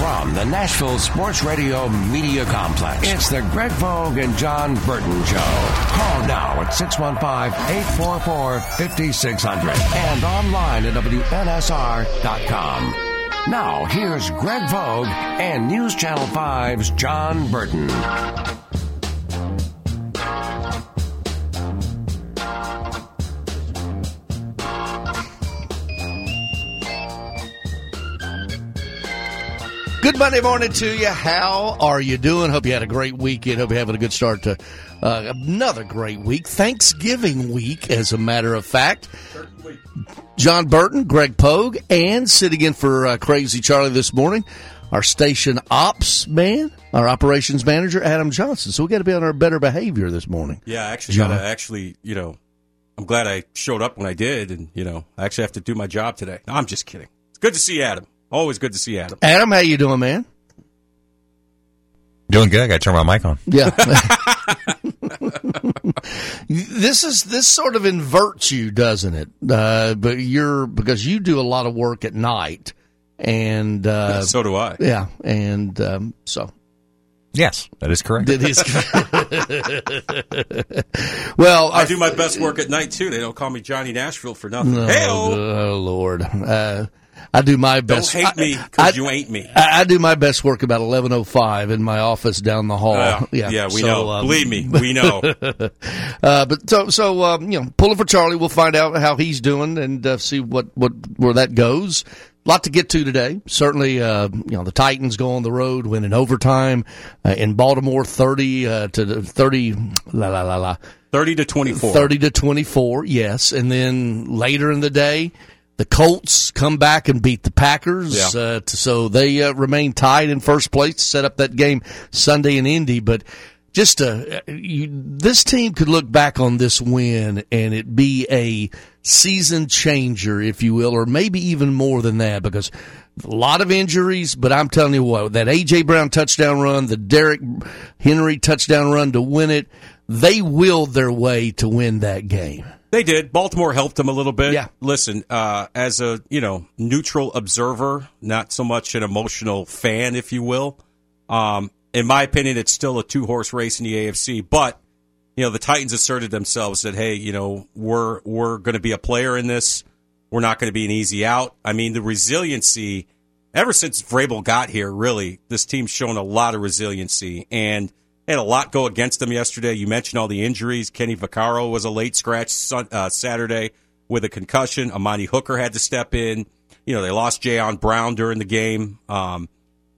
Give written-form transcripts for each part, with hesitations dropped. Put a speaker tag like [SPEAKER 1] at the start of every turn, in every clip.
[SPEAKER 1] from the Nashville Sports Radio Media Complex, it's the Greg Vogue and John Burton Show. Call now at 615-844-5600 and online at WNSR.com. Now, here's Greg Vogue and News Channel 5's John Burton.
[SPEAKER 2] Good Monday morning to you. How are you doing? Hope you had a great weekend. Hope you're having a good start to another great week. Thanksgiving week, as a matter of fact. John Burton, Greg Pogue, and sitting in for Crazy Charlie this morning, our station ops man, our operations manager, Adam Johnson. So we got to be on our better behavior this morning.
[SPEAKER 3] Yeah, I actually got to I'm glad I showed up when I did, and, I actually have to do my job today. No, I'm just kidding. It's good to see Adam. Always good to see Adam.
[SPEAKER 2] Adam, how you doing, man?
[SPEAKER 4] Doing good. I got to turn my mic on.
[SPEAKER 2] Yeah. This sort of inverts you, doesn't it? But because you do a lot of work at night, and
[SPEAKER 3] so do I.
[SPEAKER 2] Yeah, and so.
[SPEAKER 4] Yes, that is correct.
[SPEAKER 2] It is. Well,
[SPEAKER 3] I do my best work at night too. They don't call me Johnny Nashville for nothing.
[SPEAKER 2] Oh Lord. I do my best.
[SPEAKER 3] Don't hate me because you ain't me.
[SPEAKER 2] I do my best work about 11:05 in my office down the hall.
[SPEAKER 3] We know. Believe me, we know.
[SPEAKER 2] But pulling for Charlie, we'll find out how he's doing and see where that goes. A lot to get to today. Certainly, the Titans go on the road, winning overtime in Baltimore, 30 to 24. 30 to 24. Yes, and then later in the day, the Colts come back and beat the Packers, so they remain tied in first place to set up that game Sunday in Indy. But just this team could look back on this win and it be a season changer, if you will, or maybe even more than that, because a lot of injuries. But I'm telling you what, that A.J. Brown touchdown run, the Derrick Henry touchdown run to win it, they willed their way to win that game.
[SPEAKER 3] They did. Baltimore helped them a little bit.
[SPEAKER 2] Yeah.
[SPEAKER 3] Listen, as a neutral observer, not so much an emotional fan, if you will. In my opinion, it's still a two-horse race in the AFC. But the Titans asserted themselves that, hey, we're going to be a player in this. We're not going to be an easy out. I mean, the resiliency ever since Vrabel got here, really, this team's shown a lot of resiliency and. They had a lot go against them yesterday. You mentioned all the injuries. Kenny Vaccaro was a late scratch Saturday with a concussion. Amani Hooker had to step in. They lost Jayon Brown during the game. Ty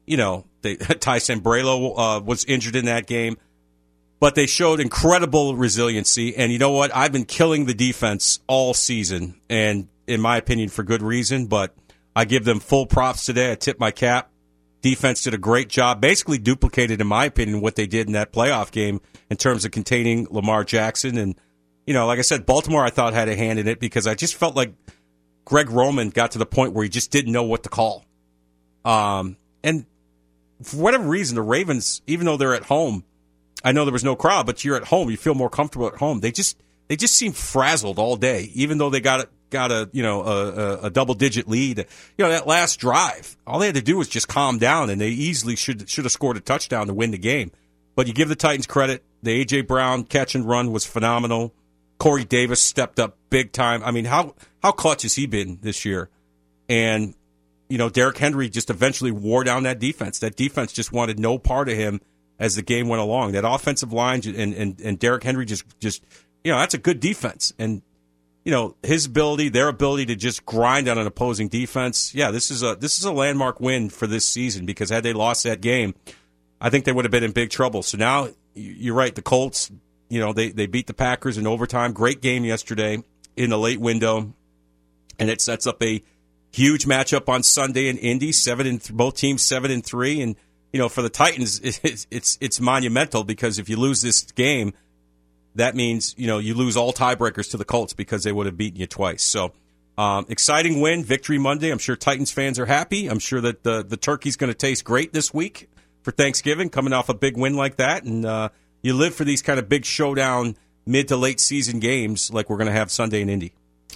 [SPEAKER 3] Sambrailo was injured in that game. But they showed incredible resiliency. And you know what? I've been killing the defense all season, and in my opinion, for good reason. But I give them full props today. I tip my cap. Defense did a great job, basically duplicated, in my opinion, what they did in that playoff game in terms of containing Lamar Jackson. And, like I said, Baltimore, I thought, had a hand in it because I just felt like Greg Roman got to the point where he just didn't know what to call. And for whatever reason, the Ravens, even though they're at home, I know there was no crowd, but you're at home, you feel more comfortable at home. They just seem frazzled all day, even though they got a double-digit lead. That last drive, all they had to do was just calm down, and they easily should have scored a touchdown to win the game. But you give the Titans credit. The A.J. Brown catch and run was phenomenal. Corey Davis stepped up big time. I mean, how clutch has he been this year? And, Derrick Henry just eventually wore down that defense. That defense just wanted no part of him as the game went along. That offensive line and Derrick Henry just that's a good defense. And his ability, their ability to just grind on an opposing defense. Yeah, this is a landmark win for this season because had they lost that game, I think they would have been in big trouble. So now you're right. The Colts, they beat the Packers in overtime. Great game yesterday in the late window, and it sets up a huge matchup on Sunday in Indy. Both teams 7-3, and for the Titans, it's monumental because if you lose this game, that means, you lose all tiebreakers to the Colts because they would have beaten you twice. So, exciting win, Victory Monday. I'm sure Titans fans are happy. I'm sure that the turkey's going to taste great this week for Thanksgiving, coming off a big win like that. And you live for these kind of big showdown mid to late season games like we're going to have Sunday in Indy.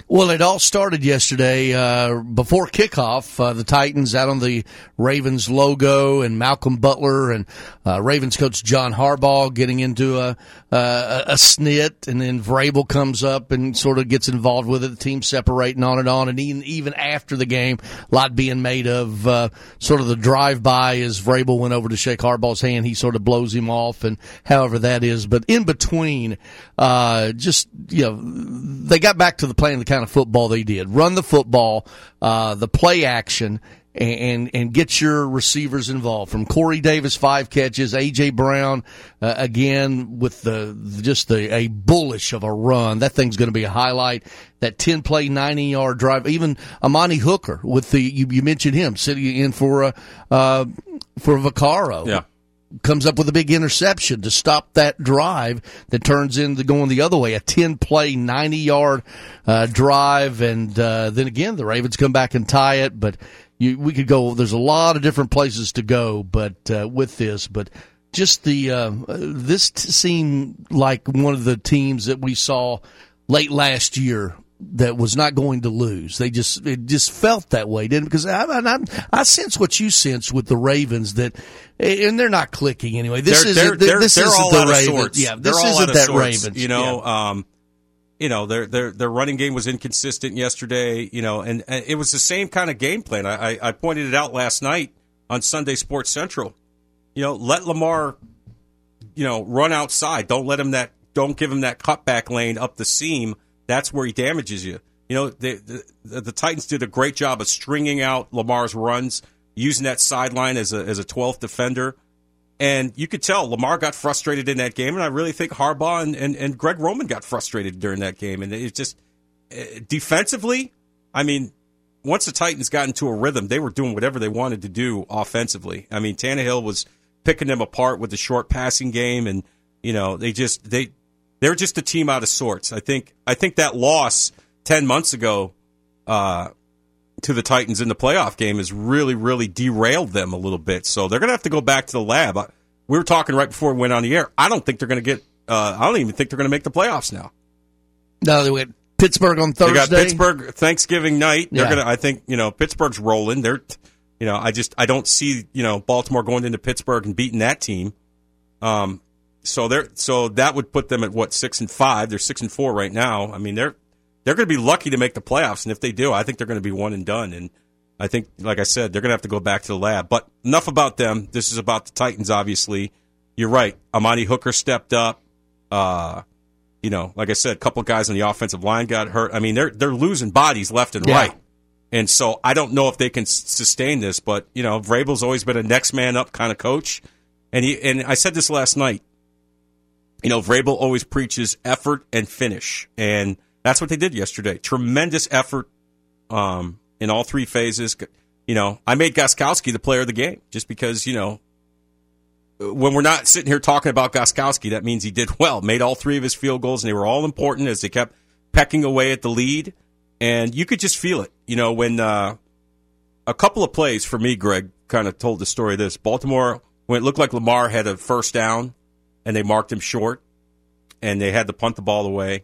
[SPEAKER 2] Well, it all started yesterday before kickoff. The Titans out on the Ravens logo, and Malcolm Butler and Ravens coach John Harbaugh getting into a snit, and then Vrabel comes up and sort of gets involved with it. The team separating on, and even after the game, a lot being made of sort of the drive-by as Vrabel went over to shake Harbaugh's hand. He sort of blows him off, and however that is. But in between, they got back to the playing the kind of football they did. Run the football, the play action, and get your receivers involved. From Corey Davis, 5 catches, A.J. Brown, again, with a bullish of a run. That thing's going to be a highlight. That 10-play, 90-yard drive. Even Amani Hooker with you mentioned him, sitting in for Vaccaro.
[SPEAKER 3] Yeah.
[SPEAKER 2] Comes up with a big interception to stop that drive that turns into going the other way, a 10-play, 90-yard drive, and then again the Ravens come back and tie it. But we could go. There's a lot of different places to go, but with this, but just this seemed like one of the teams that we saw late last year that was not going to lose. It just felt that way, didn't it? Because I sense what you sense with the Ravens, that, and they're not clicking anyway. This isn't the Ravens. Yeah, this isn't that Ravens.
[SPEAKER 3] Their running game was inconsistent yesterday. And it was the same kind of game plan. I pointed it out last night on Sunday Sports Central. Let Lamar, run outside. Don't give him that cutback lane up the seam. That's where he damages you. The Titans did a great job of stringing out Lamar's runs, using that sideline as a 12th defender. And you could tell Lamar got frustrated in that game, and I really think Harbaugh and Greg Roman got frustrated during that game. And it's just defensively, once the Titans got into a rhythm, they were doing whatever they wanted to do offensively. Tannehill was picking them apart with the short passing game, and they're just a team out of sorts. I think that loss 10 months ago to the Titans in the playoff game has really, really derailed them a little bit. So they're going to have to go back to the lab. We were talking right before we went on the air. I don't think they're going to get. I don't even think they're going to make the playoffs now.
[SPEAKER 2] No, they went Pittsburgh on Thursday.
[SPEAKER 3] They got Pittsburgh Thanksgiving night. They're going to. I think Pittsburgh's rolling. They're. I don't see Baltimore going into Pittsburgh and beating that team. So that would put them at 6-5. They're 6-4 right now. They're going to be lucky to make the playoffs, and if they do, I think they're going to be one and done. And I think, like I said, they're going to have to go back to the lab. But enough about them. This is about the Titans, obviously. You're right. Amani Hooker stepped up. Like I said, a couple guys on the offensive line got hurt. They're losing bodies left and right. And so I don't know if they can sustain this. But Vrabel's always been a next man up kind of coach, and I said this last night. Vrabel always preaches effort and finish, and that's what they did yesterday. Tremendous effort in all 3 phases. I made Gostkowski the player of the game just because, when we're not sitting here talking about Gostkowski, that means he did well. Made all 3 of his field goals, and they were all important as they kept pecking away at the lead. And you could just feel it. When a couple of plays for me, Greg, kind of told the story of this. Baltimore, when it looked like Lamar had a first down, and they marked him short, and they had to punt the ball away.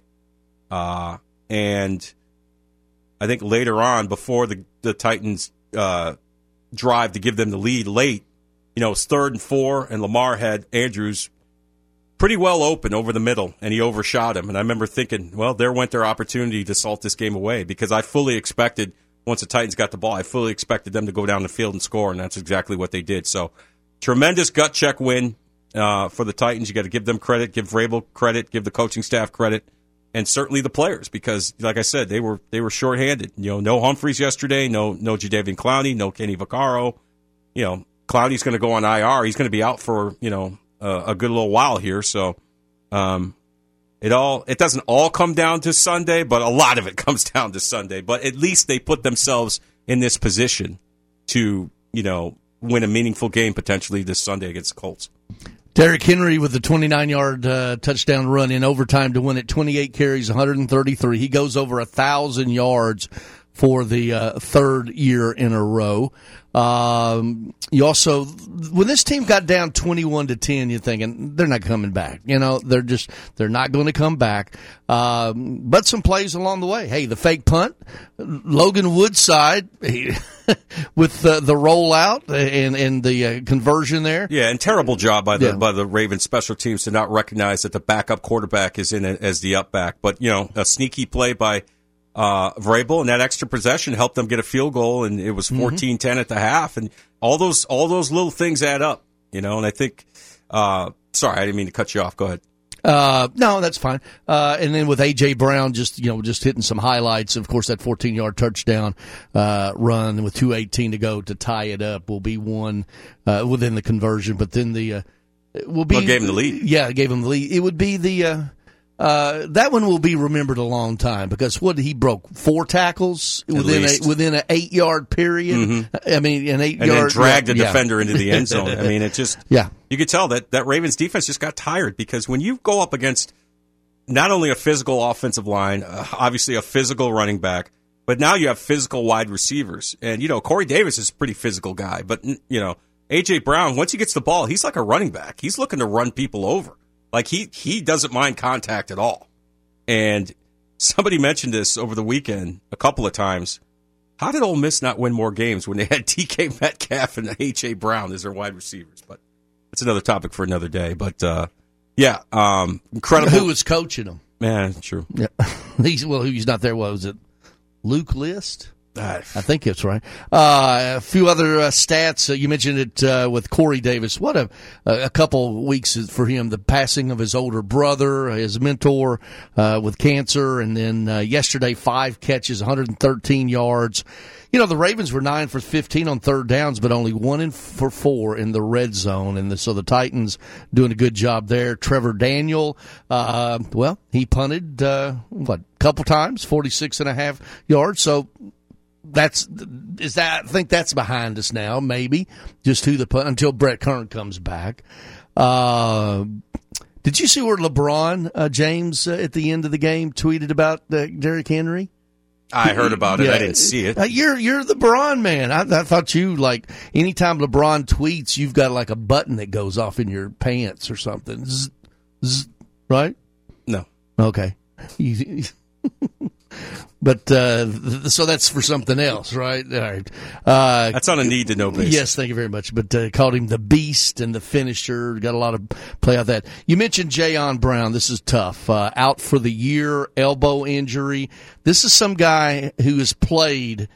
[SPEAKER 3] And I think later on, before the Titans drive to give them the lead late, it's 3rd and 4, and Lamar had Andrews pretty well open over the middle, and he overshot him. And I remember thinking, well, there went their opportunity to salt this game away, because I fully expected, once the Titans got the ball, I fully expected them to go down the field and score, and that's exactly what they did. So, tremendous gut check win. For the Titans, you got to give them credit, give Vrabel credit, give the coaching staff credit, and certainly the players, because, like I said, they were shorthanded. No Humphreys yesterday, no Jadeveon Clowney, no Kenny Vaccaro. Clowney's going to go on IR. He's going to be out for a good little while here. So it doesn't all come down to Sunday, but a lot of it comes down to Sunday. But at least they put themselves in this position to win a meaningful game potentially this Sunday against the Colts.
[SPEAKER 2] Derrick Henry with the 29-yard touchdown run in overtime to win it, 28 carries, 133. He goes over 1,000 yards for the third year in a row. You also, when this team got down 21-10, you're thinking they're not coming back. You know, they're not going to come back. But some plays along the way. Hey, the fake punt, Logan Woodside with the rollout and the conversion there.
[SPEAKER 3] Yeah, and terrible job by the Ravens special teams to not recognize that the backup quarterback is in as the up back. But you know, a sneaky play by Vrabel, and that extra possession helped them get a field goal, and it was 14-10 at the half, and all those little things add up, you know. And I think, sorry, I didn't mean to cut you off. Go ahead.
[SPEAKER 2] No, that's fine. And then with A.J. Brown just hitting some highlights, of course, that 14-yard touchdown run with 2:18 to go to tie it up will be one within the conversion, but then gave him the lead. Yeah, gave him the lead. It would be that one will be remembered a long time because he broke 4 tackles within an 8-yard period. Mm-hmm. I mean, an 8-yard,
[SPEAKER 3] and then dragged the defender into the end zone. I mean, it just
[SPEAKER 2] you
[SPEAKER 3] could tell that Ravens defense just got tired because when you go up against not only a physical offensive line, obviously a physical running back, but now you have physical wide receivers, and you know Corey Davis is a pretty physical guy, but you know A.J. Brown, once he gets the ball, he's like a running back. He's looking to run people over. Like, he doesn't mind contact at all. And somebody mentioned this over the weekend a couple of times. How did Ole Miss not win more games when they had DK Metcalf and H.A. Brown as their wide receivers? But that's another topic for another day. But, incredible.
[SPEAKER 2] Who was coaching them?
[SPEAKER 3] Man, true.
[SPEAKER 2] Yeah. He's not there. What was it? Luke List? I think it's right. A few other stats. You mentioned it with Corey Davis. What a couple weeks for him. The passing of his older brother, his mentor with cancer, and then yesterday 5 catches, 113 yards. You know, the Ravens were 9 for 15 on third downs, but only 1 for 4 in the red zone. And so the Titans doing a good job there. Trevor Daniel, he punted, a couple times, 46.5 yards. So I think that's behind us now, maybe. Just until Brett Kern comes back. Did you see where LeBron James at the end of the game tweeted about Derrick Henry?
[SPEAKER 3] I heard about it. Yeah. I didn't see it.
[SPEAKER 2] You're the LeBron man. I thought you, like, anytime LeBron tweets, you've got like a button that goes off in your pants or something. Zzz, zzz, right?
[SPEAKER 3] No.
[SPEAKER 2] Okay. But so that's for something else, right? All right.
[SPEAKER 3] That's on a need-to-know basis.
[SPEAKER 2] Yes, thank you very much. But called him the Beast and the Finisher. Got a lot of play out that. You mentioned Jayon Brown. This is tough. Out for the year, elbow injury. This is some guy who has played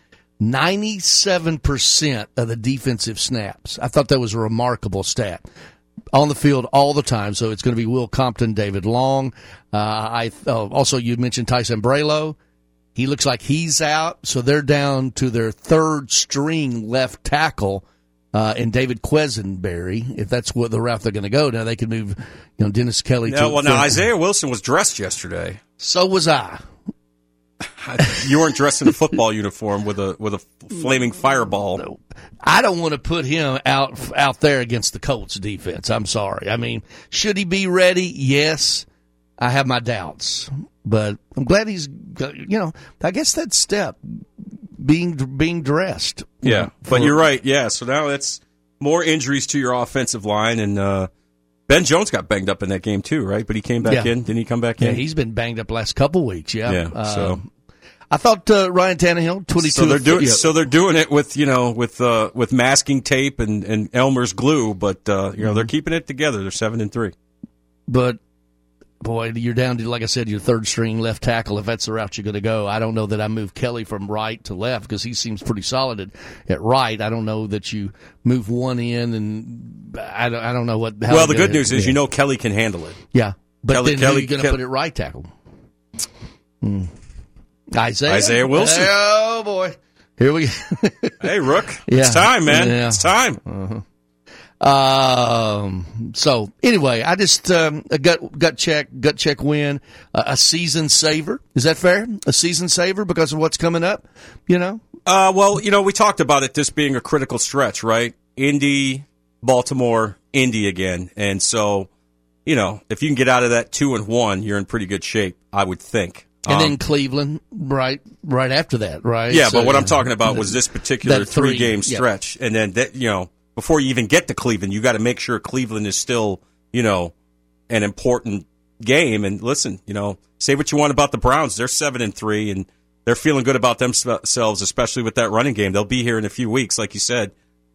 [SPEAKER 2] 97% of the defensive snaps. I thought that was a remarkable stat. On the field all the time, so it's going to be Will Compton, David Long. Also, you mentioned Tyson Braylow. He looks like he's out, so they're down to their third string left tackle in David Quesenberry. If that's what the route they're going to go, now they can move, Dennis Kelly.
[SPEAKER 3] Now Isaiah Wilson was dressed yesterday.
[SPEAKER 2] So was I.
[SPEAKER 3] You weren't dressed in a football uniform with a flaming fireball.
[SPEAKER 2] No. I don't want to put him out there against the Colts defense. I'm sorry. I mean, should he be ready? Yes. I have my doubts, but I'm glad he's, I guess that step being dressed.
[SPEAKER 3] Yeah, but you're right. Yeah, so now that's more injuries to your offensive line, and Ben Jones got banged up in that game too, right? But he came back in. Didn't he come back in?
[SPEAKER 2] Yeah, he's been banged up last couple weeks. Yeah.
[SPEAKER 3] Yeah. So
[SPEAKER 2] I thought Ryan Tannehill 22.
[SPEAKER 3] So they're doing it with with masking tape and Elmer's glue, but they're keeping it together. They're 7-3.
[SPEAKER 2] But boy, you're down to, like I said, your third string left tackle. If that's the route you're going to go, I don't know that I move Kelly from right to left because he seems pretty solid at right. I don't know that you move one in, and I don't know what.
[SPEAKER 3] Well, the good news is Kelly can handle it.
[SPEAKER 2] Yeah, but Kelly, then who are you going to put at right tackle? Isaiah Wilson. Oh boy, here we go.
[SPEAKER 3] Hey, Rook, it's time, man. Yeah. It's time.
[SPEAKER 2] Uh-huh. So anyway, I just a gut check win, a season saver. Is that fair? A season saver because of what's coming up,
[SPEAKER 3] Well, we talked about it. This being a critical stretch, right? Indy, Baltimore, Indy again, and so if you can get out of that 2-1, you're in pretty good shape, I would think.
[SPEAKER 2] And then Cleveland, right after that, right?
[SPEAKER 3] Yeah, but what I'm talking about was this particular three-game stretch. And then, before you even get to Cleveland, you got to make sure Cleveland is still, an important game. And listen, say what you want about the Browns. They're 7-3, and they're feeling good about themselves, especially with that running game. They'll be here in a few weeks, like you said,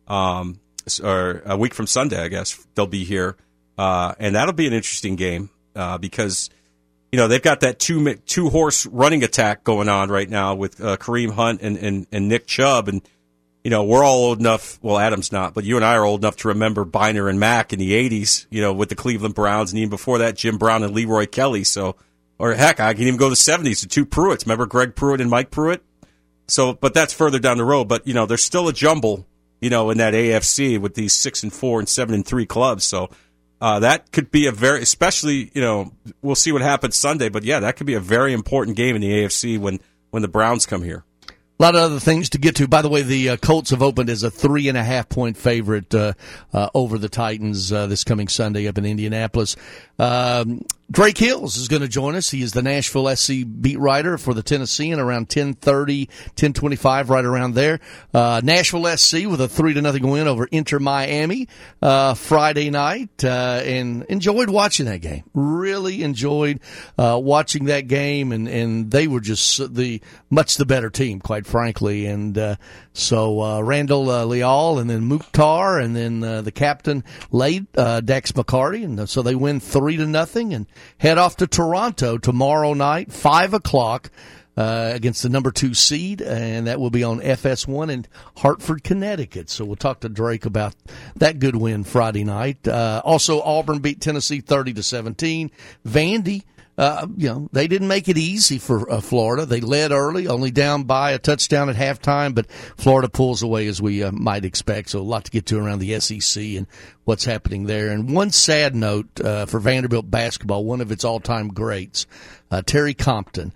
[SPEAKER 3] or a week from Sunday, I guess. They'll be here. And that'll be an interesting game because – they've got that two-horse running attack going on right now with Kareem Hunt and Nick Chubb. And, we're all old enough. Well, Adam's not, but you and I are old enough to remember Biner and Mack in the 80s, with the Cleveland Browns. And even before that, Jim Brown and Leroy Kelly. Or heck, I can even go to the 70s, the two Pruitts. Remember Greg Pruitt and Mike Pruitt? But that's further down the road. But, there's still a jumble, in that AFC with these 6-4 and 7-3 clubs. So, that could be especially, we'll see what happens Sunday, but yeah, that could be a very important game in the AFC when the Browns come here.
[SPEAKER 2] A lot of other things to get to. By the way, the Colts have opened as a 3.5-point favorite over the Titans this coming Sunday up in Indianapolis. Drake Hills is going to join us. He is the Nashville SC beat writer for the Tennessean around 10:30, 10:25, right around there. Nashville SC with a 3-0 win over Inter Miami Friday night, and enjoyed watching that game. Really enjoyed watching that game, and they were just much the better team, quite frankly. And so Randall Leal, and then Mukhtar, and then the captain Dax McCarty, and so they win 3-0 and head off to Toronto tomorrow night, 5:00, against the number 2 seed, and that will be on FS1 in Hartford, Connecticut. So we'll talk to Drake about that good win Friday night. Also, Auburn beat Tennessee 30-17. Vandy, they didn't make it easy for Florida. They led early, only down by a touchdown at halftime, but Florida pulls away as we might expect. So a lot to get to around the SEC and what's happening there. And one sad note for Vanderbilt basketball, one of its all-time greats, Terry Compton,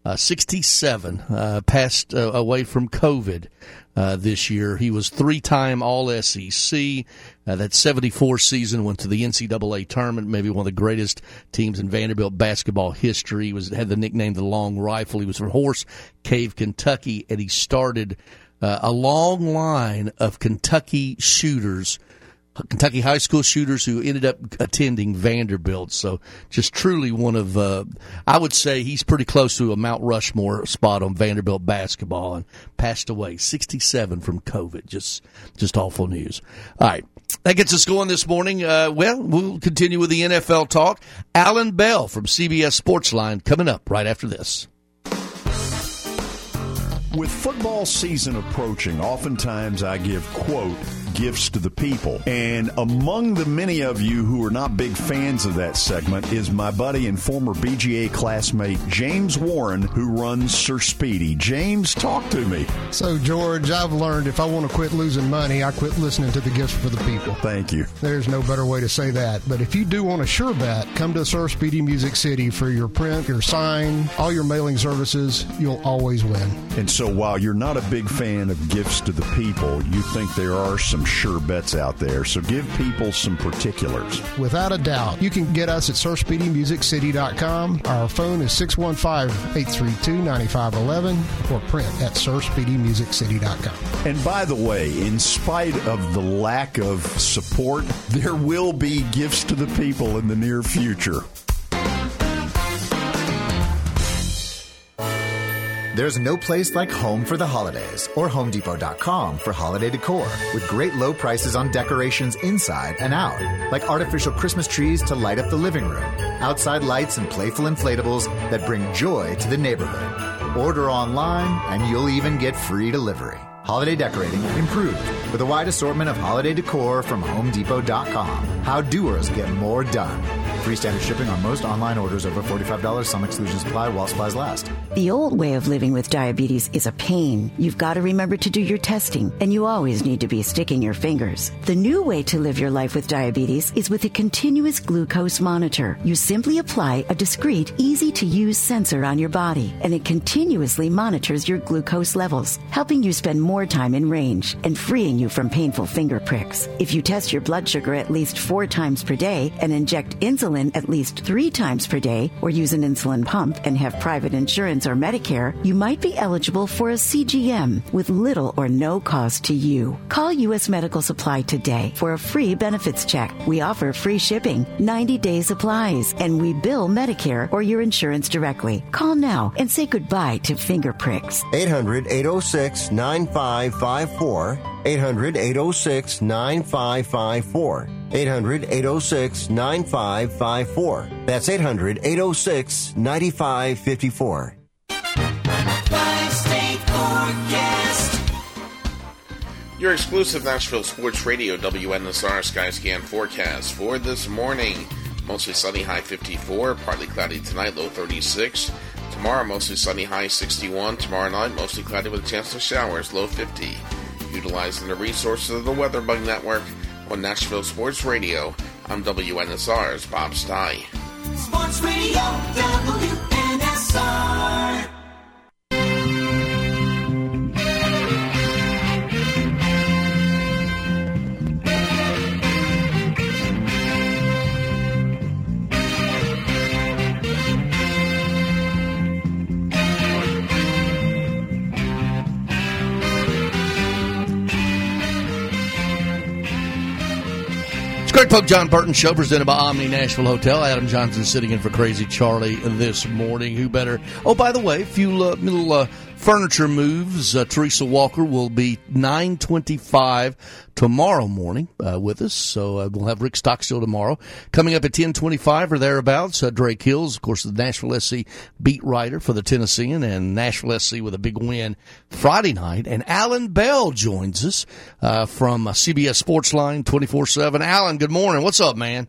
[SPEAKER 2] 67, passed away from COVID this year. He was 3-time All-SEC. That 74 season went to the NCAA tournament, maybe one of the greatest teams in Vanderbilt basketball history. He had the nickname the Long Rifle. He was from Horse Cave, Kentucky, and he started a long line of Kentucky shooters, Kentucky high school shooters who ended up attending Vanderbilt. So just truly one of, I would say he's pretty close to a Mount Rushmore spot on Vanderbilt basketball, and passed away, 67 from COVID. Just awful news. All right. That gets us going this morning. We'll continue with the NFL talk. Alan Bell from CBS Sportsline coming up right after this.
[SPEAKER 5] With football season approaching, oftentimes I give, quote, gifts to the people. And among the many of you who are not big fans of that segment is my buddy and former BGA classmate, James Warren, who runs Sir Speedy. James, talk to me.
[SPEAKER 6] So, George, I've learned if I want to quit losing money, I quit listening to the gifts for the people.
[SPEAKER 5] Thank you.
[SPEAKER 6] There's no better way to say that. But if you do want a sure bet, come to Sir Speedy Music City for your print, your sign, all your mailing services. You'll always win.
[SPEAKER 5] And so while you're not a big fan of gifts to the people, you think there are some sure bets out there. So give people some particulars.
[SPEAKER 6] Without a doubt. You can get us at SirSpeedyMusicCity.com. Our phone is 615-832-9511 or print at SirSpeedyMusicCity.com.
[SPEAKER 5] And by the way, in spite of the lack of support, there will be gifts to the people in the near future.
[SPEAKER 7] There's no place like home for the holidays, or HomeDepot.com for holiday decor, with great low prices on decorations inside and out, like artificial Christmas trees to light up the living room, outside lights and playful inflatables that bring joy to the neighborhood. Order online, and you'll even get free delivery. Holiday decorating improved with a wide assortment of holiday decor from HomeDepot.com. How doers get more done. Free standard shipping on most online orders over $45. Some exclusions apply while supplies last.
[SPEAKER 8] The old way of living with diabetes is a pain. You've got to remember to do your testing, and you always need to be sticking your fingers. The new way to live your life with diabetes is with a continuous glucose monitor. You simply apply a discreet, easy-to-use sensor on your body, and it continuously monitors your glucose levels, helping you spend more time in range and freeing you from painful finger pricks. If you test your blood sugar at least 4 times per day and inject insulin insulin at least 3 times per day or use an insulin pump and have private insurance or Medicare, you might be eligible for a CGM with little or no cost to you. Call U.S. Medical Supply today for a free benefits check. We offer free shipping, 90-day supplies, and we bill Medicare or your insurance directly. Call now and say goodbye to finger pricks.
[SPEAKER 9] 800-806-9554. 800-806-9554. 800-806-9554. That's 800-806-9554.
[SPEAKER 10] Five-state forecast.
[SPEAKER 11] Your exclusive Nashville Sports Radio WNSR Skyscan forecast for this morning. Mostly sunny, high 54. Partly cloudy tonight, low 36. Tomorrow, mostly sunny, high 61. Tomorrow night, mostly cloudy with a chance of showers, low 50. Utilizing the resources of the WeatherBug Network on Nashville Sports Radio, I'm WNSR's Bob Stye.
[SPEAKER 10] Sports Radio WNSR.
[SPEAKER 2] Greg Pogue, John Burton Show, presented by Omni Nashville Hotel. Adam Johnson sitting in for Crazy Charlie this morning. Who better? Oh, by the way, a few little furniture moves. Teresa Walker will be 9:25 tomorrow morning with us. So we'll have Rick Stockstill tomorrow. Coming up at 10:25 or thereabouts, Drake Hills, of course, the Nashville SC beat writer for the Tennessean, and Nashville SC with a big win Friday night. And Alan Bell joins us from CBS Sportsline 24/7. Alan, good morning. What's up, man?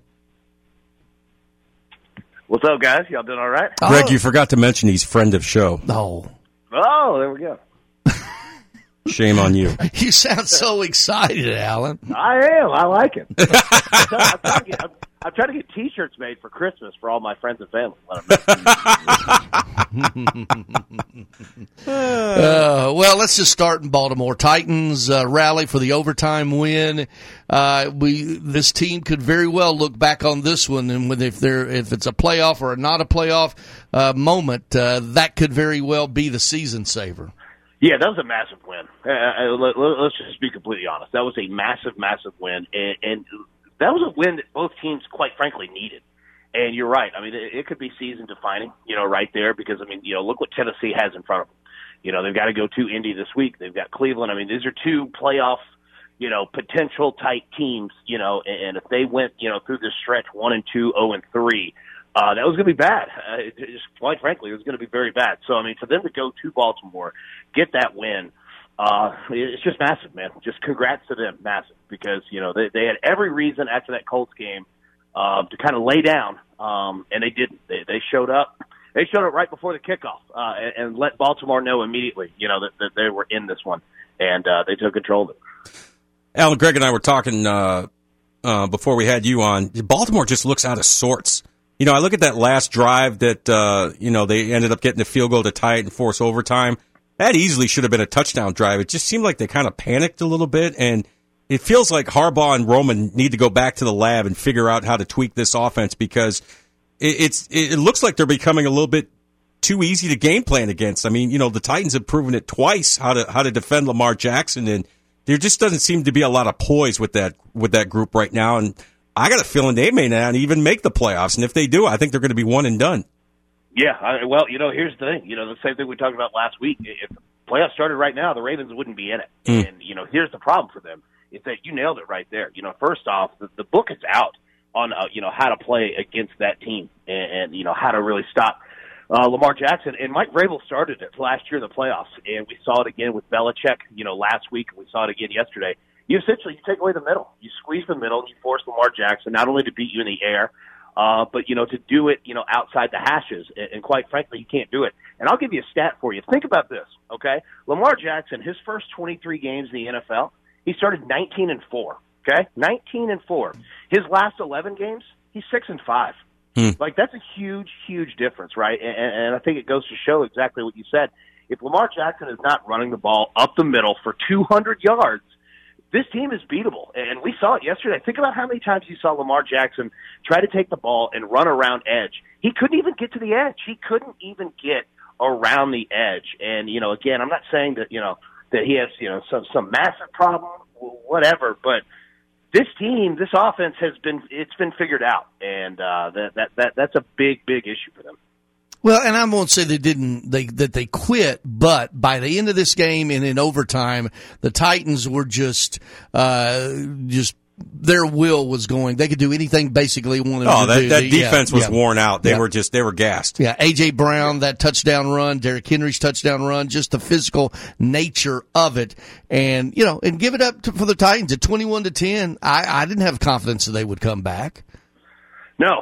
[SPEAKER 12] What's up, guys? Y'all doing all right?
[SPEAKER 3] Greg, you forgot to mention he's friend of show.
[SPEAKER 12] Oh, there we go.
[SPEAKER 3] Shame on you.
[SPEAKER 2] You sound so excited, Alan.
[SPEAKER 12] I am. I like it. I'm trying to get T-shirts made for Christmas for all my friends and family.
[SPEAKER 2] Well, let's just start in Baltimore. Titans rally for the overtime win. This team could very well look back on this one, and if it's a playoff or not a playoff moment, that could very well be the season saver.
[SPEAKER 12] Yeah, that was a massive win. Let's just be completely honest. That was a massive, massive win, and that was a win that both teams, quite frankly, needed. And you're right. I mean, it could be season-defining, right there, because, look what Tennessee has in front of them. They've got to go to Indy this week. They've got Cleveland. I mean, these are two playoff, potential-type teams, and if they went, through this stretch 1-2, 0-3, that was going to be bad. Quite frankly, it was going to be very bad. So, for them to go to Baltimore, get that win, it's just massive, man. Just congrats to them, massive, because, they had every reason after that Colts game to kind of lay down, and they didn't. They showed up. They showed up right before the kickoff and let Baltimore know immediately, that they were in this one, and they took control of it.
[SPEAKER 3] Alan, Greg and I were talking before we had you on. Baltimore just looks out of sorts. I look at that last drive that, they ended up getting the field goal to tie it and force overtime. That easily should have been a touchdown drive. It just seemed like they kind of panicked a little bit, and it feels like Harbaugh and Roman need to go back to the lab and figure out how to tweak this offense, because it looks like they're becoming a little bit too easy to game plan against. The Titans have proven it twice how to defend Lamar Jackson, and there just doesn't seem to be a lot of poise with that group right now, and I got a feeling they may not even make the playoffs, and if they do, I think they're going to be one and done.
[SPEAKER 12] Yeah, here's the thing. The same thing we talked about last week. If the playoffs started right now, the Ravens wouldn't be in it. And, here's the problem for them. Is that you nailed it right there. First off, the book is out on, how to play against that team and how to really stop Lamar Jackson. And Mike Vrabel started it last year in the playoffs, and we saw it again with Belichick, last week, and we saw it again yesterday. You take away the middle. You squeeze the middle, and you force Lamar Jackson not only to beat you in the air, but, to do it, outside the hashes. And quite frankly, you can't do it. And I'll give you a stat for you. Think about this, okay? Lamar Jackson, his first 23 games in the NFL, he started 19-4, okay? 19-4. His last 11 games, he's 6-5. Like, that's a huge, huge difference, right? And I think it goes to show exactly what you said. If Lamar Jackson is not running the ball up the middle for 200 yards, this team is beatable, and we saw it yesterday. Think about how many times you saw Lamar Jackson try to take the ball and run around edge. He couldn't even get to the edge. He couldn't even get around the edge. And, again, I'm not saying that, that he has, some massive problem, whatever, but this team, this offense it's been figured out, and that's a big issue for them.
[SPEAKER 2] Well, and I won't say that they quit, but by the end of this game and in overtime, the Titans were just their will was going. They could do anything basically wanted to do.
[SPEAKER 3] That defense was worn out. They were gassed.
[SPEAKER 2] Yeah, A.J. Brown, that touchdown run, Derrick Henry's touchdown run, just the physical nature of it. And, and give it up for the Titans at 21-10. I didn't have confidence that they would come back.
[SPEAKER 12] No,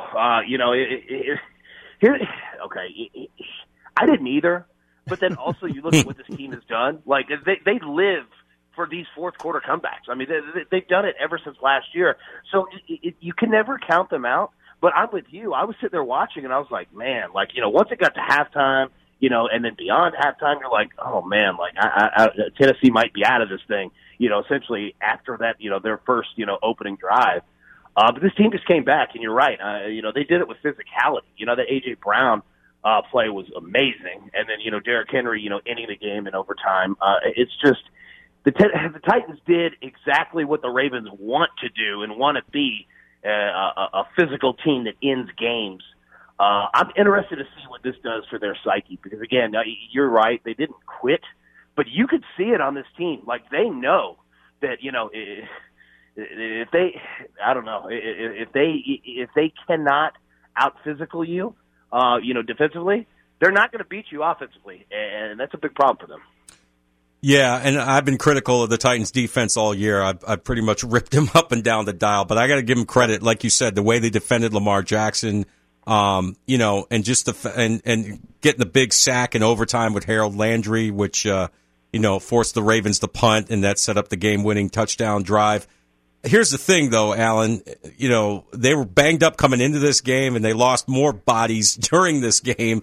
[SPEAKER 12] okay, I didn't either. But then also you look at what this team has done. Like, they live for these fourth quarter comebacks. I mean, they've done it ever since last year. So you can never count them out. But I'm with you. I was sitting there watching, and I was like, man, once it got to halftime, and then beyond halftime, you're like, oh, man, Tennessee might be out of this thing, essentially after that, their first, opening drive. But this team just came back, and you're right. They did it with physicality. That A.J. Brown play was amazing. And then, Derrick Henry, ending the game in overtime. It's just the Titans did exactly what the Ravens want to do and want to be a physical team that ends games. I'm interested to see what this does for their psyche because, again, you're right. They didn't quit, but you could see it on this team. Like, they know that, if they, I don't know, if they cannot out physical you, defensively, they're not going to beat you offensively, and that's a big problem for them.
[SPEAKER 3] Yeah, and I've been critical of the Titans' defense all year. I've pretty much ripped them up and down the dial, but I got to give them credit, like you said, the way they defended Lamar Jackson, and just and getting the big sack in overtime with Harold Landry, which forced the Ravens to punt, and that set up the game-winning touchdown drive. Here's the thing, though, Alan. They were banged up coming into this game, and they lost more bodies during this game.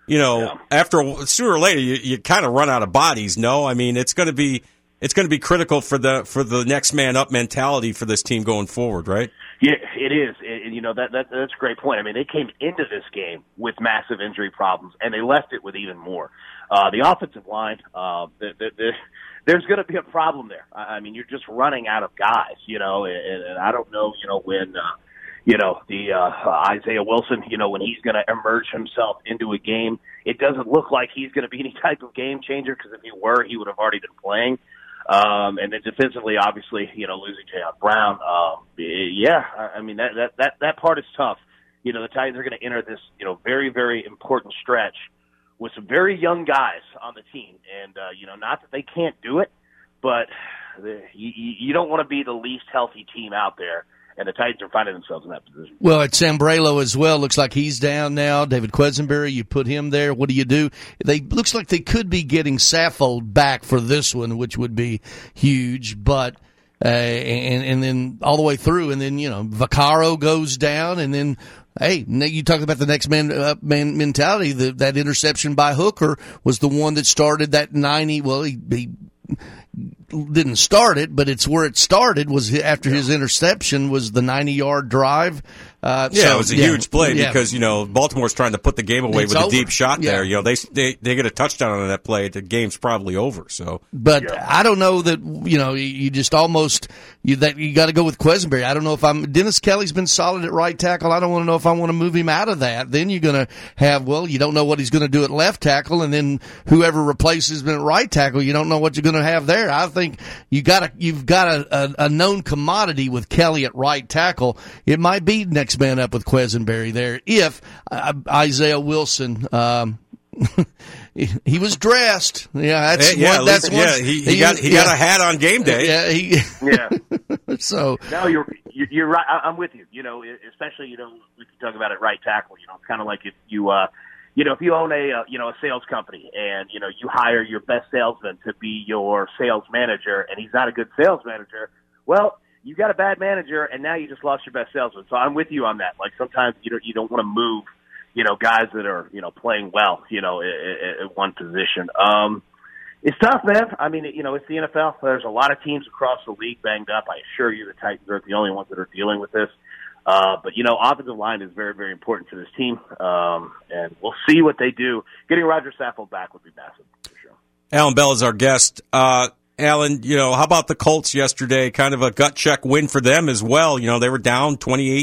[SPEAKER 3] After sooner or later, you kind of run out of bodies. No, I mean it's going to be critical for the next man up mentality for this team going forward, right?
[SPEAKER 12] Yeah, it is. That's a great point. I mean, they came into this game with massive injury problems, and they left it with even more. The offensive line, there's going to be a problem there. I mean, you're just running out of guys, and I don't know, when, Isaiah Wilson, when he's going to emerge himself into a game, it doesn't look like he's going to be any type of game changer because if he were, he would have already been playing. And then defensively, obviously, losing Jayon Brown. I mean, that part is tough. The Titans are going to enter this, very, very important stretch with some very young guys on the team. And, not that they can't do it, but you don't want to be the least healthy team out there. And the Titans are finding themselves in that position.
[SPEAKER 2] Well, it's Sambrailo as well. Looks like he's down now. David Quesenberry, you put him there. What do you do? Looks like they could be getting Saffold back for this one, which would be huge. But and then all the way through, and then Vaccaro goes down, and then hey, you talk about the next man mentality. That interception by Hooker was the one that started that 90. Well, he didn't start it, but it's where it started was after his interception was the 90-yard drive.
[SPEAKER 3] It was a huge play because, Baltimore's trying to put the game away with a deep shot there. They get a touchdown on that play. The game's probably over. So,
[SPEAKER 2] but I don't know that, you just almost, you got to go with Quesenberry. I don't know if Dennis Kelly's been solid at right tackle. I don't want to know if I want to move him out of that. Then you're going to have, you don't know what he's going to do at left tackle, and then whoever replaces him at right tackle, you don't know what you're going to have there. I think you've got a known commodity with Kelly at right tackle. It might be next man up with Quesenberry there if Isaiah Wilson he was dressed. Yeah,
[SPEAKER 3] he got a hat on game day.
[SPEAKER 2] So
[SPEAKER 12] no, you're right. I'm with you. Especially we can talk about it right tackle. It's kind of like if you if you own a sales company and you hire your best salesman to be your sales manager and he's not a good sales manager, well, you got a bad manager and now you just lost your best salesman. So I'm with you on that. Like sometimes you don't want to move guys that are playing well in one position. It's tough, man. I mean, it's the NFL. There's a lot of teams across the league banged up. I assure you the Titans aren't the only ones that are dealing with this. But, offensive line is very, very important to this team. And we'll see what they do. Getting Roger Saffold back would be massive, for sure.
[SPEAKER 3] Alan Bell is our guest. Alan, how about the Colts yesterday? Kind of a gut check win for them as well. They were down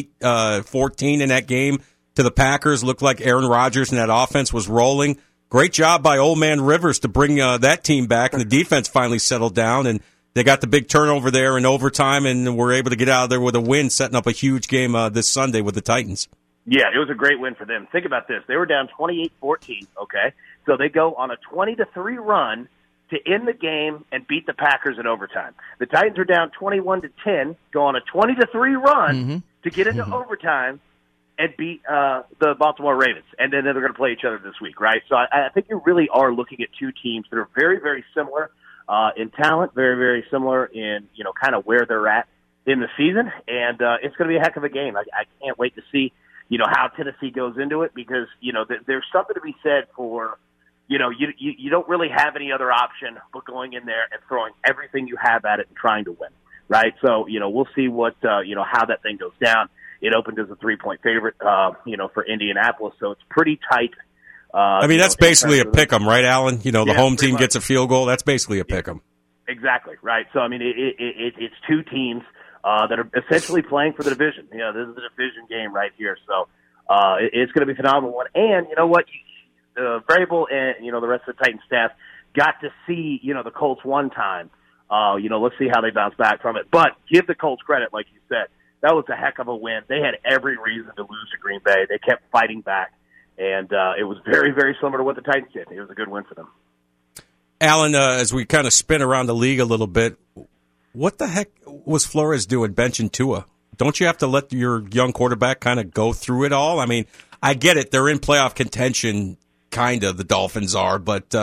[SPEAKER 3] 28-14 in that game to the Packers. Looked like Aaron Rodgers and that offense was rolling. Great job by old man Rivers to bring that team back, and the defense finally settled down, and they got the big turnover there in overtime, and were able to get out of there with a win, setting up a huge game this Sunday with the Titans.
[SPEAKER 12] Yeah, it was a great win for them. Think about this. They were down 28-14, okay? So they go on a 20-3 run to end the game and beat the Packers in overtime. The Titans are down 21-10, go on a 20-3 run to get into overtime and beat the Baltimore Ravens. And then they're going to play each other this week, right? So I think you really are looking at two teams that are very, very similar in talent, very, very similar in, kind of where they're at in the season. And it's going to be a heck of a game. I can't wait to see, how Tennessee goes into it because, there's something to be said for, you don't really have any other option but going in there and throwing everything you have at it and trying to win, right? So, we'll see what, how that thing goes down. It opened as a 3-point favorite, for Indianapolis, so it's pretty tight.
[SPEAKER 3] That's basically a pick-em, right, Alan? The home team gets a field goal. That's basically a pick-em.
[SPEAKER 12] Exactly, right. So, it's two teams that are essentially playing for the division. This is a division game right here, so it's going to be a phenomenal one. And you know what? Vrabel and, the rest of the Titans staff got to see, the Colts one time. Let's see how they bounce back from it. But give the Colts credit, like you said. That was a heck of a win. They had every reason to lose to Green Bay. They kept fighting back, and it was very, very similar to what the Titans did. It was a good win for them.
[SPEAKER 3] Alan, as we kind of spin around the league a little bit, what the heck was Flores doing benching Tua? Don't you have to let your young quarterback kind of go through it all? I mean, I get it. They're in playoff contention, kind of, the Dolphins are, but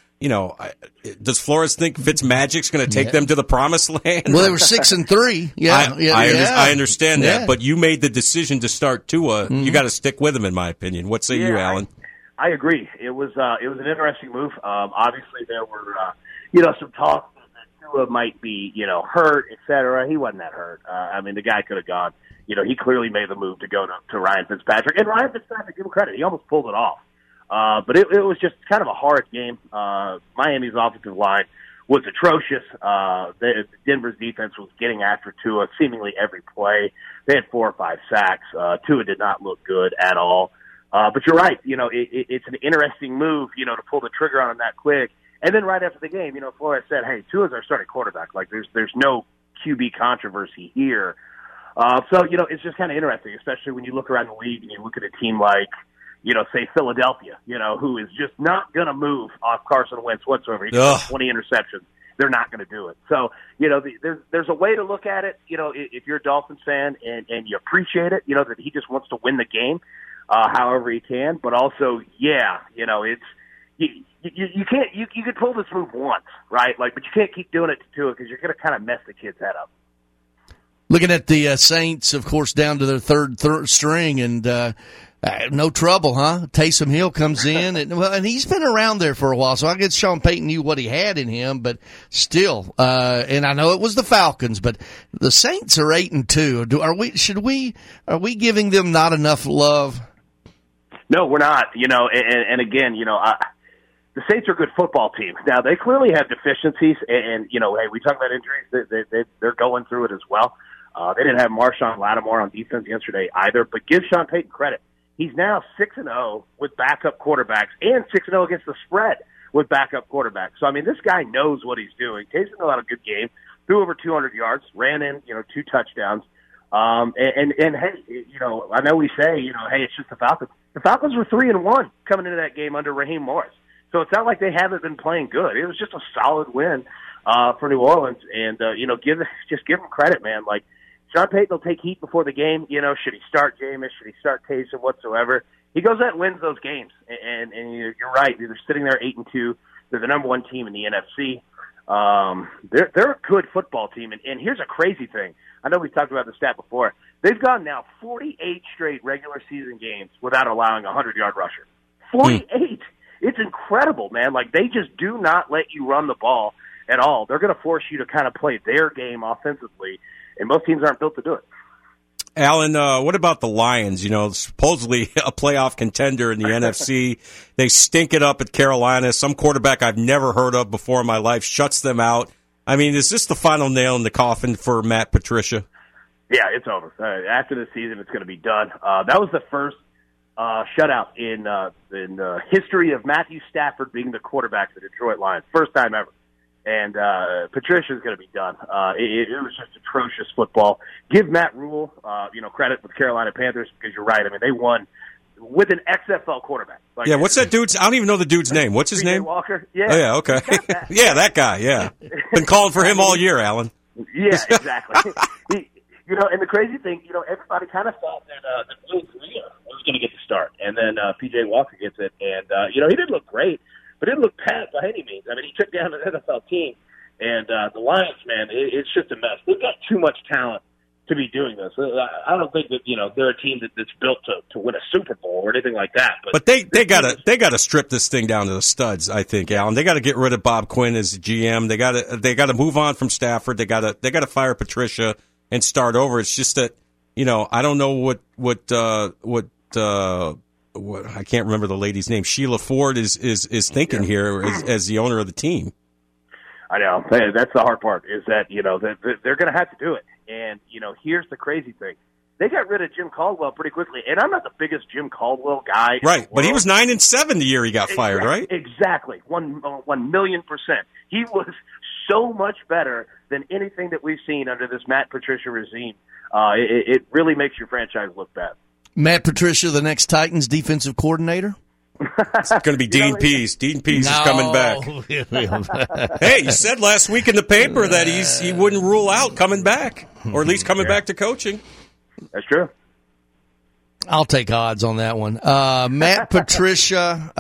[SPEAKER 3] does Flores think Fitzmagic's going to take them to the promised land?
[SPEAKER 2] Well, they were 6-3. Yeah,
[SPEAKER 3] I understand that, but you made the decision to start Tua. You got to stick with him, in my opinion. What say you, Alan?
[SPEAKER 12] I agree. It was an interesting move. Obviously, there were some talk that Tua might be hurt, etc. He wasn't that hurt. The guy could have gone. He clearly made the move to go to Ryan Fitzpatrick, and Ryan Fitzpatrick, give him credit, he almost pulled it off. But it was just kind of a hard game. Miami's offensive line was atrocious. Denver's defense was getting after Tua seemingly every play. They had 4 or 5 sacks. Tua did not look good at all. But you're right. It's an interesting move, to pull the trigger on him that quick. And then right after the game, Flores said, hey, Tua's our starting quarterback. Like, there's no QB controversy here. So, it's just kind of interesting, especially when you look around the league and you look at a team like, say Philadelphia, who is just not going to move off Carson Wentz whatsoever. He's got 20 interceptions. They're not going to do it. So, there's a way to look at it, if you're a Dolphins fan and you appreciate it, that he just wants to win the game however he can. But also, it's you can't you could pull this move once, right? Like, but you can't keep doing it to it because you're going to kind of mess the kid's head up.
[SPEAKER 2] Looking at the Saints, of course, down to their third string, and no trouble, huh? Taysom Hill comes in, and he's been around there for a while, so I guess Sean Payton knew what he had in him, but still, and I know it was the Falcons, but the Saints are 8-2. Are we giving them not enough love?
[SPEAKER 12] No, we're not. And again, the Saints are a good football team. Now, they clearly have deficiencies, and hey, we talk about injuries. They're going through it as well. They didn't have Marshawn Lattimore on defense yesterday either, but give Sean Payton credit. He's now 6-0 with backup quarterbacks and 6-0 against the spread with backup quarterbacks. So, this guy knows what he's doing. Taysom had a good game, threw over 200 yards, ran in, 2 touchdowns. And hey, I know we say, hey, it's just the Falcons. The Falcons were 3-1 coming into that game under Raheem Morris. So it's not like they haven't been playing good. It was just a solid win for New Orleans. And, give them credit, man. Like, Sean Payton will take heat before the game. Should he start Jameis? Should he start Taysom? Whatsoever. He goes out and wins those games. And you're right. They're sitting there 8-2. They're the number 1 team in the NFC. They're a good football team. And here's a crazy thing. I know we've talked about the stat before. They've gone now 48 straight regular season games without allowing a 100-yard rusher. 48. It's incredible, man. Like, they just do not let you run the ball at all. They're going to force you to kind of play their game offensively, and most teams aren't built to do it.
[SPEAKER 3] Alan, what about the Lions? You know, supposedly a playoff contender in the NFC. They stink it up at Carolina. Some quarterback I've never heard of before in my life shuts them out. I mean, is this the final nail in the coffin for Matt Patricia?
[SPEAKER 12] Yeah, it's over. After this season, it's going to be done. That was the first shutout in history of Matthew Stafford being the quarterback of the Detroit Lions. First time ever. And Patricia's going to be done. It was just atrocious football. Give Matt Rule, credit with the Carolina Panthers, because you're right. I mean, they won with an XFL quarterback. Like,
[SPEAKER 3] yeah, what's that dude's? I don't even know the dude's name. What's his name?
[SPEAKER 12] Walker. Yeah.
[SPEAKER 3] Oh, yeah, okay. Yeah, that guy, yeah. Been calling for him all year, Alan.
[SPEAKER 12] Yeah, exactly. And the crazy thing, everybody kind of thought that Will Greer was going to get the start. And then P.J. Walker gets it. And, he didn't look great, but didn't look bad by any means. I mean, he took down an NFL team. And the Lions, man, it's just a mess. They've got too much talent to be doing this. I don't think that they're a team that's built to win a Super Bowl or anything like that.
[SPEAKER 3] But they gotta strip this thing down to the studs. I think, Alan. They got to get rid of Bob Quinn as the GM. They got to move on from Stafford. They got to fire Patricia and start over. It's just that I don't know what I can't remember the lady's name. Sheila Ford is thinking here as the owner of the team.
[SPEAKER 12] I know. That's the hard part, is that, they're going to have to do it. And, here's the crazy thing. They got rid of Jim Caldwell pretty quickly. And I'm not the biggest Jim Caldwell guy.
[SPEAKER 3] Right. But he was 9-7 the year he got fired, right?
[SPEAKER 12] Exactly. 1,000,000%. He was so much better than anything that we've seen under this Matt Patricia regime. It really makes your franchise look bad.
[SPEAKER 2] Matt Patricia, the next Titans defensive coordinator?
[SPEAKER 3] It's going to be Dean Pease. Dean Pease is coming back. Hey, you said last week in the paper that he wouldn't rule out coming back, or at least coming back to coaching.
[SPEAKER 12] That's true.
[SPEAKER 2] I'll take odds on that one. Matt Patricia,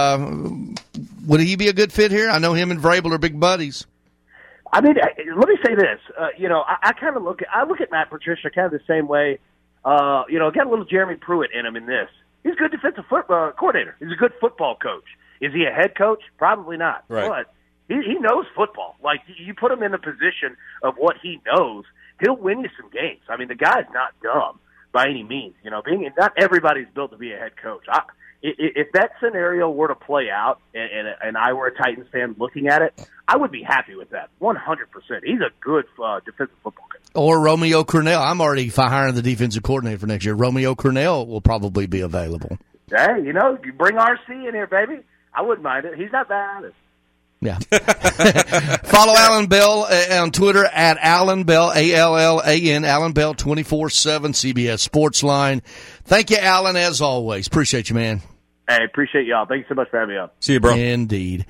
[SPEAKER 2] would he be a good fit here? I know him and Vrabel are big buddies.
[SPEAKER 12] I mean, let me say this. I kind of look at Matt Patricia kind of the same way. Got a little Jeremy Pruitt in him in this. He's a good defensive coordinator. He's a good football coach. Is he a head coach? Probably not.
[SPEAKER 3] Right.
[SPEAKER 12] But he knows football. Like, you put him in the position of what he knows, he'll win you some games. I mean, the guy's not dumb by any means. Not everybody's built to be a head coach. If that scenario were to play out and I were a Titans fan looking at it, I would be happy with that, 100%. He's a good defensive football coach.
[SPEAKER 2] Or Romeo Crennel. I'm already hiring the defensive coordinator for next year. Romeo Crennel will probably be available.
[SPEAKER 12] Hey, you bring RC in here, baby. I wouldn't mind it. He's not bad.
[SPEAKER 2] Yeah. Follow Alan Bell on Twitter at Alan Bell, ALLAN, Alan Bell 24/7 CBS Sports Line. Thank you, Alan, as always. Appreciate you, man.
[SPEAKER 12] Hey, appreciate y'all. Thanks so much for having me on.
[SPEAKER 3] See you, bro.
[SPEAKER 2] Indeed.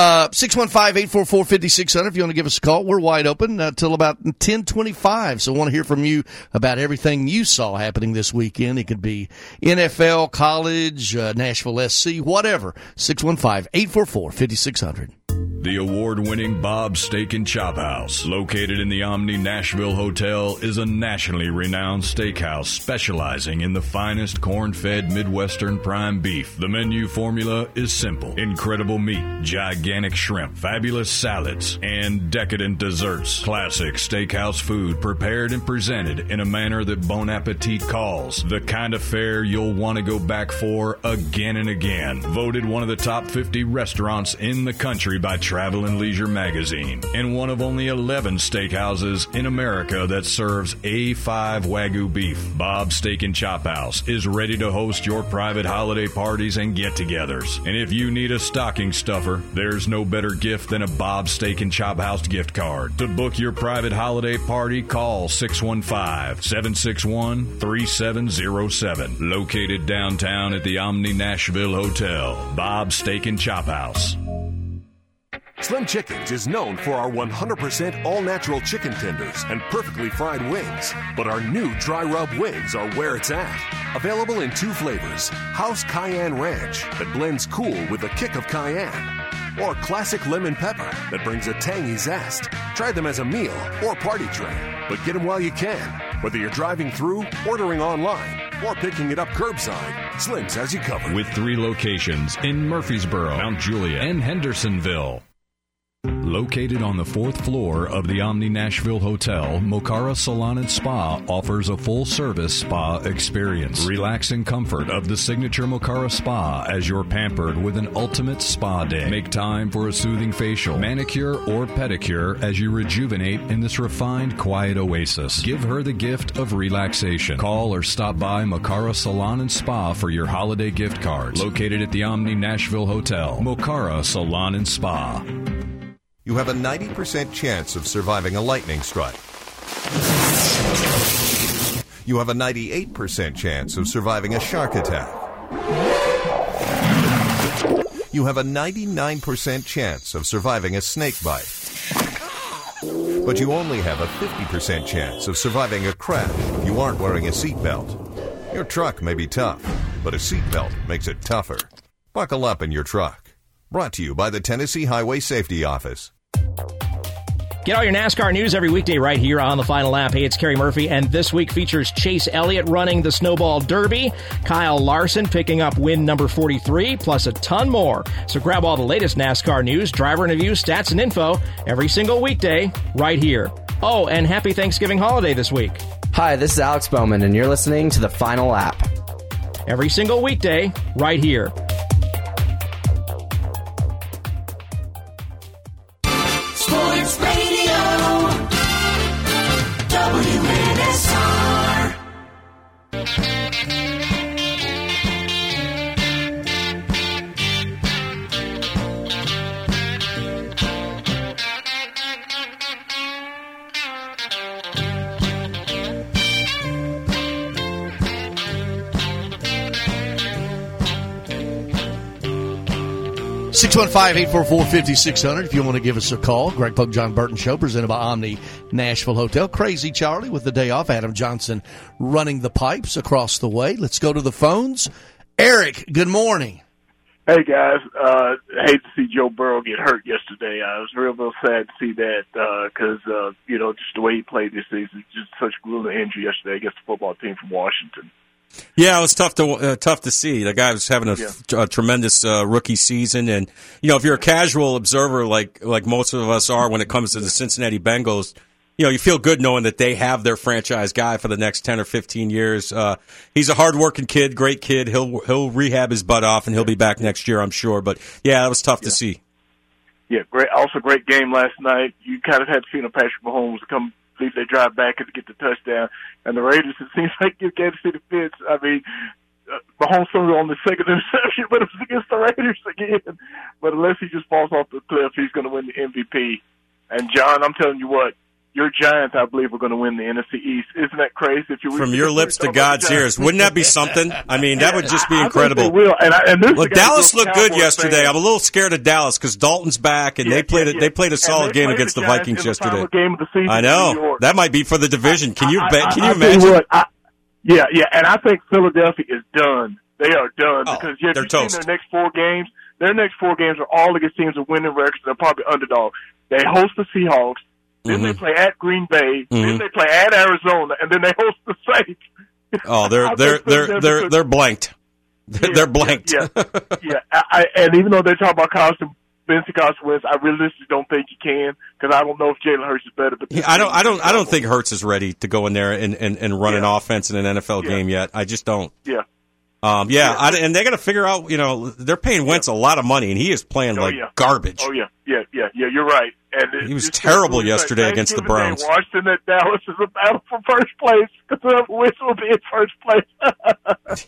[SPEAKER 2] 615-844-5600 if you want to give us a call. We're wide open till about 10:25, so I want to hear from you about everything you saw happening this weekend. It could be NFL, college, Nashville SC, whatever. 615-844-5600.
[SPEAKER 13] The award-winning Bob's Steak and Chop House, located in the Omni Nashville Hotel, is a nationally renowned steakhouse specializing in the finest corn-fed Midwestern prime beef. The menu formula is simple. Incredible meat, gigantic shrimp, fabulous salads, and decadent desserts. Classic steakhouse food prepared and presented in a manner that Bon Appetit calls. The kind of fare you'll want to go back for again and again. Voted one of the top 50 restaurants in the country by Travel and Leisure magazine, and one of only 11 steakhouses in America that serves A5 Wagyu beef. Bob's Steak and Chop House is ready to host your private holiday parties and get-togethers. And if you need a stocking stuffer, there's no better gift than a Bob's Steak and Chop House gift card. To book your private holiday party, call 615-761-3707. Located downtown at the Omni Nashville Hotel. Bob's Steak and Chop House.
[SPEAKER 14] Slim Chickens is known for our 100% all-natural chicken tenders and perfectly fried wings. But our new dry rub wings are where it's at. Available in 2 flavors, House Cayenne Ranch that blends cool with a kick of cayenne, or Classic Lemon Pepper that brings a tangy zest. Try them as a meal or party tray, but get them while you can. Whether you're driving through, ordering online, or picking it up curbside, Slim's has you covered.
[SPEAKER 13] With 3 locations in Murfreesboro, Mount Juliet, and Hendersonville. Located on the 4th floor of the Omni Nashville Hotel, Mocara Salon and Spa offers a full-service spa experience. Relax in comfort of the signature Mocara Spa as you're pampered with an ultimate spa day. Make time for a soothing facial, manicure, or pedicure as you rejuvenate in this refined, quiet oasis. Give her the gift of relaxation. Call or stop by Mocara Salon and Spa for your holiday gift cards. Located at the Omni Nashville Hotel, Mocara Salon and Spa.
[SPEAKER 15] You have a 90% chance of surviving a lightning strike. You have a 98% chance of surviving a shark attack. You have a 99% chance of surviving a snake bite. But you only have a 50% chance of surviving a crash if you aren't wearing a seatbelt. Your truck may be tough, but a seatbelt makes it tougher. Buckle up in your truck. Brought to you by the Tennessee Highway Safety Office.
[SPEAKER 16] Get all your NASCAR news every weekday right here on the Final Lap. Hey, it's Kerry Murphy, and this week features Chase Elliott running the Snowball Derby, Kyle Larson picking up win number 43, plus a ton more. So grab all the latest NASCAR news, driver interviews, stats, and info every single weekday right here. Oh, and happy Thanksgiving holiday this week.
[SPEAKER 17] Hi, this is Alex Bowman, and you're listening to the Final Lap.
[SPEAKER 16] Every single weekday right here.
[SPEAKER 10] Sports Radio WNSR.
[SPEAKER 2] 615-844-5600 if you want to give us a call. Greg Pogue, John Burton Show, presented by Omni Nashville Hotel. Crazy Charlie with the day off. Adam Johnson running the pipes across the way. Let's go to the phones. Eric, good morning.
[SPEAKER 18] Hey, guys. Hate to see Joe Burrow get hurt yesterday. I was real sad to see that because, just the way he played this season, just such a grueling injury yesterday against the football team from Washington.
[SPEAKER 3] Yeah, it was tough to see. The guy was having a tremendous rookie season, and if you're a casual observer like most of us are when it comes to the Cincinnati Bengals, you feel good knowing that they have their franchise guy for the next 10 or 15 years. He's a hardworking kid, great kid. He'll rehab his butt off, and he'll be back next year, I'm sure. But yeah, that was tough to see.
[SPEAKER 18] Yeah, great. Also, great game last night. You kind of had to see Patrick Mahomes come. If they drive back and get the touchdown. And the Raiders, it seems like you Kansas City fits. I mean, Mahomes threw on the second interception, but it was against the Raiders again. But unless he just falls off the cliff, he's going to win the MVP. And, John, I'm telling you what, your Giants, I believe, are going to win the NFC East. Isn't that crazy?
[SPEAKER 3] From your lips to God's ears. Wouldn't that be something? I mean, that would just be incredible.
[SPEAKER 18] I think they will. And
[SPEAKER 3] Dallas looked good yesterday. I'm a little scared of Dallas because Dalton's back, and they played a solid game against the Vikings yesterday.
[SPEAKER 18] Game of the season
[SPEAKER 3] I know. That might be for the division. Can you imagine?
[SPEAKER 18] And I think Philadelphia is done. They are done because
[SPEAKER 3] they're
[SPEAKER 18] seen their next 4 games. Their next 4 games are all against teams with winning records. They're probably underdogs. They host the Seahawks. Then they play at Green Bay. Then they play at Arizona, and then they host the Saints.
[SPEAKER 3] Oh, they're blanked. They're blanked.
[SPEAKER 18] And even though they talk about Benson Carson wins, I realistically don't think he can because I don't know if Jalen Hurts is better. But
[SPEAKER 3] I don't think Hurts is ready to go in there and run an offense in an NFL game yet. I just don't. And they got to figure out. They're paying Wentz a lot of money, and he is playing garbage.
[SPEAKER 18] You're right. And
[SPEAKER 3] he was terrible yesterday against the Browns.
[SPEAKER 18] Washington at Dallas is a battle for first place because whoever wins will be in first place.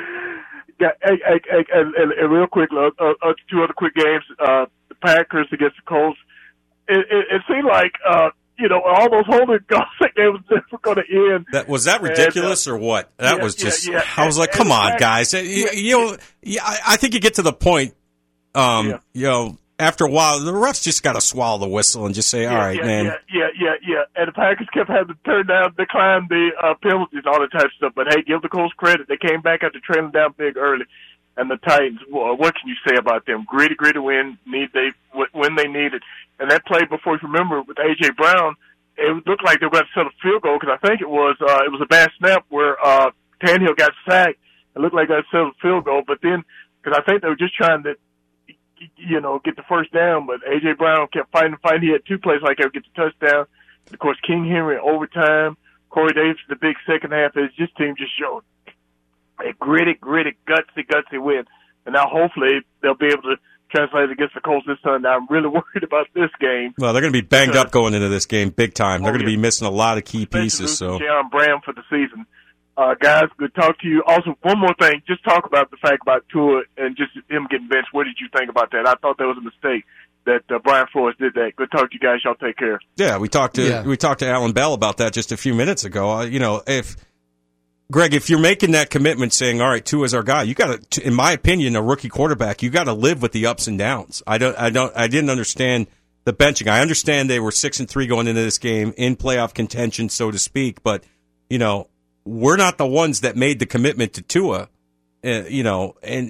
[SPEAKER 18] And real quick, 2 other quick games. The Packers against the Colts. It seemed like all those holding calls that game was never going to end.
[SPEAKER 3] Was that ridiculous or what? That was just. I was like, come on, guys. I think you get to the point. After a while, the refs just got to swallow the whistle and just say, all right, man.
[SPEAKER 18] And the Packers kept having to decline the penalties and all that type of stuff. But, hey, give the Colts credit. They came back after trailing down big early. And the Titans, what can you say about them? Gritty win, when they need it. And that play before, if you remember, with A.J. Brown, it looked like they were going to set a field goal because I think it was a bad snap where Tannehill got sacked, it looked like that settled a field goal. But then, because I think they were just trying to, get the first down, but A.J. Brown kept fighting. He had 2 plays like he would get the touchdown. And of course, King Henry in overtime. Corey Davis, the big second half. This team just showed a gritty, gutsy win. And now hopefully they'll be able to translate it against the Colts this time. Now I'm really worried about this game.
[SPEAKER 3] Well, they're going to be banged up going into this game big time. They're going to be missing a lot of key pieces. So,
[SPEAKER 18] Jaron Brown for the season. Guys, good to talk to you. Also, one more thing. Just talk about the fact about Tua and just him getting benched. What did you think about that? I thought that was a mistake that Brian Flores did that. Good to talk to you guys. Y'all take care.
[SPEAKER 3] Yeah, we talked to Alan Bell about that just a few minutes ago. If you're making that commitment saying, all right, Tua's our guy, you got to, in my opinion, a rookie quarterback, you got to live with the ups and downs. I didn't understand the benching. I understand they were 6-3 going into this game in playoff contention, so to speak, but, we're not the ones that made the commitment to Tua, and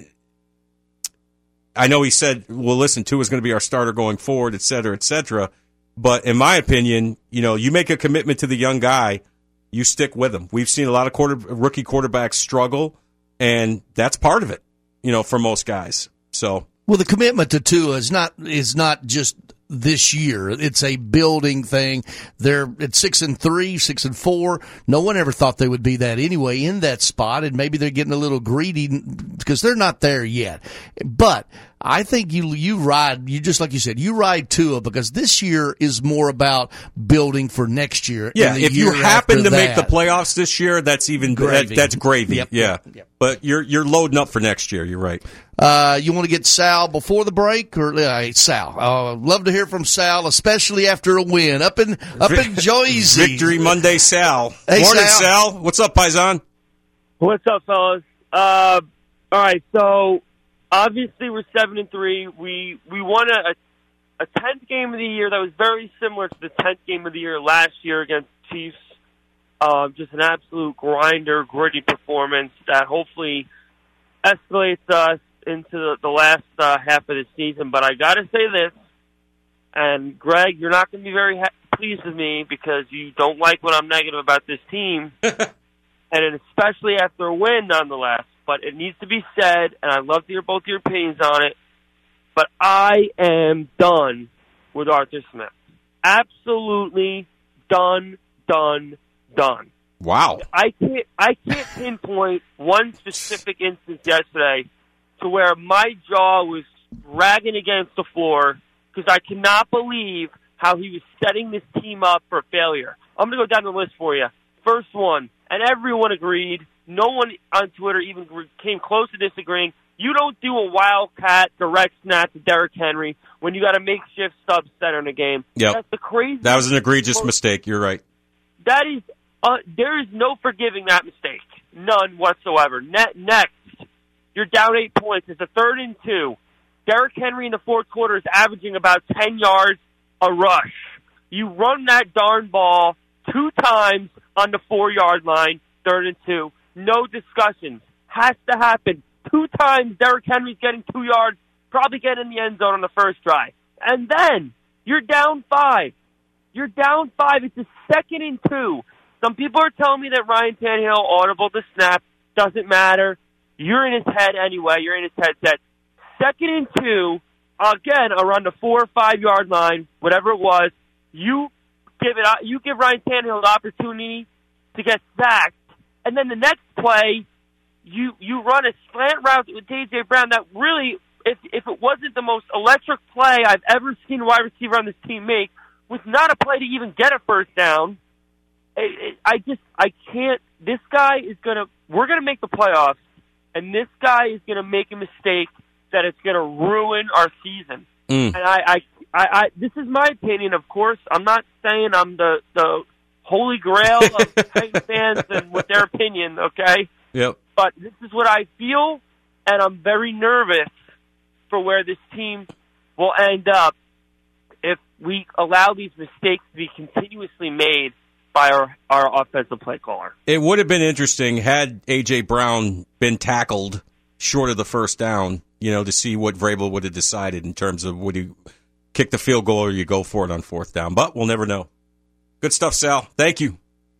[SPEAKER 3] I know he said, well, listen, Tua's going to be our starter going forward, et cetera, but in my opinion, you make a commitment to the young guy, you stick with him. We've seen a lot of rookie quarterbacks struggle, and that's part of it, for most guys. So,
[SPEAKER 2] well, the commitment to Tua is not just this year. It's a building thing. They're at 6-3, 6-4. No one ever thought they would be that anyway in that spot, and maybe they're getting a little greedy because they're not there yet. But I think you just like you said, you ride Tua because this year is more about building for next year.
[SPEAKER 3] Yeah, if you happen to make the playoffs this year, that's even gravy. That's gravy.
[SPEAKER 2] Yep.
[SPEAKER 3] Yeah.
[SPEAKER 2] Yep.
[SPEAKER 3] But you're loading up for next year. You're right.
[SPEAKER 2] You want to get Sal before the break, or Sal? Love to hear from Sal, especially after a win up in Jersey.
[SPEAKER 3] Victory Monday, Sal.
[SPEAKER 2] Hey,
[SPEAKER 3] morning, Sal. What's up, Paisan?
[SPEAKER 19] What's up, fellas? All right, so obviously we're 7-3. We won a 10th game of the year that was very similar to the 10th game of the year last year against Chiefs. Just an absolute grinder, gritty performance that hopefully escalates us into the last half of the season. But I got to say this, and Greg, you're not going to be very pleased with me because you don't like when I'm negative about this team, and especially after a win, nonetheless. But it needs to be said, and I'd love to hear both your opinions on it, but I am done with Arthur Smith. Absolutely done.
[SPEAKER 3] Wow.
[SPEAKER 19] I can't pinpoint one specific instance yesterday to where my jaw was dragging against the floor because I cannot believe how he was setting this team up for failure. I'm going to go down the list for you. First one, and everyone agreed. No one on Twitter even came close to disagreeing. You don't do a wildcat direct snap to Derrick Henry when you got a makeshift sub center in a game.
[SPEAKER 3] Yep.
[SPEAKER 19] That's the crazy.
[SPEAKER 3] That was an egregious mistake. You're right.
[SPEAKER 19] That is, there is no forgiving that mistake. None whatsoever. Next, you're down 8 points. It's a 3rd and 2. Derrick Henry in the fourth quarter is averaging about 10 yards a rush. You run that darn ball 2 times on the 4-yard line, 3rd and 2. No discussions. Has to happen. 2 times Derrick Henry's getting 2 yards, probably get in the end zone on the first drive. And then you're down 5. You're down 5. It's a 2nd and 2. Some people are telling me that Ryan Tannehill audible the snap. Doesn't matter. You're in his head anyway. You're in his headset. 2nd and 2, again, around the 4 or 5 yard line, whatever it was. You give Ryan Tannehill the opportunity to get sacked. And then the next play, you run a slant route with A.J. Brown that really, if it wasn't the most electric play I've ever seen a wide receiver on this team make, was not a play to even get a first down. I can't. This guy is we're going to make the playoffs, and this guy is going to make a mistake that it's going to ruin our season. And I this is my opinion, of course. I'm not saying I'm the holy grail of Titan fans and with their opinion, okay?
[SPEAKER 3] Yep.
[SPEAKER 19] But this is what I feel, and I'm very nervous for where this team will end up if we allow these mistakes to be continuously made by our offensive play caller.
[SPEAKER 3] It would have been interesting had A.J. Brown been tackled short of the first down, to see what Vrabel would have decided in terms of would you kick the field goal or you go for it on 4th down. But we'll never know. Good stuff, Sal. Thank you.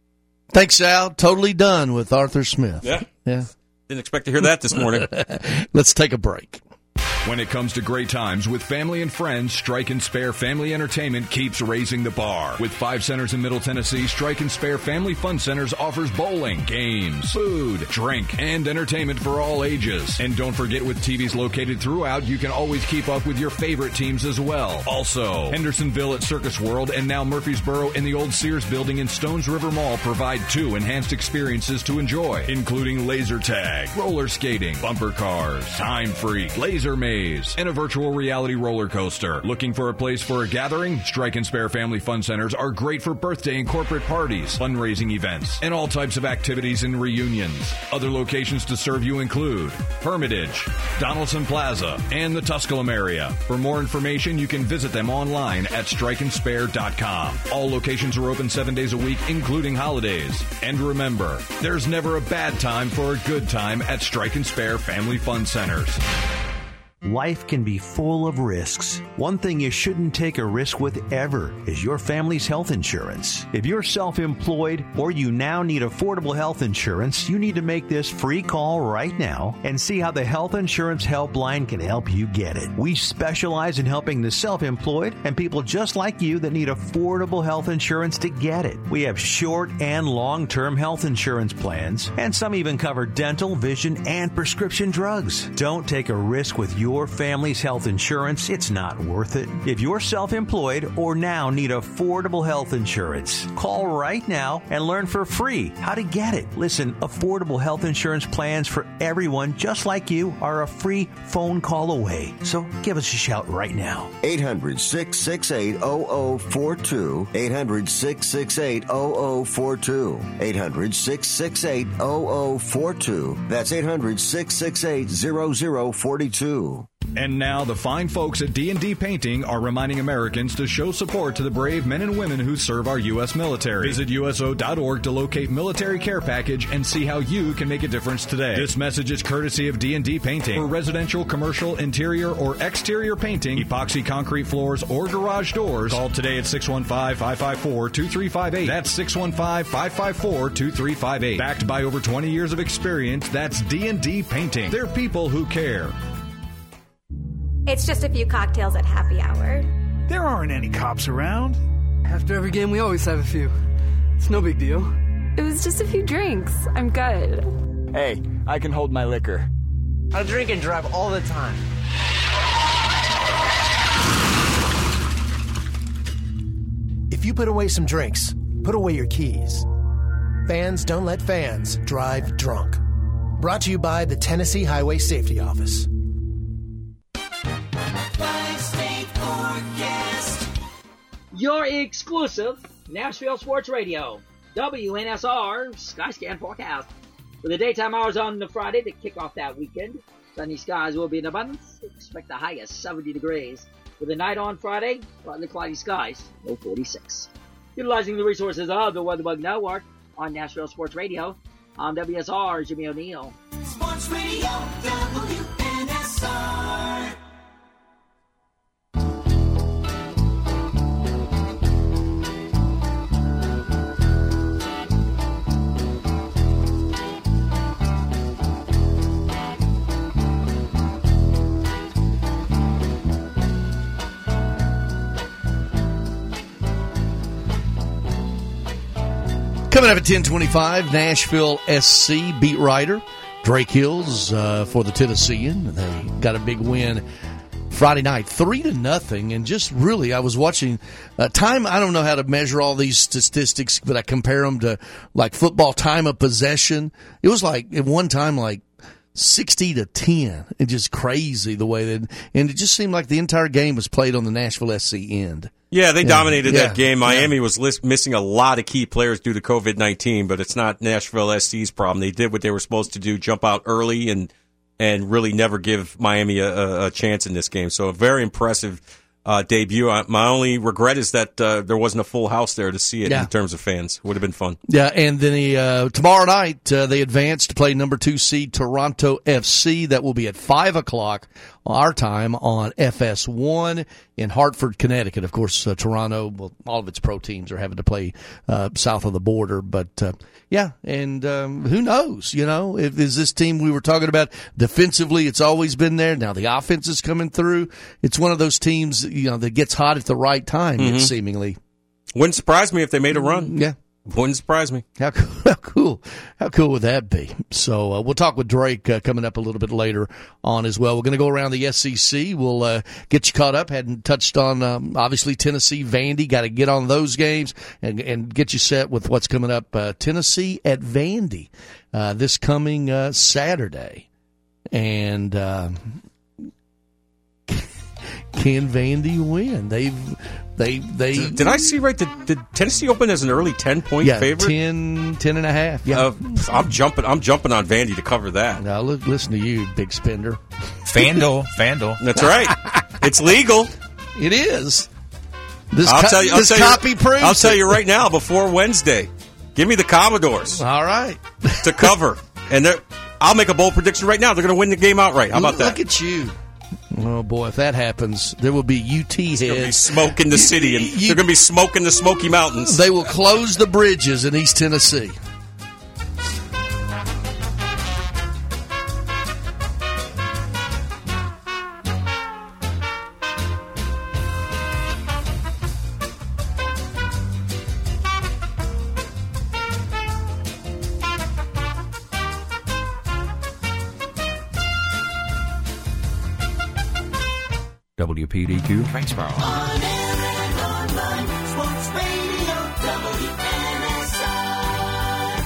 [SPEAKER 2] Thanks, Al. Totally done with Arthur Smith.
[SPEAKER 3] Yeah.
[SPEAKER 2] Didn't
[SPEAKER 3] expect to hear that this morning.
[SPEAKER 2] Let's take a break.
[SPEAKER 13] When it comes to great times with family and friends, Strike and Spare Family Entertainment keeps raising the bar. With 5 centers in Middle Tennessee, Strike and Spare Family Fun Centers offers bowling, games, food, drink, and entertainment for all ages. And don't forget, with TVs located throughout, you can always keep up with your favorite teams as well. Also, Hendersonville at Circus World and now Murfreesboro in the old Sears building in Stones River Mall provide 2 enhanced experiences to enjoy, including laser tag, roller skating, bumper cars, time freak, laser maze, and a virtual reality roller coaster. Looking for a place for a gathering? Strike and Spare Family Fun Centers are great for birthday and corporate parties, fundraising events, and all types of activities and reunions. Other locations to serve you include Hermitage, Donaldson Plaza, and the Tusculum area. For more information, you can visit them online at strikeandspare.com. All locations are open 7 days a week, including holidays. And remember, there's never a bad time for a good time at Strike and Spare Family Fun Centers.
[SPEAKER 20] Life can be full of risks. One thing you shouldn't take a risk with ever is your family's health insurance. If you're self-employed or you now need affordable health insurance, you need to make this free call right now and see how the Health Insurance Helpline can help you get it. We specialize in helping the self-employed and people just like you that need affordable health insurance to get it. We have short and long-term health insurance plans, and some even cover dental, vision, and prescription drugs. Don't take a risk with your family's health insurance. It's not worth it. If you're self-employed or now need affordable health insurance, call right now and learn for free how to get it. Listen, affordable health insurance plans for everyone just like you are a free phone call away. So give us a shout right now.
[SPEAKER 9] 800-668-0042. 800-668-0042. 800-668-0042. That's 800-668-0042.
[SPEAKER 13] And now the fine folks at D&D Painting are reminding Americans to show support to the brave men and women who serve our U.S. military. Visit USO.org to locate Military Care Package and see how you can make a difference today. This message is courtesy of D&D Painting. For residential, commercial, interior, or exterior painting, epoxy concrete floors, or garage doors, call today at 615-554-2358. That's 615-554-2358. Backed by over 20 years of experience, that's D&D Painting. They're people who care.
[SPEAKER 21] It's just a few cocktails at happy hour.
[SPEAKER 22] There aren't any cops around. After every game, we always have a few. It's no big deal.
[SPEAKER 23] It was just a few drinks. I'm good.
[SPEAKER 24] Hey, I can hold my liquor.
[SPEAKER 25] I drink and drive all the time.
[SPEAKER 26] If you put away some drinks, put away your keys. Fans don't let fans drive drunk. Brought to you by the Tennessee Highway Safety Office.
[SPEAKER 27] Your exclusive Nashville Sports Radio, WNSR Skyscan forecast. For the daytime hours on the Friday to kick off that weekend, sunny skies will be in abundance. Expect the high of 70 degrees. For the night on Friday, partly cloudy skies, low 46. Utilizing the resources of the WeatherBug Network on Nashville Sports Radio, I'm WSR Jimmy O'Neill.
[SPEAKER 10] Sports Radio, WNSR.
[SPEAKER 2] Coming up at 10:25, Nashville SC beat writer Drake Hills for the Tennessean. They got a big win Friday night, 3-0, and just really, I was watching time. I don't know how to measure all these statistics, but I compare them to like football time of possession. It was like at one time like 60-10. It's just crazy the way that, and it just seemed like the entire game was played on the Nashville SC end.
[SPEAKER 3] Yeah, they dominated that game. Miami was missing a lot of key players due to COVID-19, but it's not Nashville SC's problem. They did what they were supposed to do, jump out early and really never give Miami a chance in this game. So a very impressive debut. My only regret is that there wasn't a full house there to see it in terms of fans. Would have been fun.
[SPEAKER 2] Yeah, and then tomorrow night they advance to play number 2 seed Toronto FC. That will be at 5:00 our time on FS1 in Hartford, Connecticut. Of course, Toronto, well, all of its pro teams are having to play south of the border. But, and who knows, if is this team we were talking about defensively, it's always been there. Now the offense is coming through. It's one of those teams, that gets hot at the right time, seemingly.
[SPEAKER 3] Wouldn't surprise me if they made a run.
[SPEAKER 2] Yeah.
[SPEAKER 3] Wouldn't surprise me.
[SPEAKER 2] How cool would that be? So we'll talk with Drake coming up a little bit later on as well. We're going to go around the SEC. We'll get you caught up. Hadn't touched on, obviously, Tennessee, Vandy. Got to get on those games and get you set with what's coming up. Tennessee at Vandy this coming Saturday. And can Vandy win?
[SPEAKER 3] Did I see right? Did Tennessee open as an early 10-point favorite?
[SPEAKER 2] 10.5. Yeah,
[SPEAKER 3] I'm jumping on Vandy to cover that.
[SPEAKER 2] Now listen to you, big spender.
[SPEAKER 1] FanDuel.
[SPEAKER 3] That's right. It's legal.
[SPEAKER 2] It is.
[SPEAKER 3] I'll tell you right now. Before Wednesday, give me the Commodores.
[SPEAKER 2] All right,
[SPEAKER 3] to cover, and I'll make a bold prediction right now. They're going to win the game outright. How about that?
[SPEAKER 2] Look at you. Oh, boy, if that happens, there will be UT heads.
[SPEAKER 3] There's going to be smoke in the city, and they're going to be smoke in the Smoky Mountains.
[SPEAKER 2] They will close the bridges in East Tennessee.
[SPEAKER 1] WPDQ Transparent.
[SPEAKER 10] On air and online, Sports Radio, WNSR,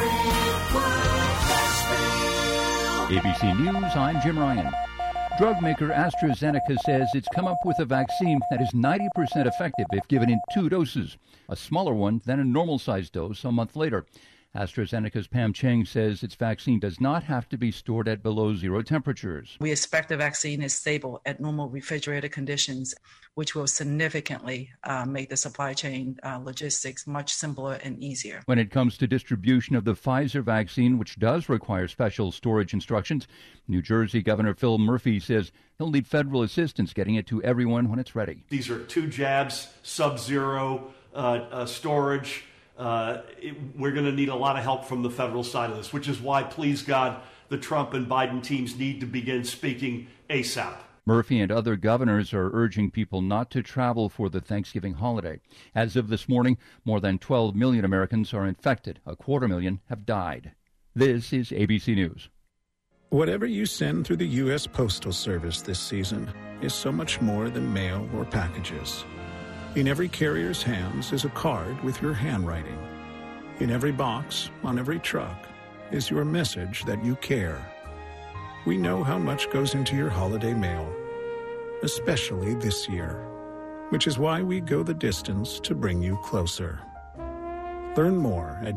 [SPEAKER 10] Brentwood, Nashville.
[SPEAKER 4] ABC News, I'm Jim Ryan. Drug maker AstraZeneca says it's come up with a vaccine that is 90% effective if given in 2 doses, a smaller one than a normal-sized dose a month later. AstraZeneca's Pam Cheng says its vaccine does not have to be stored at below 0 temperatures.
[SPEAKER 5] We expect the vaccine is stable at normal refrigerator conditions, which will significantly make the supply chain logistics much simpler and easier.
[SPEAKER 4] When it comes to distribution of the Pfizer vaccine, which does require special storage instructions, New Jersey Governor Phil Murphy says he'll need federal assistance getting it to everyone when it's ready.
[SPEAKER 6] These are 2 jabs, sub-zero storage. We're going to need a lot of help from the federal side of this, which is why, please God, the Trump and Biden teams need to begin speaking ASAP.
[SPEAKER 4] Murphy and other governors are urging people not to travel for the Thanksgiving holiday. As of this morning, more than 12 million Americans are infected. 250,000 have died. This is ABC News.
[SPEAKER 7] Whatever you send through the U.S. Postal Service this season is so much more than mail or packages. In every carrier's hands is a card with your handwriting. In every box, on every truck, is your message that you care. We know how much goes into your holiday mail, especially this year, which is why we go the distance to bring you closer. Learn more at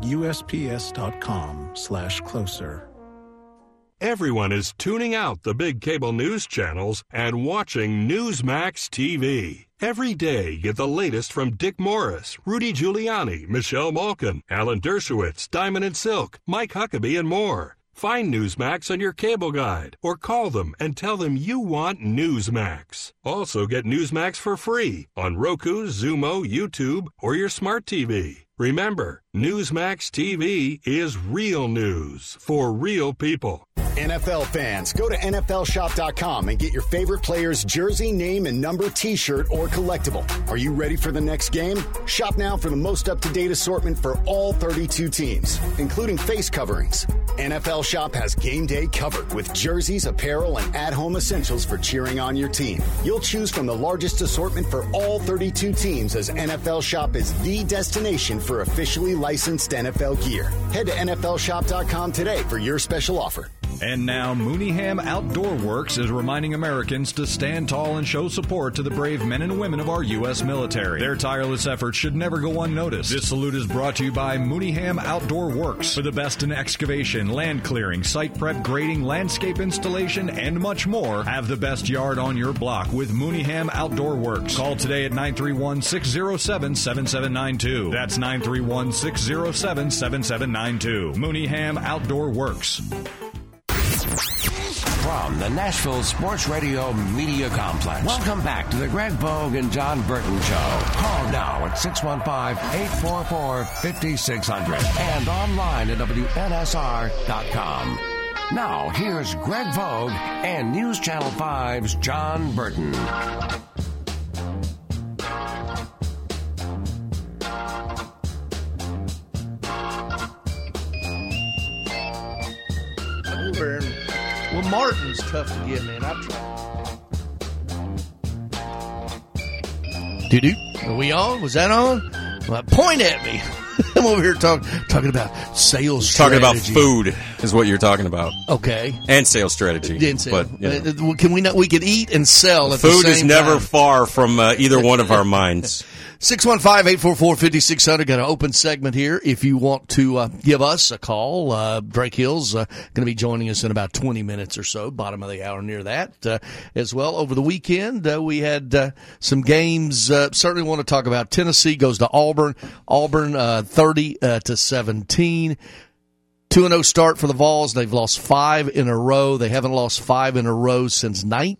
[SPEAKER 7] USPS.com/closer.
[SPEAKER 8] Everyone is tuning out the big cable news channels and watching Newsmax TV. Every day, get the latest from Dick Morris, Rudy Giuliani, Michelle Malkin, Alan Dershowitz, Diamond and Silk, Mike Huckabee, and more. Find Newsmax on your cable guide or call them and tell them you want Newsmax. Also get Newsmax for free on Roku, Zumo, YouTube, or your smart TV. Remember, Newsmax TV is real news for real people.
[SPEAKER 11] NFL fans, go to NFLshop.com and get your favorite player's jersey, name, and number t-shirt or collectible. Are you ready for the next game? Shop now for the most up-to-date assortment for all 32 teams, including face coverings. NFL Shop has game day covered with jerseys, apparel, and at-home essentials for cheering on your team. You'll choose from the largest assortment for all 32 teams, as NFL Shop is the destination for officially licensed NFL gear. Head to NFLshop.com today for your special offer.
[SPEAKER 13] And now, Mooneyham Outdoor Works is reminding Americans to stand tall and show support to the brave men and women of our U.S. military. Their tireless efforts should never go unnoticed. This salute is brought to you by Mooneyham Outdoor Works. For the best in excavation, land clearing, site prep, grading, landscape installation, and much more, have the best yard on your block with Mooneyham Outdoor Works. Call today at 931-607-7792. That's 931-607-7792. Mooneyham Outdoor Works.
[SPEAKER 12] from the Nashville Sports Radio Media Complex. Welcome back to the Greg Vogue and John Burton Show. Call now at 615-844-5600 and online at WNSR.com. Now, here's Greg Vogue and News Channel 5's John Burton.
[SPEAKER 2] Well, Martin's tough to get, man. I've tried. Doo-doo. Are we on? Was that on? Well, point at me. I'm over here talking about sales strategy.
[SPEAKER 3] Talking about food is what you're talking about.
[SPEAKER 2] Okay.
[SPEAKER 3] And sales strategy.
[SPEAKER 2] But,
[SPEAKER 3] you know.
[SPEAKER 2] Can we not? We could eat and sell at
[SPEAKER 3] food
[SPEAKER 2] the same
[SPEAKER 3] is never
[SPEAKER 2] time.
[SPEAKER 3] far from either one of our minds.
[SPEAKER 2] 615-844-5600. Got an open segment here. If you want to give us a call, Drake Hill's going to be joining us in about 20 minutes or so, bottom of the hour near that as well. Over the weekend, we had some games. Certainly want to talk about Tennessee goes to Auburn. Auburn 30-17. 2-0 start for the Vols. They've lost 5 in a row. They haven't lost 5 in a row since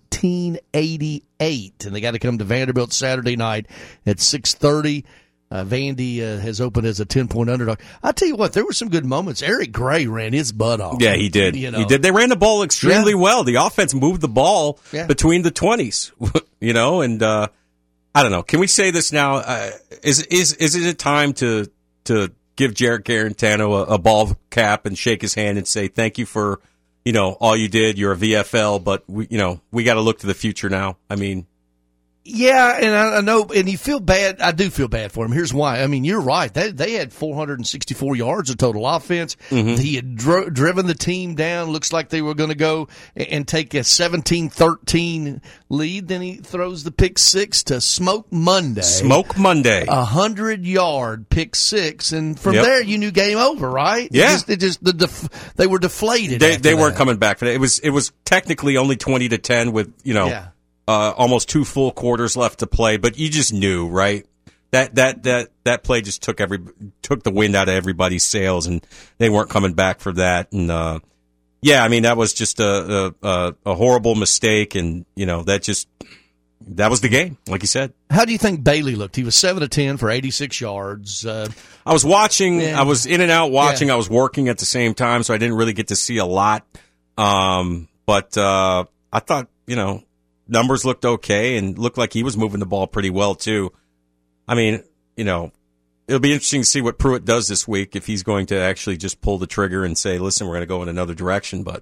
[SPEAKER 2] 1988. And they got to come to Vanderbilt Saturday night at 6:30. Vandy has opened as a 10-point underdog. I'll tell you what, there were some good moments. Eric Gray ran his butt off.
[SPEAKER 3] Yeah, he did.
[SPEAKER 2] You know.
[SPEAKER 3] He did. They ran the ball extremely well. The offense moved the ball between the 20s, and I don't know. Can we say this now? Is it a time to give Jarrett Garantano a ball cap and shake his hand and say thank you for, all you did. You're a VFL, but we got to look to the future now. I mean,
[SPEAKER 2] yeah, and I know, and you feel bad. I do feel bad for him. Here's why. I mean, you're right. They had 464 yards of total offense. Mm-hmm. He had driven the team down. Looks like they were going to go and take a 17-13 lead. Then he throws the pick six to Smoke Monday. 100-yard pick six, and from there you knew game over, right?
[SPEAKER 3] Yeah.
[SPEAKER 2] They were deflated.
[SPEAKER 3] They weren't coming back for that. It was technically only 20-10 with almost 2 full quarters left to play, but you just knew, right? That play just took the wind out of everybody's sails, and they weren't coming back for that. And I mean, that was just a horrible mistake, and that was the game, like you said.
[SPEAKER 2] How do you think Bailey looked? He was 7-10 for 86 yards.
[SPEAKER 3] I was watching. I was in and out watching. I was working at the same time, so I didn't really get to see a lot. But I thought, numbers looked okay and looked like he was moving the ball pretty well, too. I mean, it'll be interesting to see what Pruitt does this week, if he's going to actually just pull the trigger and say, listen, we're going to go in another direction. But,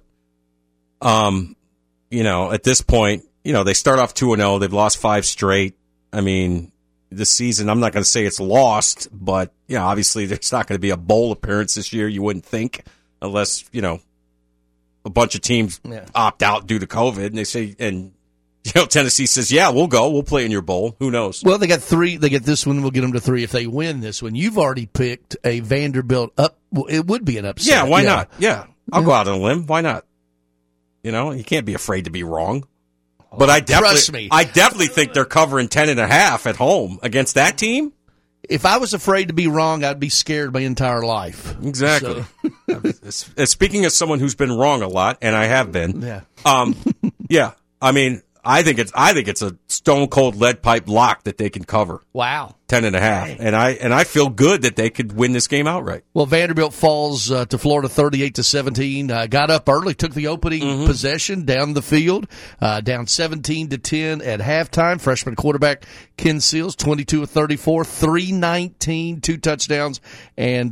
[SPEAKER 3] at this point, they start off 2-0. They've lost 5 straight. I mean, this season, I'm not going to say it's lost, but, obviously there's not going to be a bowl appearance this year, you wouldn't think, unless, a bunch of teams opt out due to COVID. And they say, Tennessee says, yeah, we'll go. We'll play in your bowl. Who knows?
[SPEAKER 2] Well, they got 3. They get this one. We'll get them to 3 if they win this one. You've already picked a Vanderbilt up. Well, it would be an upset.
[SPEAKER 3] Yeah, why not? Yeah, I'll go out on a limb. Why not? You can't be afraid to be wrong. But I definitely think they're covering 10.5 at home against that team.
[SPEAKER 2] If I was afraid to be wrong, I'd be scared my entire life.
[SPEAKER 3] Exactly. So. Speaking as someone who's been wrong a lot, and I have been.
[SPEAKER 2] Yeah.
[SPEAKER 3] I mean, I think it's a stone cold lead pipe lock that they can cover.
[SPEAKER 2] Wow.
[SPEAKER 3] 10.5. And I feel good that they could win this game outright.
[SPEAKER 2] Well, Vanderbilt falls to Florida 38-17. Got up early, took the opening possession down the field, down 17-10 at halftime. Freshman quarterback Ken Seals, 22 of 34, 319, 2 touchdowns, and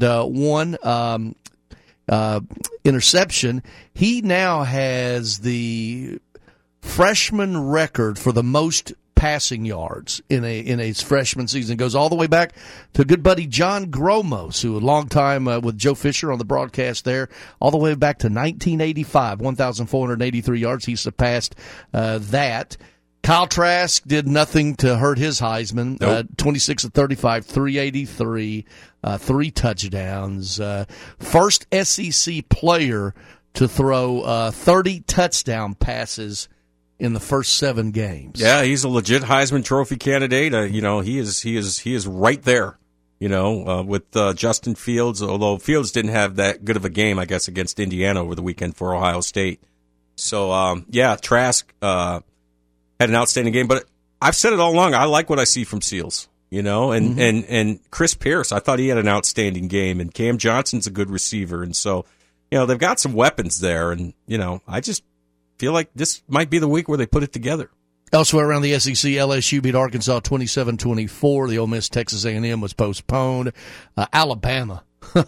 [SPEAKER 2] 1 interception. He now has the freshman record for the most passing yards in a freshman season. Goes all the way back to good buddy John Gromos, who a long time with Joe Fisher on the broadcast there, all the way back to 1985, 1,483 yards. He surpassed that. Kyle Trask did nothing to hurt his Heisman. Nope. 26 of 35, 383, 3 touchdowns. First SEC player to throw 30 touchdown passes in the first 7 games.
[SPEAKER 3] Yeah, he's a legit Heisman Trophy candidate. He is right there. With Justin Fields, although Fields didn't have that good of a game, I guess, against Indiana over the weekend for Ohio State. So, Trask had an outstanding game. But I've said it all along. I like what I see from Seals, and Chris Pierce. I thought he had an outstanding game, and Cam Johnson's a good receiver. And so, they've got some weapons there. And, I just feel like this might be the week where they put it together.
[SPEAKER 2] Elsewhere around the SEC, LSU beat Arkansas 27-24. The Ole Miss Texas A&M was postponed. Alabama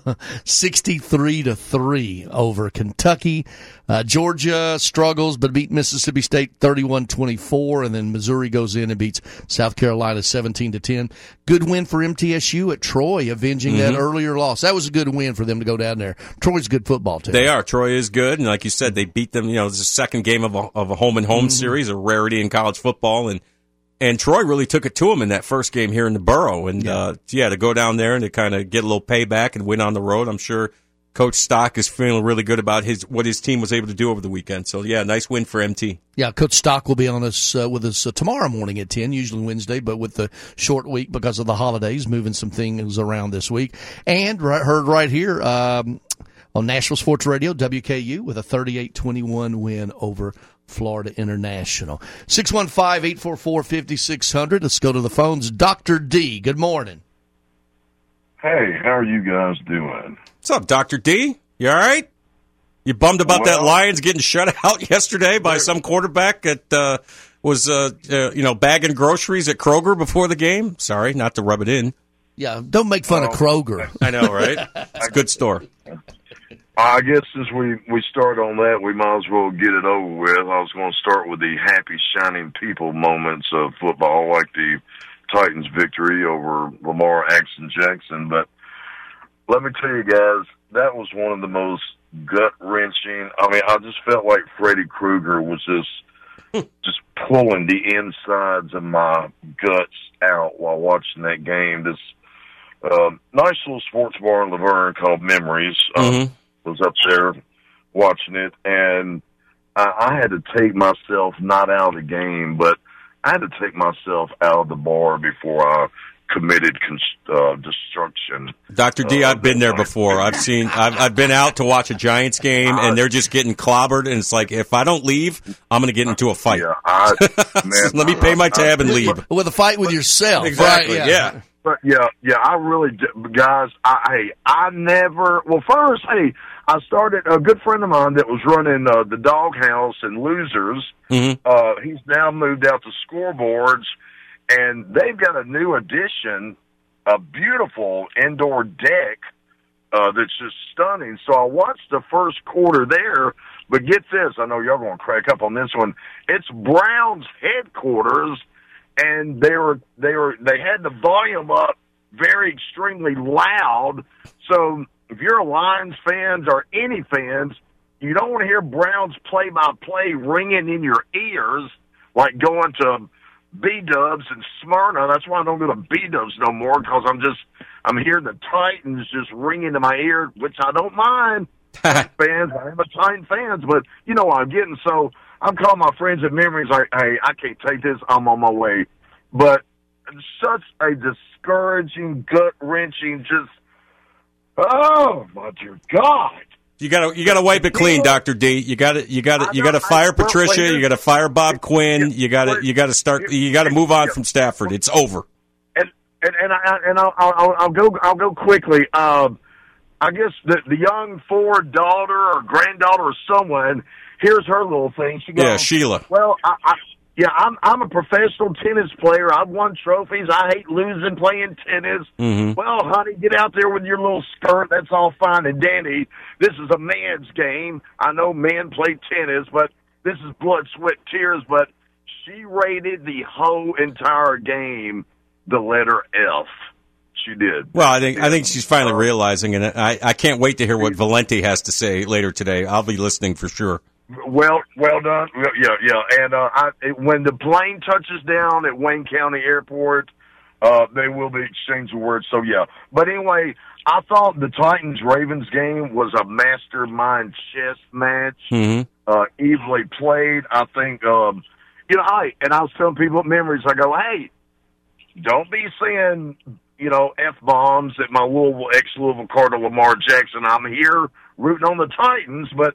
[SPEAKER 2] 63-3 over Kentucky. Georgia struggles but beat Mississippi State 31-24, and then Missouri goes in and beats South Carolina 17-10. Good win for MTSU at Troy, avenging that earlier loss. That was a good win for them to go down there. Troy's a good football team.
[SPEAKER 3] They are. Troy is good, and like you said, they beat them. It's the second game of a home-and-home series, a rarity in college football, and Troy really took it to him in that first game here in the Borough. And, to go down there and to kind of get a little payback and win on the road, I'm sure Coach Stock is feeling really good about what his team was able to do over the weekend. So, nice win for MT. Yeah,
[SPEAKER 2] Coach Stock will be on with us tomorrow morning at 10, usually Wednesday, but with the short week because of the holidays, moving some things around this week. And heard right here on Nashville Sports Radio, WKU, with a 38-21 win over Florida International. 615-844-5600. Let's go to the phones. Dr. D, good morning.
[SPEAKER 14] Hey, how are you guys doing?
[SPEAKER 3] What's up, Dr. D? You all right? You bummed about that Lions getting shut out yesterday by some quarterback that was bagging groceries at Kroger before the game? Sorry, not to rub it in.
[SPEAKER 2] Yeah, don't make fun of Kroger.
[SPEAKER 3] I know, right? It's a good store.
[SPEAKER 14] I guess since we start on that, we might as well get it over with. I was going to start with the happy, shining people moments of football, like the Titans' victory over Lamar Jackson. But let me tell you guys, that was one of the most gut-wrenching. I mean, I just felt like Freddy Krueger was just pulling the insides of my guts out while watching that game. This nice little sports bar in Laverne called Memories. Was up there watching it, and I had to take myself not out of the game, but I had to take myself out of the bar before I committed destruction.
[SPEAKER 3] Dr. D, I've been there before. I've been out to watch a Giants game, and they're just getting clobbered, and it's like, if I don't leave, I'm going to get into a fight.
[SPEAKER 14] Yeah,
[SPEAKER 3] let me pay my tab and leave.
[SPEAKER 2] With a fight with yourself.
[SPEAKER 3] Exactly,
[SPEAKER 2] right?
[SPEAKER 14] Yeah. But I really, guys, I never, I started, a good friend of mine that was running the Doghouse and Losers, he's now moved out to Scoreboards, and they've got a new addition, a beautiful indoor deck that's just stunning. So I watched the first quarter there, but get this, I know y'all going to crack up on this one, it's Browns headquarters, and they had the volume up very extremely loud. So if you're a Lions fans or any fans, you don't want to hear Browns play-by-play ringing in your ears like going to B-Dubs and Smyrna. That's why I don't go to B-Dubs no more, because I'm hearing the Titans just ringing in my ear, which I don't mind. Fans, I am a Titan fans, but you know what I'm getting. So I'm calling my friends at Memories like, hey, I can't take this. I'm on my way. But such a discouraging, gut-wrenching, oh, my dear God.
[SPEAKER 3] You gotta wipe it clean, Dr. D. You gotta fire Patricia. You gotta fire Bob Quinn. You gotta move on from Stafford. It's over.
[SPEAKER 14] And I'll go quickly. I guess the young Ford daughter or granddaughter or someone, here's her little thing. She goes,
[SPEAKER 3] Sheila.
[SPEAKER 14] Well, I'm a professional tennis player. I've won trophies. I hate losing playing tennis. Well, honey, get out there with your little skirt. That's all fine and dandy. This is a man's game. I know men play tennis, but this is blood, sweat, tears. But she rated the whole entire game the letter F. She did.
[SPEAKER 3] Well, I think she's finally realizing, and I can't wait to hear what Valenti has to say later today. I'll be listening for sure.
[SPEAKER 14] Well done. Yeah. And when the plane touches down at Wayne County Airport, they will be exchanging words. So yeah. But anyway, I thought the Titans-Ravens game was a mastermind chess match, evilly played. I think, and I was telling people at Memories, I go, hey, don't be saying, F-bombs at my ex-Louisville Cardinal Lamar Jackson. I'm here rooting on the Titans, but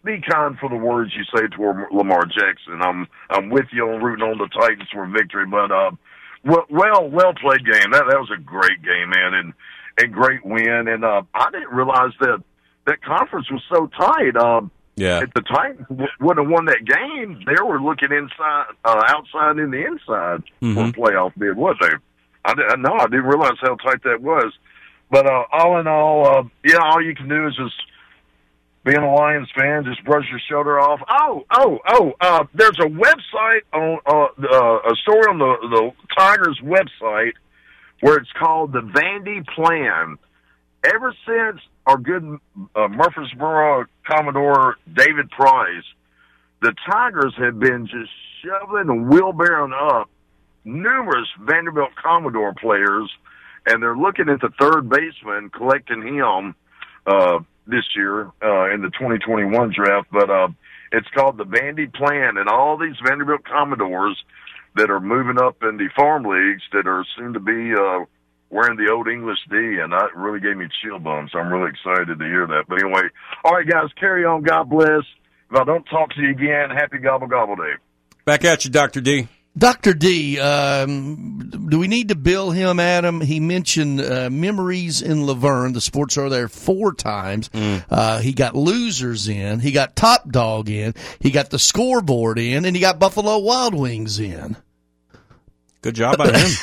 [SPEAKER 14] be kind for the words you say toward Lamar Jackson. I'm with you on rooting on the Titans for victory, but well played game. That was a great game, man, and great win. And I didn't realize that conference was so tight. If the Titans would have won that game, they were looking outside and the inside for a playoff bid, was they? I didn't realize how tight that was. But all in all, all you can do is just, being a Lions fan, just brush your shoulder off. There's a website on a story on the Tigers website where it's called the Vandy Plan. Ever since our good Murfreesboro Commodore David Price, the Tigers have been just shoveling and wheelbarrowing up numerous Vanderbilt Commodore players, and they're looking at the third baseman, collecting him this year in the 2021 draft. But it's called the Vandy Plan, and all these Vanderbilt Commodores that are moving up in the farm leagues that are soon to be wearing the Old English D, and that really gave me chill bumps. So I'm really excited to hear that. But anyway, all right, guys, carry on. God bless. If I don't talk to you again, happy Gobble Gobble Day.
[SPEAKER 3] Back at you, Dr. D.
[SPEAKER 2] Dr. D, do we need to bill him, Adam? He mentioned Memories in Laverne. The sports are there 4 times. He got Losers in. He got Top Dog in. He got the Scoreboard in. And he got Buffalo Wild Wings in.
[SPEAKER 3] Good job by him.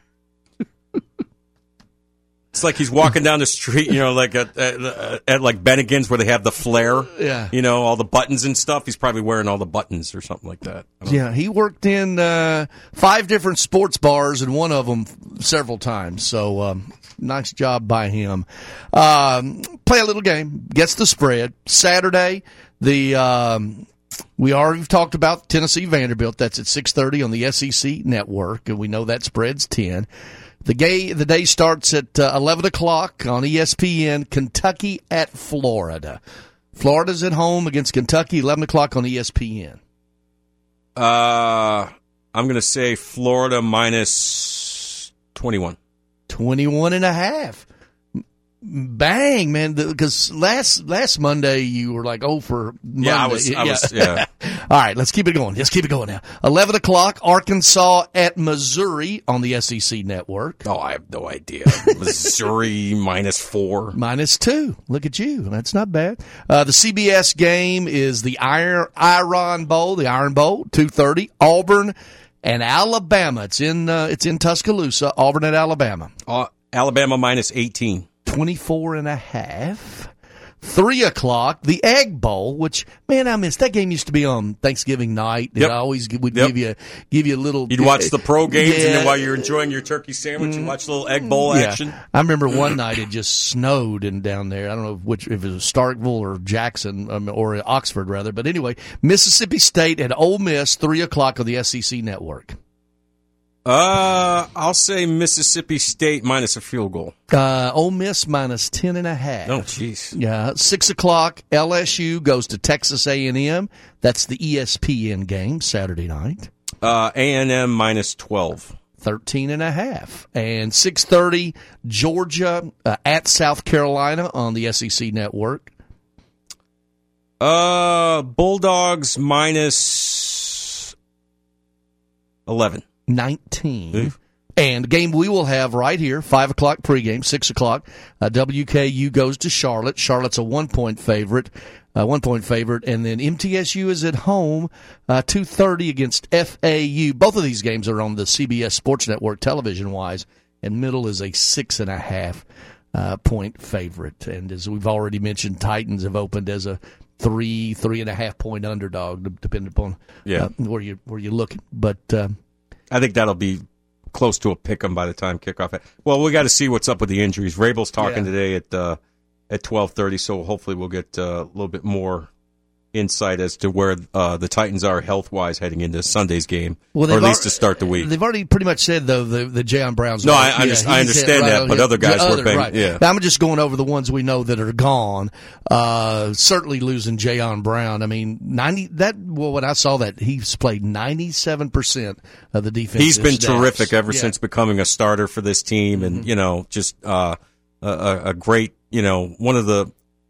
[SPEAKER 3] It's like he's walking down the street, like at like Bennigan's where they have the flare, all the buttons and stuff. He's probably wearing all the buttons or something like that.
[SPEAKER 2] He worked in 5 different sports bars and one of them several times. So nice job by him. Play a little game, gets the spread. Saturday, we already talked about Tennessee Vanderbilt. That's at 6:30 on the SEC Network, and we know that spread's 10. The day starts at 11 o'clock on ESPN, Kentucky at Florida. Florida's at home against Kentucky, 11 o'clock on ESPN.
[SPEAKER 3] I'm going to say Florida minus 21. 21.5.
[SPEAKER 2] Bang, man, because last Monday you were like, for Monday.
[SPEAKER 3] I was.
[SPEAKER 2] All right, let's keep it going. Let's keep it going now. 11 o'clock, Arkansas at Missouri on the SEC Network.
[SPEAKER 3] Oh, I have no idea. Missouri minus 4.
[SPEAKER 2] Minus 2. Look at you. That's not bad. The CBS game is the Iron Bowl, 2:30. Auburn and Alabama. It's in Tuscaloosa. Auburn at Alabama.
[SPEAKER 3] Alabama minus 18.
[SPEAKER 2] 24.5. 3 o'clock, the Egg Bowl, which, man, I miss. That game used to be on Thanksgiving night.
[SPEAKER 3] Yep.
[SPEAKER 2] I always would give you a little.
[SPEAKER 3] You'd watch the pro games, and then while you're enjoying your turkey sandwich, you watch a little Egg Bowl action.
[SPEAKER 2] I remember one night it just snowed down there. I don't know if it was Starkville or Jackson or Oxford, rather. But anyway, Mississippi State at Ole Miss, 3 o'clock on the SEC Network.
[SPEAKER 3] I'll say Mississippi State minus a field goal.
[SPEAKER 2] Ole Miss minus 10.5.
[SPEAKER 3] Oh, jeez.
[SPEAKER 2] Yeah, 6 o'clock, LSU goes to Texas A&M. That's the ESPN game Saturday night.
[SPEAKER 3] A&M minus 12.
[SPEAKER 2] 13.5. And 6:30, Georgia at South Carolina on the SEC Network.
[SPEAKER 3] Bulldogs minus 11.
[SPEAKER 2] 19. And the game we will have right here, 5 o'clock pregame, 6 o'clock. WKU goes to Charlotte. Charlotte's a 1-point favorite. And then MTSU is at home, 2:30 against FAU. Both of these games are on the CBS Sports Network television-wise, and Middle is a 6.5 point favorite. And as we've already mentioned, Titans have opened as a 3.5 point underdog, depending upon where you're looking. But
[SPEAKER 3] I think that'll be close to a pick'em by the time kickoff. Well, we got to see what's up with the injuries. Rabel's talking today at 12:30, so hopefully we'll get a little bit more insight as to where the Titans are health-wise heading into Sunday's game, or at least to start the week.
[SPEAKER 2] They've already pretty much said, though, the Jayon Brown's...
[SPEAKER 3] No, I understand that, but other guys were banged.
[SPEAKER 2] Right.
[SPEAKER 3] Yeah.
[SPEAKER 2] Now, I'm just going over the ones we know that are gone. Certainly losing Jayon Brown. I mean, when I saw that, he's played 97% of the defense.
[SPEAKER 3] He's been terrific ever since becoming a starter for this team, and, just a great, one of the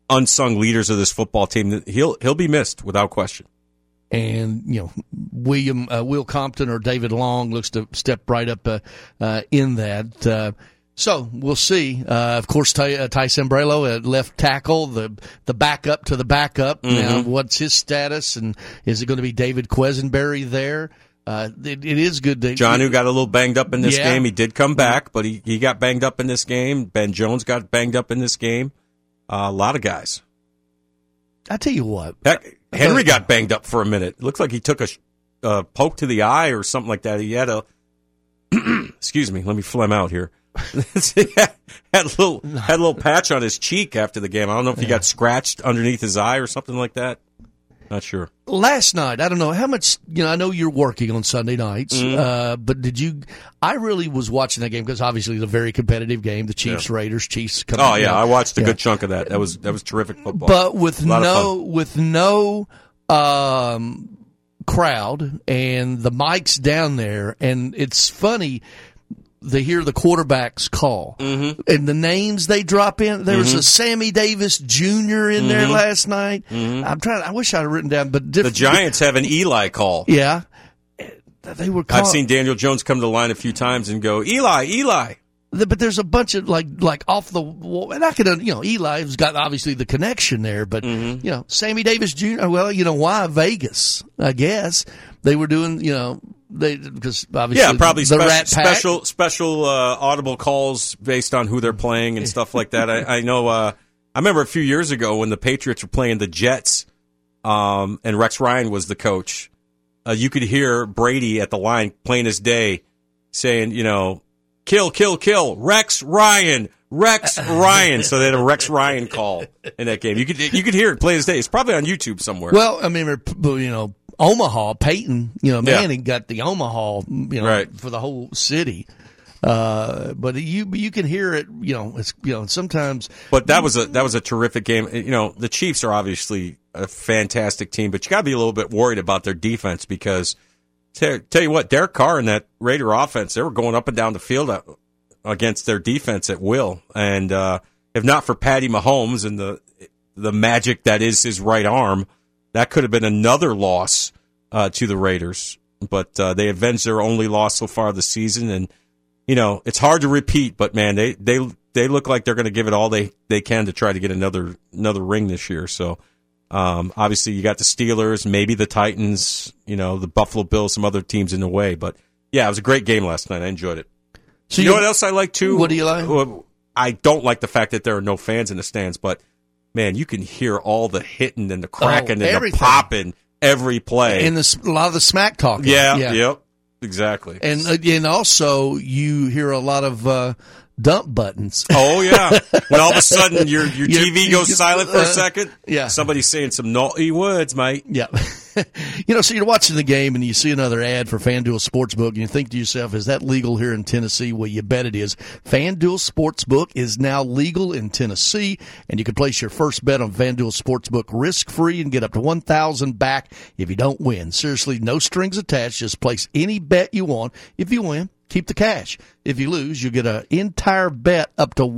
[SPEAKER 3] unsung leaders of this football team. He'll be missed without question.
[SPEAKER 2] And, Will Compton or David Long looks to step right up in that. So we'll see. Of course, Ty Sambrailo at left tackle, the backup to the backup.
[SPEAKER 3] Mm-hmm.
[SPEAKER 2] Now, what's his status? And is it going to be David Quesenberry there? It is good.
[SPEAKER 3] Jonnu got a little banged up in this game. He did come back, but he got banged up in this game. Ben Jones got banged up in this game. A lot of guys.
[SPEAKER 2] I tell you what.
[SPEAKER 3] Heck, Henry got banged up for a minute. It looked like he took a poke to the eye or something like that. He had a excuse me, let me phlegm out here. had a little patch on his cheek after the game. I don't know if he got scratched underneath his eye or something like that. Not sure.
[SPEAKER 2] Last night, I don't know how much, I know you're working on Sunday nights, but I really was watching that game because obviously it's a very competitive game. The Chiefs-Raiders, Chiefs coming
[SPEAKER 3] Oh, yeah, I watched a good chunk of that. That was terrific football.
[SPEAKER 2] But with no crowd and the mics down there, and it's funny, they hear the quarterback's call and the names they drop in. There was a Sammy Davis Jr. in there last night. I wish I'd written down, but
[SPEAKER 3] the Giants have an Eli call.
[SPEAKER 2] Yeah, they were.
[SPEAKER 3] I've seen Daniel Jones come to the line a few times and go, Eli.
[SPEAKER 2] But there's a bunch of like off the wall, and I could, Eli's got obviously the connection there, but Sammy Davis Jr. Well, why Vegas? I guess they were doing, because obviously
[SPEAKER 3] probably
[SPEAKER 2] the Rat Pack.
[SPEAKER 3] special audible calls based on who they're playing and stuff like that. I know. I remember a few years ago when the Patriots were playing the Jets, and Rex Ryan was the coach. You could hear Brady at the line plain as day saying, kill, Rex Ryan. So they had a Rex Ryan call in that game. You could hear it plain as day. It's probably on YouTube somewhere.
[SPEAKER 2] Well, I mean, Omaha, Peyton, Manning got the Omaha,
[SPEAKER 3] right,
[SPEAKER 2] for the whole city. But you can hear it, sometimes.
[SPEAKER 3] But that was a terrific game. The Chiefs are obviously a fantastic team, but you got to be a little bit worried about their defense because tell you what, Derek Carr and that Raider offense, they were going up and down the field against their defense at will. And if not for Patty Mahomes and the magic that is his right arm, that could have been another loss to the Raiders. But they avenged their only loss so far this season, and it's hard to repeat. But man, they look like they're going to give it all they can to try to get another ring this year. So obviously you got the Steelers, maybe the Titans, the Buffalo Bills, some other teams in the way. But yeah, it was a great game last night. I enjoyed it. So you know what else I like too?
[SPEAKER 2] What do you like?
[SPEAKER 3] I don't like the fact that there are no fans in the stands, but man, you can hear all the hitting and the cracking and the popping every play.
[SPEAKER 2] And a lot of the smack talking.
[SPEAKER 3] Yeah, yep, exactly.
[SPEAKER 2] And also you hear a lot of dump buttons.
[SPEAKER 3] Oh, yeah. When all of a sudden your TV goes silent for a second.
[SPEAKER 2] Yeah.
[SPEAKER 3] Somebody's saying some naughty words, mate.
[SPEAKER 2] Yeah. So you're watching the game and you see another ad for FanDuel Sportsbook and you think to yourself, is that legal here in Tennessee? Well, you bet it is. FanDuel Sportsbook is now legal in Tennessee, and you can place your first bet on FanDuel Sportsbook risk-free and get up to $1,000 back if you don't win. Seriously, no strings attached. Just place any bet you want. If you win, keep the cash. If you lose, you get an entire bet up to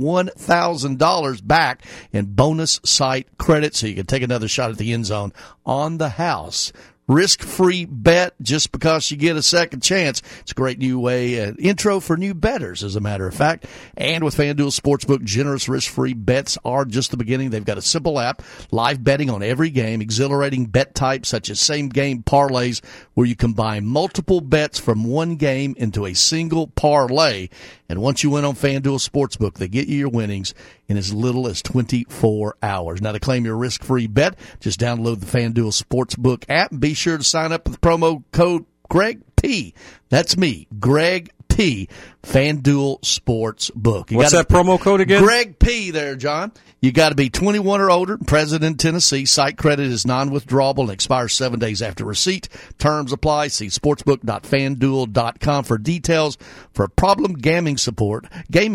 [SPEAKER 2] $1,000 back in bonus site credit, so you can take another shot at the end zone on the house. Risk-free bet just because you get a second chance. It's a great new way, intro for new bettors, as a matter of fact. And with FanDuel Sportsbook, generous risk-free bets are just the beginning. They've got a simple app, live betting on every game, exhilarating bet types such as same-game parlays, where you combine multiple bets from one game into a single parlay. And once you win on FanDuel Sportsbook, they get you your winnings in as little as 24 hours. Now, to claim your risk-free bet, just download the FanDuel Sportsbook app and be sure to sign up with the promo code Greg P. That's me, Greg P. FanDuel Sportsbook.
[SPEAKER 3] What's that promo code again?
[SPEAKER 2] Greg P. there, John. You got to be 21 or older, present in Tennessee. Site credit is non-withdrawable and expires 7 days after receipt. Terms apply. See sportsbook.fanduel.com for details. For problem gaming support,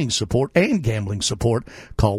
[SPEAKER 2] and gambling support, call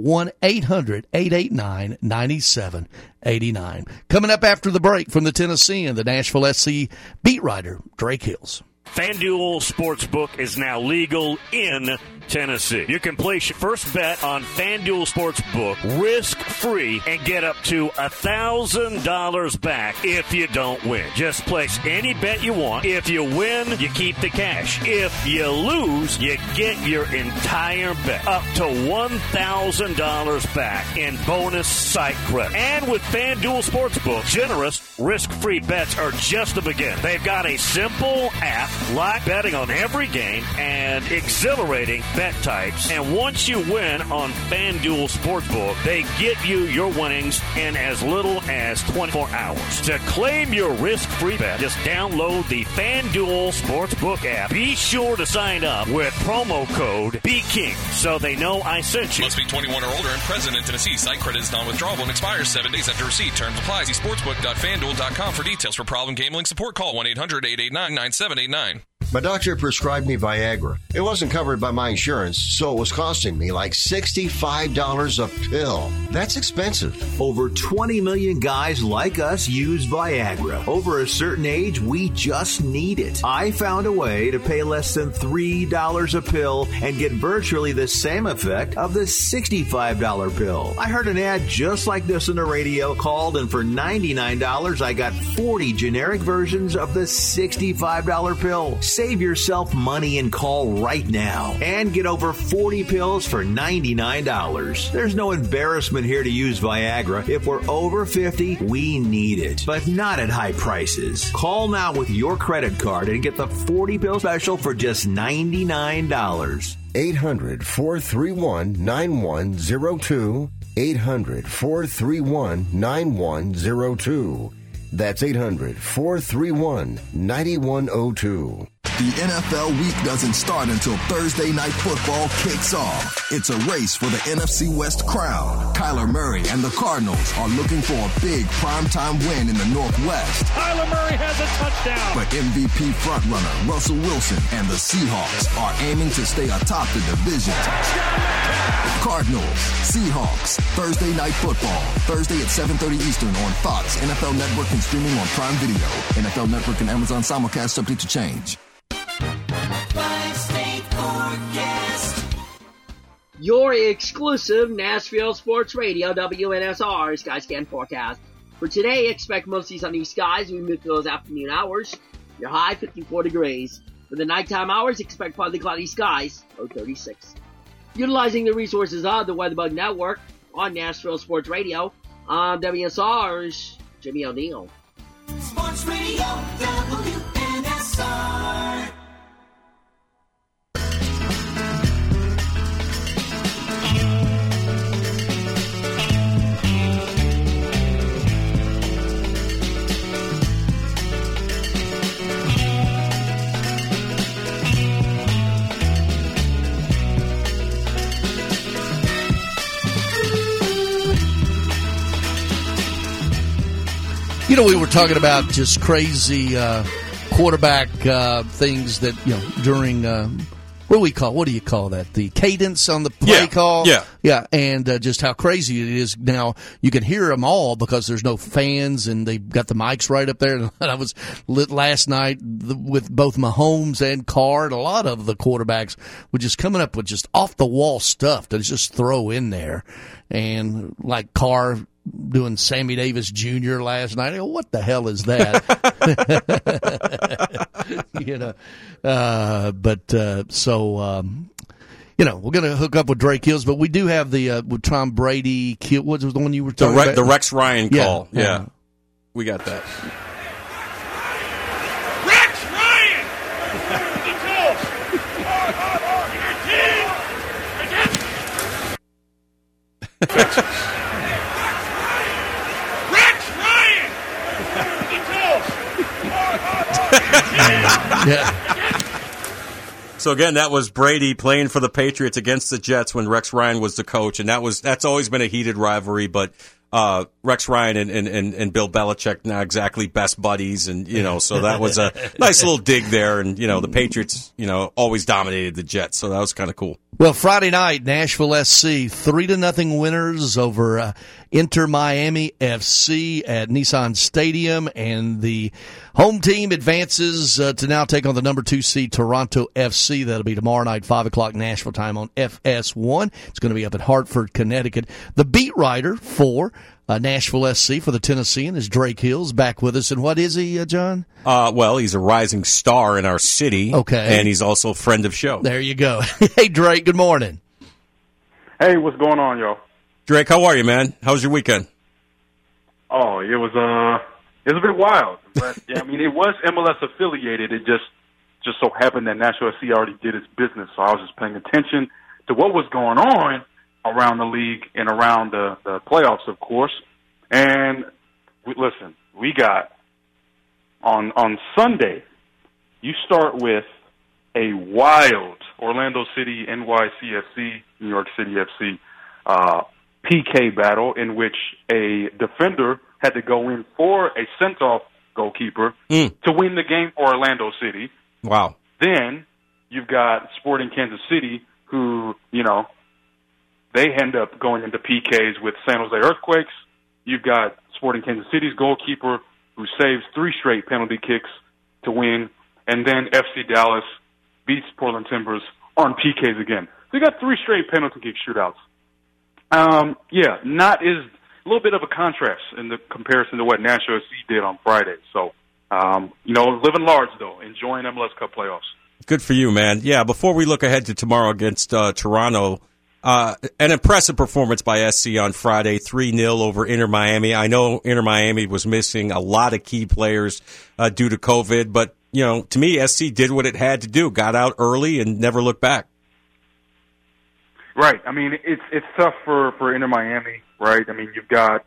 [SPEAKER 2] 1-800-889-9789. Coming up after the break from the Tennessee and the Nashville SC beat writer, Drake Hills.
[SPEAKER 9] FanDuel Sportsbook is now legal in Tennessee. You can place your first bet on FanDuel Sportsbook risk-free and get up to $1,000 back if you don't win. Just place any bet you want. If you win, you keep the cash. If you lose, you get your entire bet. Up to $1,000 back in bonus site credit. And with FanDuel Sportsbook, generous risk-free bets are just the beginning. They've got a simple app, live betting on every game, and exhilarating bet types. And once you win on FanDuel Sportsbook, they get you your winnings in as little as 24 hours. To claim your risk-free bet, just download the FanDuel Sportsbook app. Be sure to sign up with promo code BKING so they know I sent you.
[SPEAKER 15] Must be 21 or older and present in Tennessee. Site credit is non-withdrawable and expires 7 days after receipt. Terms apply. See sportsbook.fanduel.com for details. For problem gambling support, call 1-800-889-9789.
[SPEAKER 16] My doctor prescribed me Viagra. It wasn't covered by my insurance, so it was costing me like $65 a pill. That's expensive.
[SPEAKER 17] Over 20 million guys like us use Viagra. Over a certain age, we just need it. I found a way to pay less than $3 a pill and get virtually the same effect of the $65 pill. I heard an ad just like this on the radio, called, and for $99, I got 40 generic versions of the $65 pill. Save yourself money and call right now and get over 40 pills for $99. There's no embarrassment here to use Viagra. If we're over 50, we need it, but not at high prices. Call now with your credit card and get the 40 pill special for just $99.
[SPEAKER 16] 800-431-9102. 800-431-9102. That's 800-431-9102.
[SPEAKER 18] The NFL week doesn't start until Thursday Night Football kicks off. It's a race for the NFC West crown. Kyler Murray and the Cardinals are looking for a big primetime win in the Northwest.
[SPEAKER 19] Kyler Murray has a touchdown.
[SPEAKER 18] But MVP frontrunner Russell Wilson and the Seahawks are aiming to stay atop the division. Cardinals, Seahawks, Thursday Night Football. Thursday at 7:30 Eastern on Fox, NFL Network, and streaming on Prime Video. NFL Network and Amazon simulcast subject to change.
[SPEAKER 27] Your exclusive Nashville Sports Radio, WNSR Skyscan forecast. For today, expect mostly sunny skies. We move to those afternoon hours. Your high, 54 degrees. For the nighttime hours, expect partly cloudy skies, low 36. Utilizing the resources of the WeatherBug Network on Nashville Sports Radio, I'm WNSR's Jimmy O'Neill.
[SPEAKER 10] Sports Radio, WNSR.
[SPEAKER 2] You know, we were talking about just crazy quarterback things that, you know, during what do you call that? The cadence on the play call? Yeah, and just how crazy it is. Now, you can hear them all because there's no fans, and they've got the mics right up there. And I was lit last night with both Mahomes and Carr, and a lot of the quarterbacks were just coming up with just off-the-wall stuff to just throw in there. And like Carr doing Sammy Davis Jr. last night. I go, what the hell is that? You know, you know, we're going to hook up with Drake Hills, but we do have the with Tom Brady. What was the one you were talking about?
[SPEAKER 3] The Rex Ryan call. Yeah. We got that.
[SPEAKER 10] Rex Ryan!
[SPEAKER 3] So again, that was Brady playing for the Patriots against the Jets when Rex Ryan was the coach, and that's always been a heated rivalry. But Rex Ryan and Bill Belichick not exactly best buddies, and you know, so that was a nice little dig there. And you know, the Patriots, you know, always dominated the Jets, so that was kind of cool.
[SPEAKER 2] Well, Friday night, Nashville SC 3-0 winners over Inter Miami FC at Nissan Stadium, and the home team advances to now take on the number 2 seed Toronto FC. That'll be tomorrow night, 5 o'clock Nashville time on FS1. It's going to be up at Hartford, Connecticut. The beat writer for Nashville SC for the Tennessean is Drake Hills, back with us. And what is he, John?
[SPEAKER 3] Well, he's a rising star in our city.
[SPEAKER 2] Okay.
[SPEAKER 3] And he's also a friend of show.
[SPEAKER 2] There you go. Hey, Drake, good morning.
[SPEAKER 20] Hey, what's going on, y'all?
[SPEAKER 3] Drake, how are you, man? How was your weekend?
[SPEAKER 20] Oh, it was a bit wild. But, yeah, I mean, it was MLS affiliated. It just so happened that Nashville SC already did its business, so I was just paying attention to what was going on around the league and around the playoffs, of course. And listen, we got on Sunday, you start with a wild Orlando City, NYCFC, New York City FC PK battle in which a defender had to go in for a sent-off goalkeeper to win the game for Orlando City.
[SPEAKER 3] Wow.
[SPEAKER 20] Then you've got Sporting Kansas City, who, they end up going into PKs with San Jose Earthquakes. You've got Sporting Kansas City's goalkeeper who saves 3 straight penalty kicks to win. And then FC Dallas beats Portland Timbers on PKs again. So you got 3 straight penalty kick shootouts. A little bit of a contrast in the comparison to what Nashville SC did on Friday. So, living large, though, enjoying MLS Cup playoffs.
[SPEAKER 3] Good for you, man. Yeah, before we look ahead to tomorrow against Toronto, an impressive performance by SC on Friday, 3-0 over Inter Miami. I know Inter Miami was missing a lot of key players due to COVID, but, to me, SC did what it had to do, got out early and never looked back.
[SPEAKER 20] Right. I mean, it's tough for Inter Miami, right? I mean, you've got,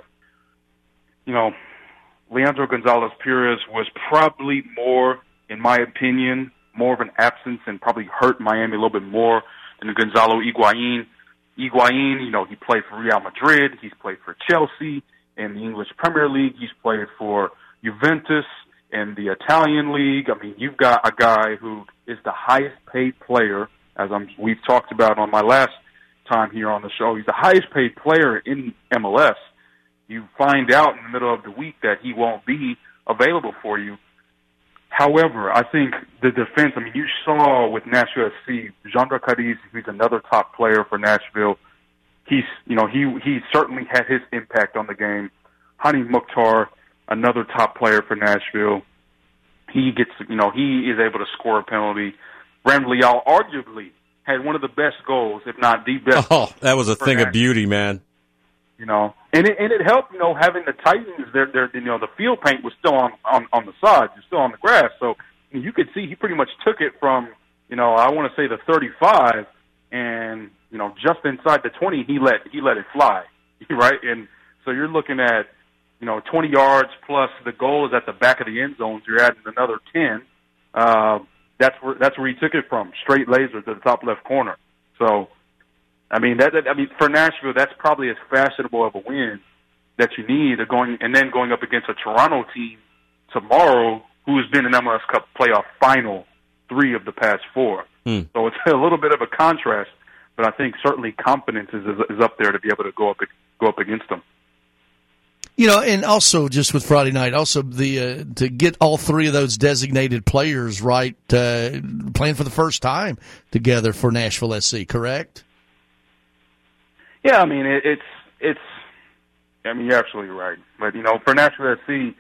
[SPEAKER 20] Leandro Gonzalez-Pirez was probably more, in my opinion, more of an absence and probably hurt Miami a little bit more than Gonzalo Higuain. Higuain, he played for Real Madrid. He's played for Chelsea in the English Premier League. He's played for Juventus in the Italian League. I mean, you've got a guy who is the highest paid player, as we've talked about on my last time here on the show. He's the highest paid player in MLS. You find out in the middle of the week that he won't be available for you. However, I think the defense, you saw with Nashville SC, Jandro Cadiz, who's another top player for Nashville. He certainly had his impact on the game. Hani Mukhtar, another top player for Nashville. He gets, he is able to score a penalty. Ram Leal arguably had one of the best goals, if not the best.
[SPEAKER 3] Oh, that was a thing of beauty, man.
[SPEAKER 20] And it helped, having the Titans, the field paint was still on the sides, it's still on the grass. So you could see he pretty much took it from, I want to say the 35, and just inside the 20, he let it fly, right? And so you're looking at 20 yards plus the goal is at the back of the end zone. So you're adding another 10. That's where he took it from, straight laser to the top left corner. So. For Nashville, that's probably as fashionable of a win that you need. Going up against a Toronto team tomorrow, who has been in MLS Cup playoff final 3 of the past 4. So it's a little bit of a contrast, but I think certainly confidence is up there to be able to go up against them.
[SPEAKER 2] And also just with Friday night, also the to get all 3 of those designated players right, playing for the first time together for Nashville SC, correct?
[SPEAKER 20] Yeah, it's. You're absolutely right. But for Nashville SC,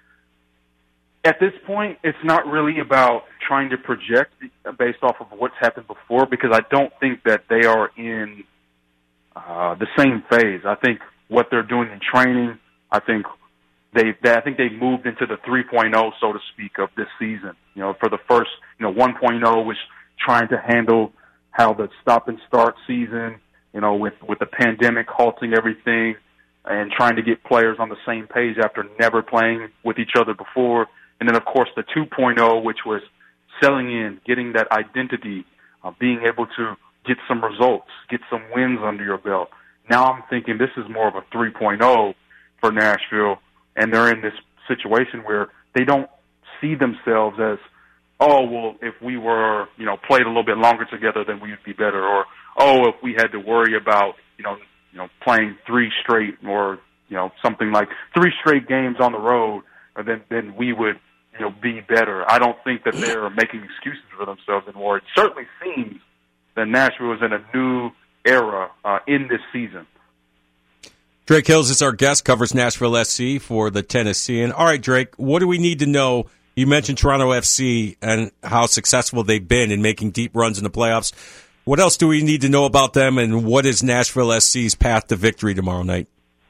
[SPEAKER 20] at this point, it's not really about trying to project based off of what's happened before, because I don't think that they are in the same phase. I think what they're doing in training, I think they moved into the 3.0, so to speak, of this season. For the first, 1.0 was trying to handle how the stop and start season. With the pandemic halting everything and trying to get players on the same page after never playing with each other before. And then, of course, the 2.0, which was selling in, getting that identity, being able to get some results, get some wins under your belt. Now I'm thinking this is more of a 3.0 for Nashville, and they're in this situation where they don't see themselves as, if we were, played a little bit longer together, then we would be better, or if we had to worry about, playing 3 straight or something like 3 straight games on the road, then we would, be better. I don't think that they're making excuses for themselves anymore. It certainly seems that Nashville is in a new era in this season.
[SPEAKER 3] Drake Hills is our guest, covers Nashville SC for the Tennessean. All right, Drake, what do we need to know? You mentioned Toronto FC and how successful they've been in making deep runs in the playoffs. What else do we need to know about them, and what is Nashville SC's path to victory tomorrow night?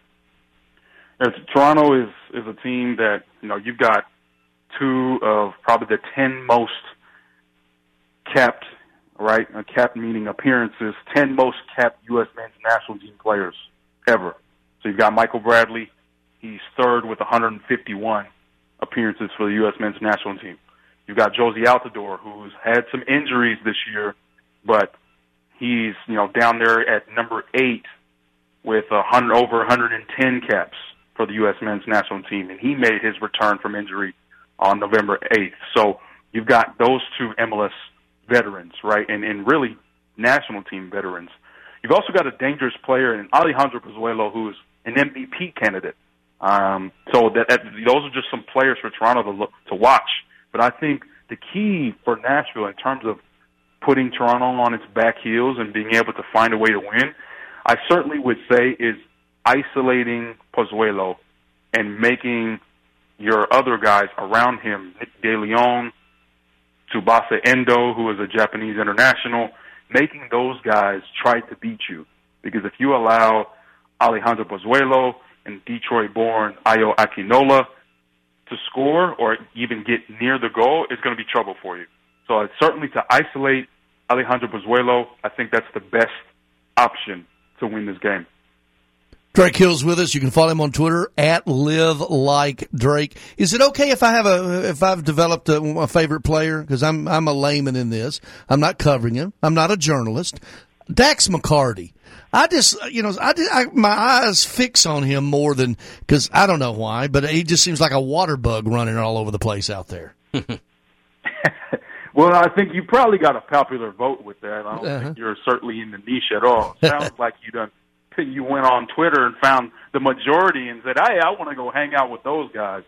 [SPEAKER 20] Toronto is a team that, you've got 2 of probably the 10 most capped, right? Capped meaning appearances, 10 most capped U.S. men's national team players ever. So you've got Michael Bradley. He's 3rd with 151 appearances for the U.S. men's national team. You've got Josie Altidore, who's had some injuries this year, but he's, down there at number 8 with over 110 caps for the U.S. men's national team, and he made his return from injury on November 8th. So you've got those 2 MLS veterans, right, and really national team veterans. You've also got a dangerous player in Alejandro Pozuelo, who's an MVP candidate. So those are just some players for Toronto to watch. But I think the key for Nashville in terms of putting Toronto on its back heels and being able to find a way to win, I certainly would say is isolating Pozuelo and making your other guys around him, Nick DeLeon, Tsubasa Endo, who is a Japanese international, making those guys try to beat you. Because if you allow Alejandro Pozuelo and Detroit-born Ayo Akinola to score or even get near the goal, it's going to be trouble for you. So it's certainly to isolate Alejandro Pozuelo, I think that's the best option to win this game.
[SPEAKER 2] Drake Hill's with us. You can follow him on Twitter at @LiveLikeDrake. Is it okay if I've developed a favorite player? Because I'm a layman in this. I'm not covering him. I'm not a journalist. Dax McCarty. My eyes fix on him more than, because I don't know why, but he just seems like a water bug running all over the place out there.
[SPEAKER 20] Well, I think you probably got a popular vote with that. I don't think you're certainly in the niche at all. Sounds like you went on Twitter and found the majority and said, "Hey, I want to go hang out with those guys."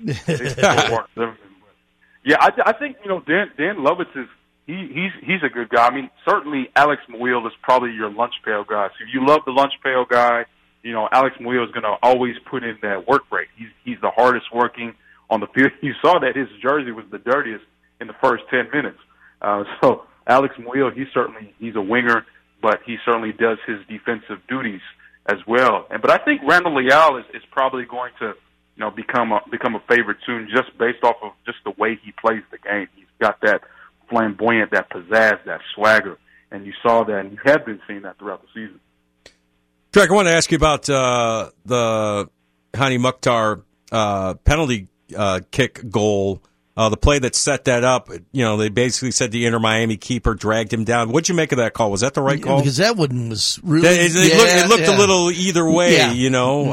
[SPEAKER 20] Yeah, I think Dan Lovitz is he's a good guy. I mean, certainly Alex Muyl is probably your lunch pail guy. So if you love the lunch pail guy, Alex Muyl is going to always put in that work rate. He's the hardest working on the field. You saw that his jersey was the dirtiest in the first 10 minutes. So Alex Muyl, he's a winger, but he certainly does his defensive duties as well. But I think Randall Leal is probably going to become a favorite soon, just based off of just the way he plays the game. He's got that flamboyant, that pizzazz, that swagger, and you saw that, and you have been seeing that throughout the season.
[SPEAKER 3] Drake, I want to ask you about the Hani Mukhtar penalty kick goal. The play that set that up, they basically said the Inter Miami keeper dragged him down. What'd you make of that call? Was that the right call?
[SPEAKER 2] Because that one was really...
[SPEAKER 3] It looked a little either way, You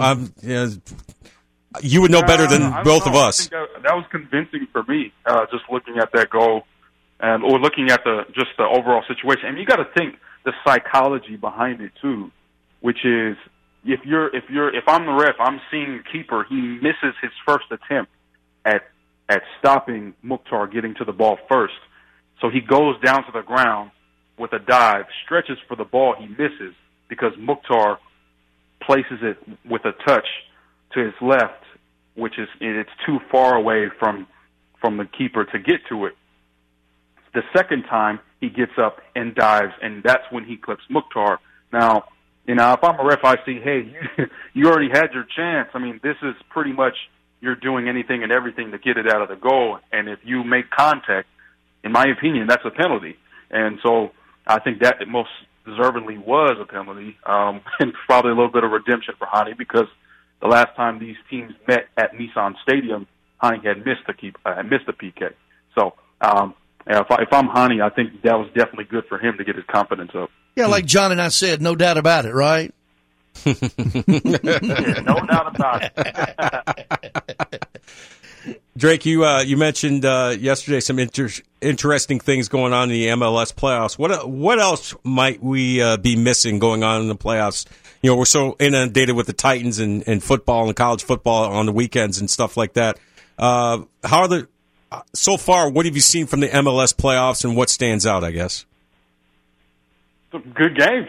[SPEAKER 3] would know better than both of us.
[SPEAKER 20] I think that was convincing for me, just looking at that goal or looking at the overall situation. And you got to think the psychology behind it too, which is if I'm the ref, I'm seeing the keeper, he misses his first attempt at stopping Mukhtar getting to the ball first. So he goes down to the ground with a dive, stretches for the ball, he misses because Mukhtar places it with a touch to his left, it's too far away from the keeper to get to it. The second time he gets up and dives, and that's when he clips Mukhtar. Now, if I'm a ref, I see, hey, you already had your chance. I mean, this is pretty much you're doing anything and everything to get it out of the goal. And if you make contact, in my opinion, that's a penalty. And so I think that most deservedly was a penalty, and probably a little bit of redemption for Hani, because the last time these teams met at Nissan Stadium, Hani had missed the PK. So if I'm Hani, I think that was definitely good for him to get his confidence up.
[SPEAKER 2] Yeah, like John and I said, no doubt about it, right?
[SPEAKER 20] Yeah, no doubt about it.
[SPEAKER 3] Drake, you mentioned yesterday some interesting things going on in the MLS playoffs. What else might we be missing going on in the playoffs? You know, we're so inundated with the Titans and football and college football on the weekends and stuff like that. How are so far? What have you seen from the MLS playoffs, and what stands out? I guess
[SPEAKER 20] some good games.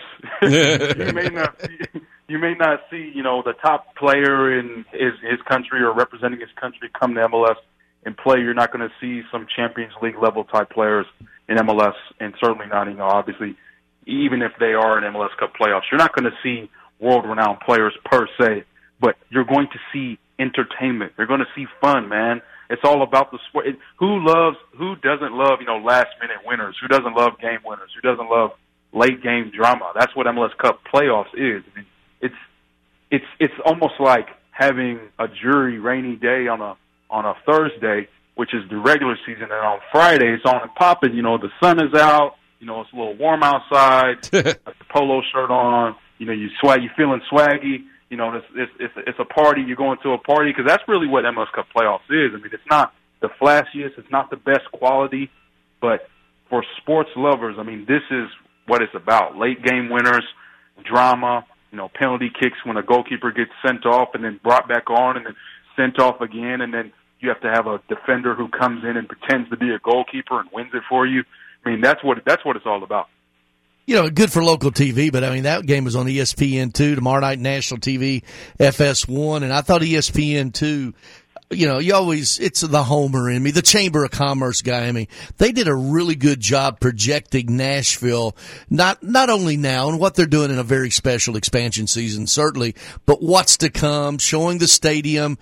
[SPEAKER 20] You may not see, the top player in his country or representing his country come to MLS and play. You're not going to see some Champions League level type players in MLS, and certainly not, obviously, even if they are in MLS Cup playoffs, you're not going to see world-renowned players per se, but you're going to see entertainment. You're going to see fun, man. It's all about the sport. Who doesn't love, last-minute winners? Who doesn't love game winners? Who doesn't love late-game drama? That's what MLS Cup playoffs is. I mean, it's almost like having a jury rainy day on a Thursday, which is the regular season, and on Friday it's on and popping. The sun is out. It's a little warm outside. Got the polo shirt on. You feeling swaggy. It's a party. You're going to a party because that's really what MLS Cup playoffs is. I mean, it's not the flashiest. It's not the best quality, but for sports lovers, I mean, this is what it's about. Late game winners, drama. Penalty kicks when a goalkeeper gets sent off and then brought back on and then sent off again, and then you have to have a defender who comes in and pretends to be a goalkeeper and wins it for you. I mean, that's what it's all about.
[SPEAKER 2] Good for local TV, but I mean, that game was on ESPN2 tomorrow night, national TV, FS1, and I thought ESPN2, it's the homer in me, the Chamber of Commerce guy. I mean, they did a really good job projecting Nashville, not only now and what they're doing in a very special expansion season, certainly, but what's to come, showing the stadium,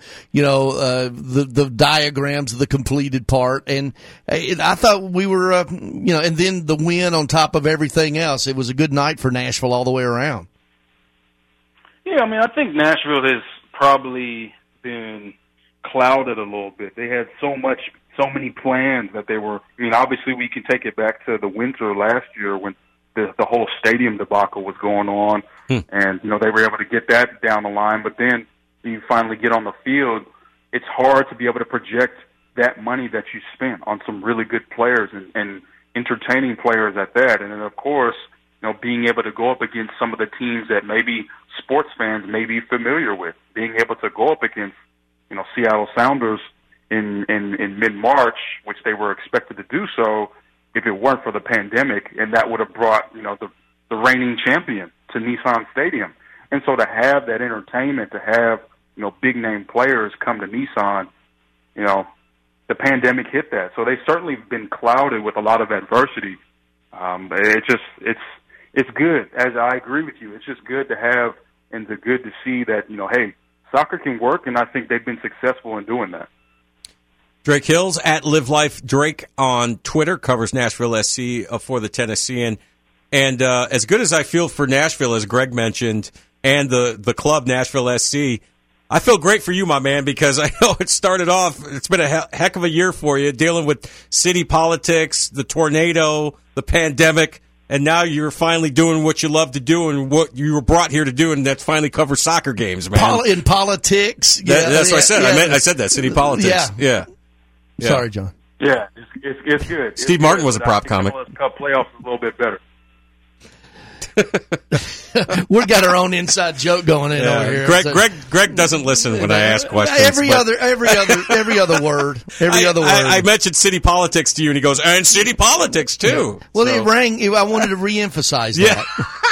[SPEAKER 2] the diagrams of the completed part. And I thought we were, and then the win on top of everything else. It was a good night for Nashville all the way around.
[SPEAKER 20] Yeah, I mean, I think Nashville has probably been clouded a little bit. They had so many plans that they were, obviously we can take it back to the winter last year when the whole stadium debacle was going on, and, they were able to get that down the line, but then you finally get on the field, it's hard to be able to project that money that you spent on some really good players and entertaining players at that, and then of course, being able to go up against some of the teams that maybe sports fans may be familiar with, being able to go up against Seattle Sounders in mid-March, which they were expected to do so if it weren't for the pandemic, and that would have brought, the reigning champion to Nissan Stadium. And so to have that entertainment, to have, big-name players come to Nissan, the pandemic hit that. So they've certainly been clouded with a lot of adversity. It's good, as I agree with you. It's just good to have and good to see that, hey, soccer can work, and I think they've been successful in doing that.
[SPEAKER 3] Drake Hills at Live Life Drake on Twitter covers Nashville SC for the Tennessean. And as good as I feel for Nashville, as Greg mentioned, and the club Nashville SC, I feel great for you, my man, because I know it started off, it's been a heck of a year for you, dealing with city politics, the tornado, the pandemic, and now you're finally doing what you love to do and what you were brought here to do, and that's finally cover soccer games, man.
[SPEAKER 2] In politics.
[SPEAKER 3] That's what I said. I said that, city politics. Yeah.
[SPEAKER 2] Sorry, John.
[SPEAKER 20] Yeah, it's good.
[SPEAKER 3] Steve Martin was a prop comic.
[SPEAKER 20] MLS Cup playoffs is a little bit better.
[SPEAKER 2] We've got our own inside joke going in over here.
[SPEAKER 3] Greg doesn't listen when I ask questions.
[SPEAKER 2] Every other word.
[SPEAKER 3] I mentioned city politics to you, and he goes, and city politics too.
[SPEAKER 2] Yeah. Well, it rang. I wanted to reemphasize that.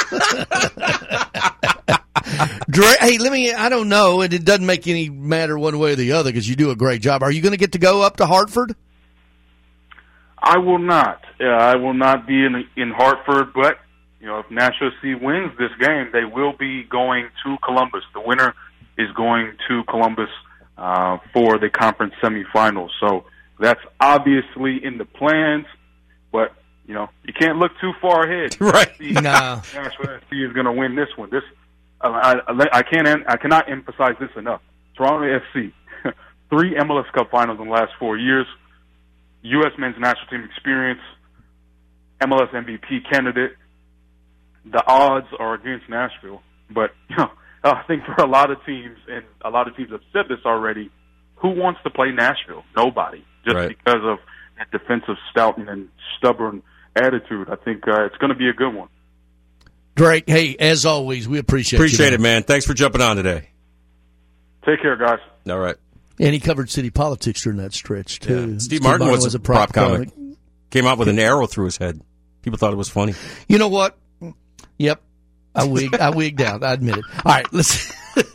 [SPEAKER 2] Hey, I don't know, and it doesn't make any matter one way or the other because you do a great job. Are you going to get to go up to Hartford?
[SPEAKER 20] I will not. I will not be in Hartford, but if Nashville SC wins this game, they will be going to Columbus. The winner is going to Columbus for the conference semifinals. So that's obviously in the plans, but you can't look too far ahead.
[SPEAKER 3] Right?
[SPEAKER 2] No.
[SPEAKER 20] Nashville SC is going to win this one. I cannot emphasize this enough. Toronto FC, 3 MLS Cup finals in the last 4 years, U.S. men's national team experience, MLS MVP candidate. The odds are against Nashville, but I think for a lot of teams, and a lot of teams have said this already, who wants to play Nashville? Nobody. Just because of that defensive stouting and stubborn attitude. I think it's going to be a good one.
[SPEAKER 2] Drake, hey, as always, we appreciate
[SPEAKER 3] it, man. Thanks for jumping on today.
[SPEAKER 20] Take care, guys.
[SPEAKER 3] All right.
[SPEAKER 2] And he covered city politics during that stretch, too.
[SPEAKER 3] Yeah. Steve Martin was a prop comic. Came out with an arrow through his head. People thought it was funny.
[SPEAKER 2] You know what? Yep. I wigged out. I admit it. All right, let's...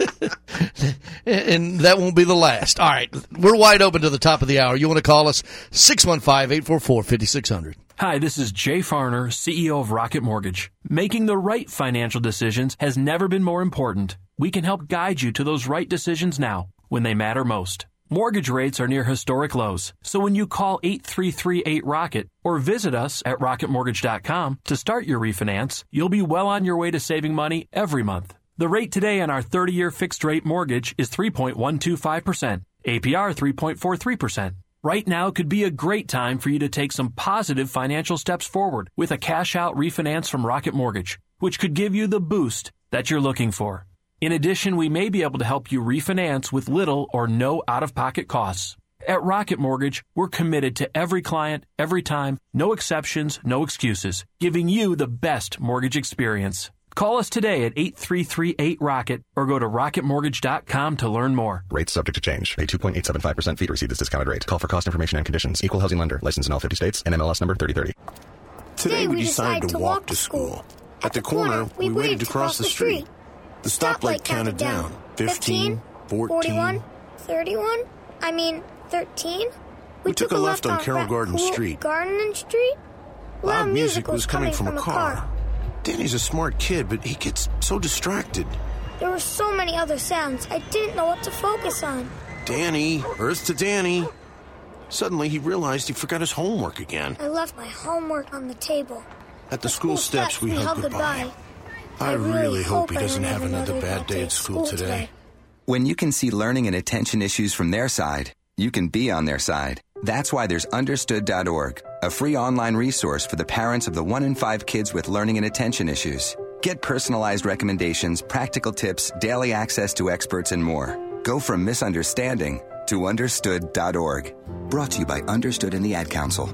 [SPEAKER 2] and that won't be the last. All right, we're wide open to the top of the hour. You want to call us? 615-844-5600.
[SPEAKER 1] Hi, this is Jay Farner, CEO of Rocket Mortgage. Making the right financial decisions has never been more important. We can help guide you to those right decisions now, when they matter most. Mortgage rates are near historic lows, so when you call 8338-ROCKET or visit us at rocketmortgage.com to start your refinance, you'll be well on your way to saving money every month. The rate today on our 30-year fixed-rate mortgage is 3.125%, APR 3.43%. Right now could be a great time for you to take some positive financial steps forward with a cash-out refinance from Rocket Mortgage, which could give you the boost that you're looking for. In addition, we may be able to help you refinance with little or no out-of-pocket costs. At Rocket Mortgage, we're committed to every client, every time, no exceptions, no excuses, giving you the best mortgage experience. Call us today at 8338-ROCKET or go to rocketmortgage.com to learn more.
[SPEAKER 21] Rates subject to change. Pay 2.875% fee to receive this discounted rate. Call for cost information and conditions. Equal housing lender. Licensed in all 50 states. NMLS number 3030.
[SPEAKER 22] Today we decided to walk to school. At the corner, we waited to cross the street. The stoplight counted down. 15, 14, 31, 13. We took a left on Carroll Garden Street. Garden Street? Loud music was coming from a car. Danny's a smart kid, but he gets so distracted. There were so many other sounds, I didn't know what to focus on. Danny, Earth to Danny. Suddenly, he realized he forgot his homework again. I left my homework on the table. At the school steps, we hugged goodbye. I really hope he doesn't have another bad day at school today.
[SPEAKER 23] When you can see learning and attention issues from their side, you can be on their side. That's why there's Understood.org, a free online resource for the parents of the 1 in 5 kids with learning and attention issues. Get personalized recommendations, practical tips, daily access to experts, and more. Go from misunderstanding to Understood.org. Brought to you by Understood and the Ad Council.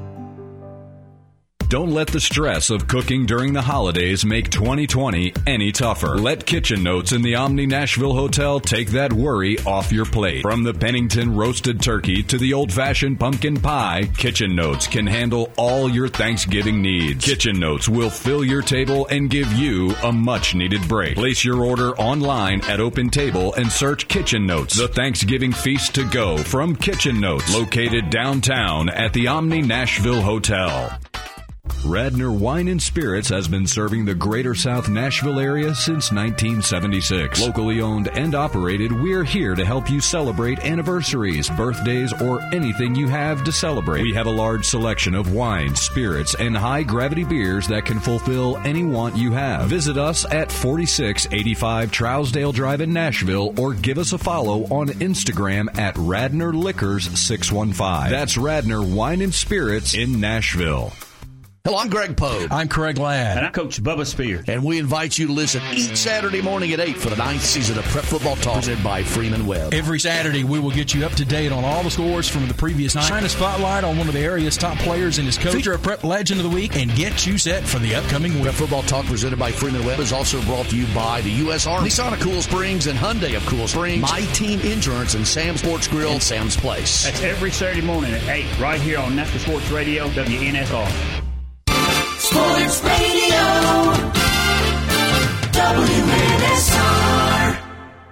[SPEAKER 13] Don't let the stress of cooking during the holidays make 2020 any tougher. Let Kitchen Notes in the Omni Nashville Hotel take that worry off your plate. From the Pennington roasted turkey to the old-fashioned pumpkin pie, Kitchen Notes can handle all your Thanksgiving needs. Kitchen Notes will fill your table and give you a much-needed break. Place your order online at OpenTable and search Kitchen Notes, the Thanksgiving feast to go from Kitchen Notes, located downtown at the Omni Nashville Hotel. Radnor Wine and Spirits has been serving the greater South Nashville area since 1976. Locally owned and operated, we're here to help you celebrate anniversaries, birthdays, or anything you have to celebrate. We have a large selection of wines, spirits, and high-gravity beers that can fulfill any want you have. Visit us at 4685 Trousdale Drive in Nashville or give us a follow on Instagram at Radnor Liquors 615. That's Radnor Wine and Spirits in Nashville.
[SPEAKER 2] Hello, I'm Greg Pogue.
[SPEAKER 24] I'm Craig Ladd.
[SPEAKER 25] And I'm Coach Bubba Spear.
[SPEAKER 2] And we invite you to listen each Saturday morning at 8 for the 9th season of Prep Football Talk, presented by Freeman Webb.
[SPEAKER 24] Every Saturday, we will get you up to date on all the scores from the previous night, shine a spotlight on one of the area's top players and his coach, feature a Prep Legend of the Week, and get you set for the upcoming week.
[SPEAKER 2] Prep Football Talk, presented by Freeman Webb, is also brought to you by the U.S. Army, Nissan of Cool Springs, and Hyundai of Cool Springs, My Team Insurance, and Sam's Sports Grill, and Sam's Place.
[SPEAKER 25] That's every Saturday morning at 8, right here on Nashville Sports Radio, WNSR.
[SPEAKER 10] Sports Radio, WNSR.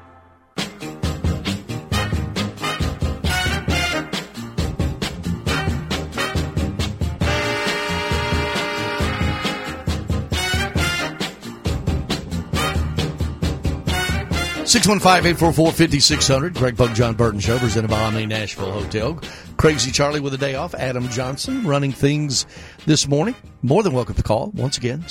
[SPEAKER 2] Six 615-844-5600. Greg Pogue, John Burton Show, presented by Omni Nashville Hotel. Crazy Charlie with a day off. Adam Johnson running things this morning. More than welcome to call. Once again,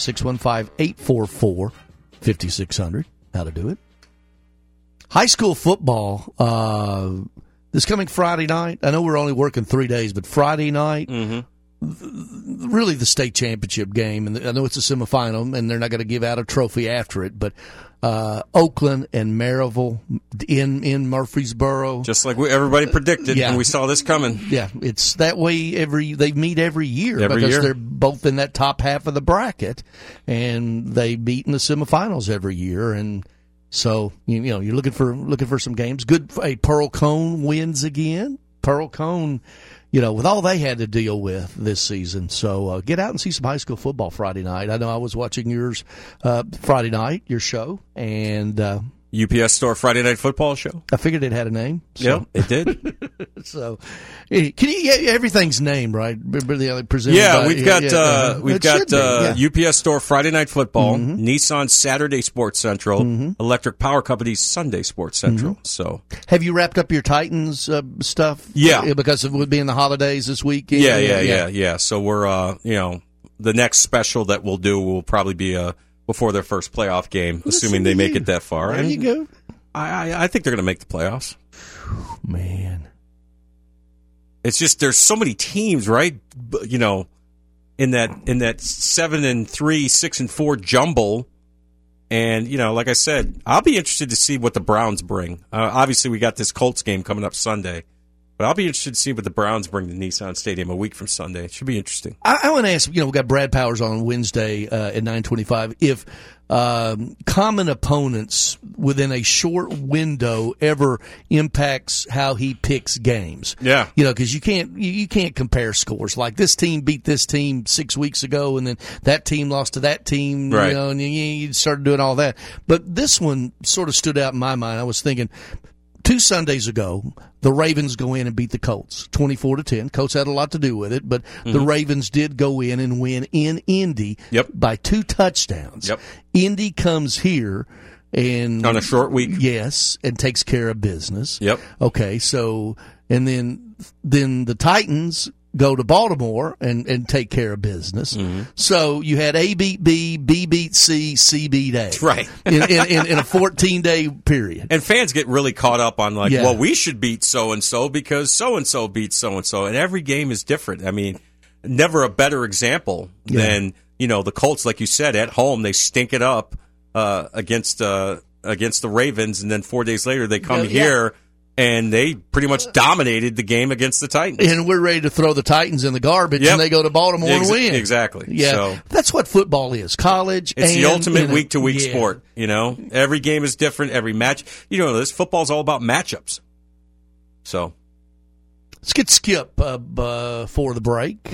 [SPEAKER 2] 615-844-5600. How to do it. High school football, this coming Friday night. I know we're only working 3 days, but Friday night, really the state championship game, and I know it's a semifinal, and they're not going to give out a trophy after it, but Oakland and Maryville in Murfreesboro,
[SPEAKER 3] just like everybody predicted, and we saw this coming.
[SPEAKER 2] Yeah, it's that way. They meet every year because they're both in that top half of the bracket, and they beat in the semifinals every year, and so you're looking for some games. Good. Pearl Cone wins again. Pearl Cone, with all they had to deal with this season. So get out and see some high school football Friday night. I know I was watching yours Friday night, your show, and
[SPEAKER 3] UPS Store Friday Night Football show.
[SPEAKER 2] I figured it had a name.
[SPEAKER 3] So. Yeah, it did.
[SPEAKER 2] So, can you everything's named right?
[SPEAKER 3] Yeah, we've got UPS Store Friday Night Football, Nissan Saturday Sports Central, Electric Power Company's Sunday Sports Central. So,
[SPEAKER 2] have you wrapped up your Titans stuff?
[SPEAKER 3] Yeah,
[SPEAKER 2] because it would be in the holidays this week.
[SPEAKER 3] Yeah. So we're the next special that we'll do will probably be before their first playoff game, assuming they make it that far.
[SPEAKER 2] There you go.
[SPEAKER 3] I think they're going to make the playoffs.
[SPEAKER 2] Man.
[SPEAKER 3] It's just there's so many teams, right? In that 7-3, 6-4 jumble, and like I said, I'll be interested to see what the Browns bring. Obviously, we got this Colts game coming up Sunday, but I'll be interested to see what the Browns bring to Nissan Stadium a week from Sunday. It should be interesting.
[SPEAKER 2] I want to ask, we got Brad Powers on Wednesday at 9:25. If common opponents within a short window ever impacts how he picks games.
[SPEAKER 3] Yeah.
[SPEAKER 2] Because you can't compare scores. Like this team beat this team 6 weeks ago, and then that team lost to that team,
[SPEAKER 3] right.
[SPEAKER 2] And you started doing all that. But this one sort of stood out in my mind. I was thinking, 2 Sundays ago, the Ravens go in and beat the Colts 24-10. Colts had a lot to do with it, but the Ravens did go in and win in Indy by 2 touchdowns.
[SPEAKER 3] Yep.
[SPEAKER 2] Indy comes here and
[SPEAKER 3] on a short week,
[SPEAKER 2] yes, and takes care of business.
[SPEAKER 3] Yep.
[SPEAKER 2] Okay, so and then the Titans go to Baltimore and take care of business. So you had A beat B, B beat C, C beat A.
[SPEAKER 3] Right.
[SPEAKER 2] in a 14-day period.
[SPEAKER 3] And fans get really caught up on well, we should beat so-and-so because so-and-so beats so-and-so. And every game is different. I mean, never a better example than, the Colts, like you said, at home, they stink it up against the Ravens. And then 4 days later, they come here. And they pretty much dominated the game against the Titans.
[SPEAKER 2] And we're ready to throw the Titans in the garbage, and they go to Baltimore and win.
[SPEAKER 3] Exactly.
[SPEAKER 2] Yeah,
[SPEAKER 3] so,
[SPEAKER 2] that's what football is. College.
[SPEAKER 3] It's the ultimate week-to-week sport. Every game is different. Every match. This football's all about matchups. So,
[SPEAKER 2] let's get Skip for the break.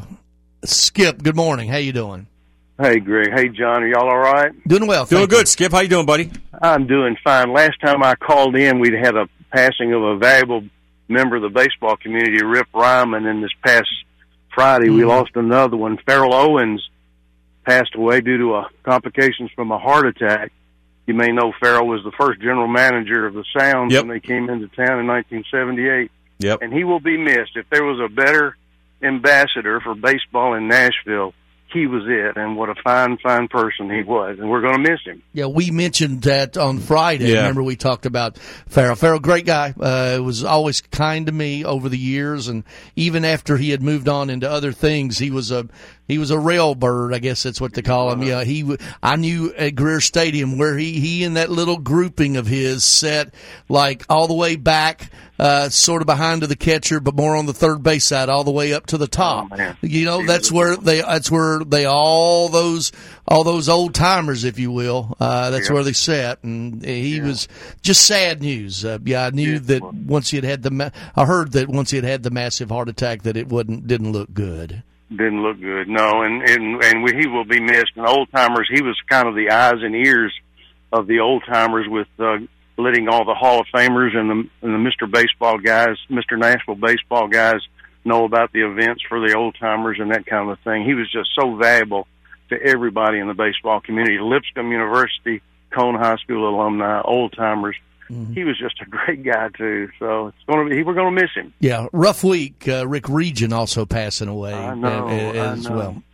[SPEAKER 2] Skip, good morning. How you doing?
[SPEAKER 4] Hey, Greg. Hey, John. Are y'all all right?
[SPEAKER 2] Doing well.
[SPEAKER 3] Doing good, Skip. How you doing, buddy?
[SPEAKER 4] I'm doing fine. Last time I called in, we'd had a passing of a valuable member of the baseball community, Rip Ryman, and this past Friday we lost another one. Farrell Owens passed away due to complications from a heart attack. You may know Farrell was the first general manager of the Sounds when they came into town in 1978.
[SPEAKER 3] Yep.
[SPEAKER 4] And he will be missed. If there was a better ambassador for baseball in Nashville, he was it, and what a fine person he was, and we're going to miss him.
[SPEAKER 2] Yeah, we mentioned that on Friday.
[SPEAKER 3] Yeah.
[SPEAKER 2] Remember we talked about Farrell. Farrell, great guy, was always kind to me over the years, and even after he had moved on into other things, he was a rail bird, I guess that's what they call him. Yeah, I knew at Greer Stadium where he and that little grouping of his sat like all the way back, sort of behind to the catcher, but more on the third base side, all the way up to the top. That's where they all those old timers, if you will. That's where they sat, and he was just sad news. I knew that once he had I heard that once he had the massive heart attack, that it didn't look good.
[SPEAKER 4] Didn't look good, no, and he will be missed. And old timers, he was kind of the eyes and ears of the old timers, with letting all the Hall of Famers and the Mr. Baseball guys, Mr. Nashville baseball guys, know about the events for the old timers and that kind of thing. He was just so valuable to everybody in the baseball community. Lipscomb University, Cone High School alumni, old timers. He was just a great guy too. So we're going to miss him.
[SPEAKER 2] Yeah, rough week. Rick Region also passing away
[SPEAKER 4] I know.
[SPEAKER 2] well. So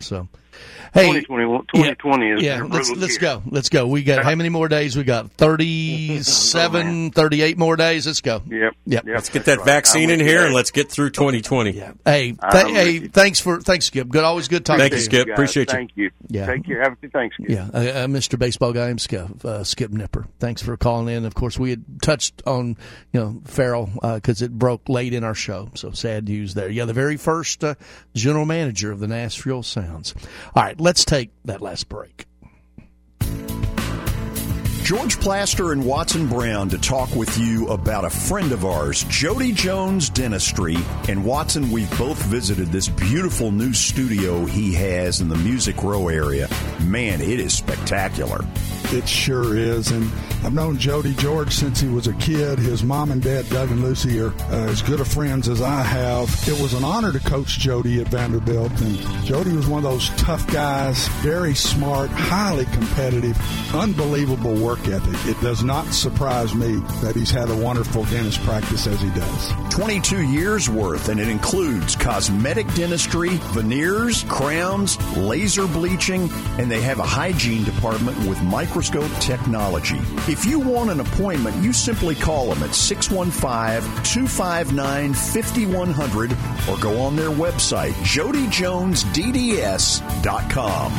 [SPEAKER 2] Hey,
[SPEAKER 4] 2020 is
[SPEAKER 2] yeah. Let's go. Let's go. We got how many more days? We got 37, 38 more days. Let's go.
[SPEAKER 4] Yep.
[SPEAKER 3] Let's get that vaccine in here and let's get through 2020.
[SPEAKER 2] Yeah. Hey, thanks, Skip. Good, always good talking.
[SPEAKER 3] Thank you, Skip. Appreciate you.
[SPEAKER 4] Thank you.
[SPEAKER 2] Yeah.
[SPEAKER 4] Take care. Have a good Thanksgiving.
[SPEAKER 2] Yeah, Mr. Baseball Guy, I'm Skip Nipper. Thanks for calling in. Of course, we had touched on Farrell because it broke late in our show, so sad news there. Yeah, the very first general manager of the Nashville Sounds. All right, let's take that last break.
[SPEAKER 5] George Plaster and Watson Brown to talk with you about a friend of ours, Jody Jones Dentistry. And Watson, we've both visited this beautiful new studio he has in the Music Row area. Man, it is spectacular.
[SPEAKER 6] It sure is, and I've known Jody George since he was a kid. His mom and dad, Doug and Lucy, are as good of friends as I have. It was an honor to coach Jody at Vanderbilt, and Jody was one of those tough guys, very smart, highly competitive, unbelievable work ethic. It does not surprise me that he's had a wonderful dentist practice as he does.
[SPEAKER 5] 22 years worth, and it includes cosmetic dentistry, veneers, crowns, laser bleaching, and they have a hygiene department with microscope technology. If you want an appointment, you simply call them at 615-259-5100 or go on their website, jodyjonesdds.com.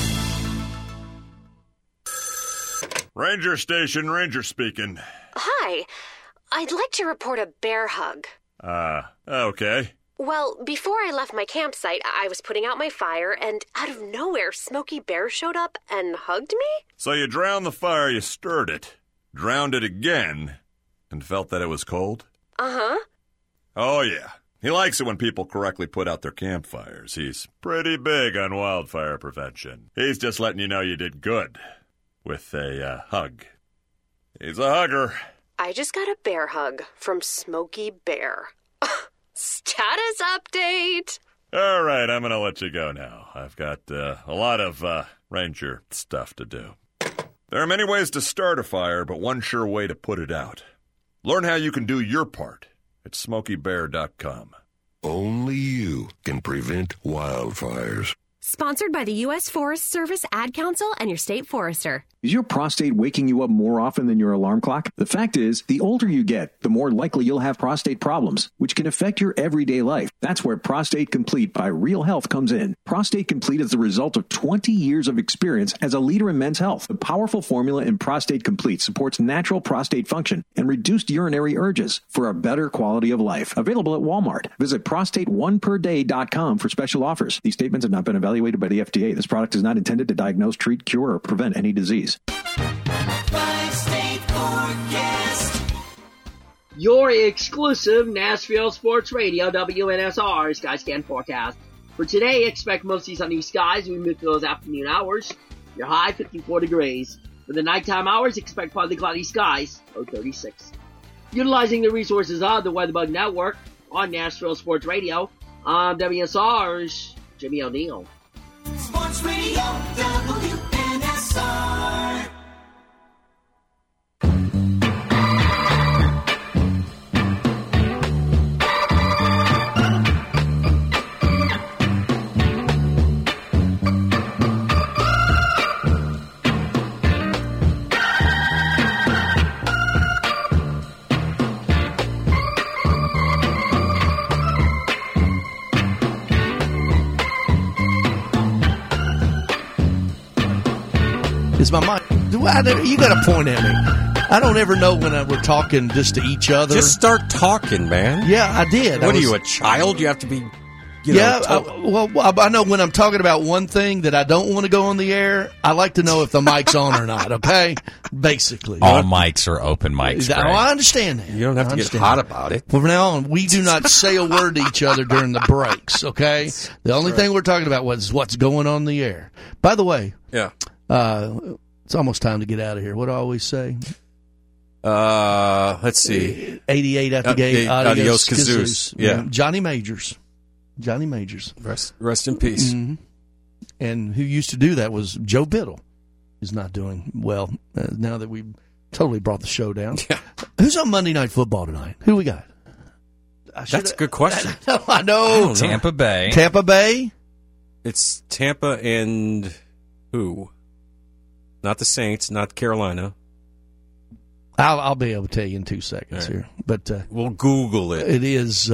[SPEAKER 13] Ranger Station, Ranger speaking.
[SPEAKER 7] Hi. I'd like to report a bear hug.
[SPEAKER 13] Okay.
[SPEAKER 7] Well, before I left my campsite, I was putting out my fire, and out of nowhere, Smokey Bear showed up and hugged me?
[SPEAKER 13] So you drowned the fire, you stirred it, drowned it again, and felt that it was cold?
[SPEAKER 7] Uh-huh.
[SPEAKER 13] Oh, yeah. He likes it when people correctly put out their campfires. He's pretty big on wildfire prevention. He's just letting you know you did good with a hug. He's a hugger.
[SPEAKER 7] I just got a bear hug from Smokey Bear. Status update.
[SPEAKER 13] All right, I'm going to let you go now. I've got a lot of ranger stuff to do. There are many ways to start a fire, but one sure way to put it out. Learn how you can do your part at SmokeyBear.com.
[SPEAKER 8] Only you can prevent wildfires.
[SPEAKER 11] Sponsored by the U.S. Forest Service, Ad Council, and your state forester.
[SPEAKER 12] Is your prostate waking you up more often than your alarm clock? The fact is, the older you get, the more likely you'll have prostate problems, which can affect your everyday life. That's where Prostate Complete by Real Health comes in. Prostate Complete is the result of 20 years of experience as a leader in men's health. The powerful formula in Prostate Complete supports natural prostate function and reduced urinary urges for a better quality of life. Available at Walmart. Visit prostateoneperday.com for special offers. These statements have not been evaluated by the FDA. This product is not intended to diagnose, treat, cure, or prevent any disease.
[SPEAKER 10] Five-state forecast.
[SPEAKER 27] Your exclusive Nashville Sports Radio, WNSR Skyscan forecast. For today, expect mostly sunny skies. We move to those afternoon hours. Your high, 54 degrees. For the nighttime hours, expect partly cloudy skies, low 36. Utilizing the resources of the WeatherBug Network on Nashville Sports Radio, I'm WNSR's Jimmy O'Neill.
[SPEAKER 10] Sports Radio, WNSR.
[SPEAKER 2] Is my mind? You got to point at me. I don't ever know when we're talking just to each other.
[SPEAKER 3] Just start talking, man.
[SPEAKER 2] Yeah, I did.
[SPEAKER 3] What are you, a child? You have to be.
[SPEAKER 2] I know when I'm talking about one thing that I don't want to go on the air, I like to know if the mic's on or not, okay? Basically.
[SPEAKER 26] All mics are open mics.
[SPEAKER 2] Oh, I understand that.
[SPEAKER 3] You don't have to get hot about it.
[SPEAKER 2] From now on, we do not say a word to each other during the breaks, okay? The only thing we're talking about was what's going on the air. By the way, it's almost time to get out of here. What do I always say?
[SPEAKER 3] Let's see.
[SPEAKER 2] 88 at the gate.
[SPEAKER 3] Adios, Kazoos. Yeah.
[SPEAKER 2] Johnny Majors.
[SPEAKER 3] Rest in peace.
[SPEAKER 2] Mm-hmm. And who used to do that was Joe Biddle, who's not doing well now that we've totally brought the show down.
[SPEAKER 3] Yeah.
[SPEAKER 2] Who's on Monday Night Football tonight? Who we got?
[SPEAKER 3] That's a good question.
[SPEAKER 2] I know.
[SPEAKER 26] Tampa Bay.
[SPEAKER 2] Tampa Bay.
[SPEAKER 3] It's Tampa and who? Not the Saints, not Carolina.
[SPEAKER 2] I'll be able to tell you in 2 seconds here, but
[SPEAKER 3] we'll Google it.
[SPEAKER 2] It is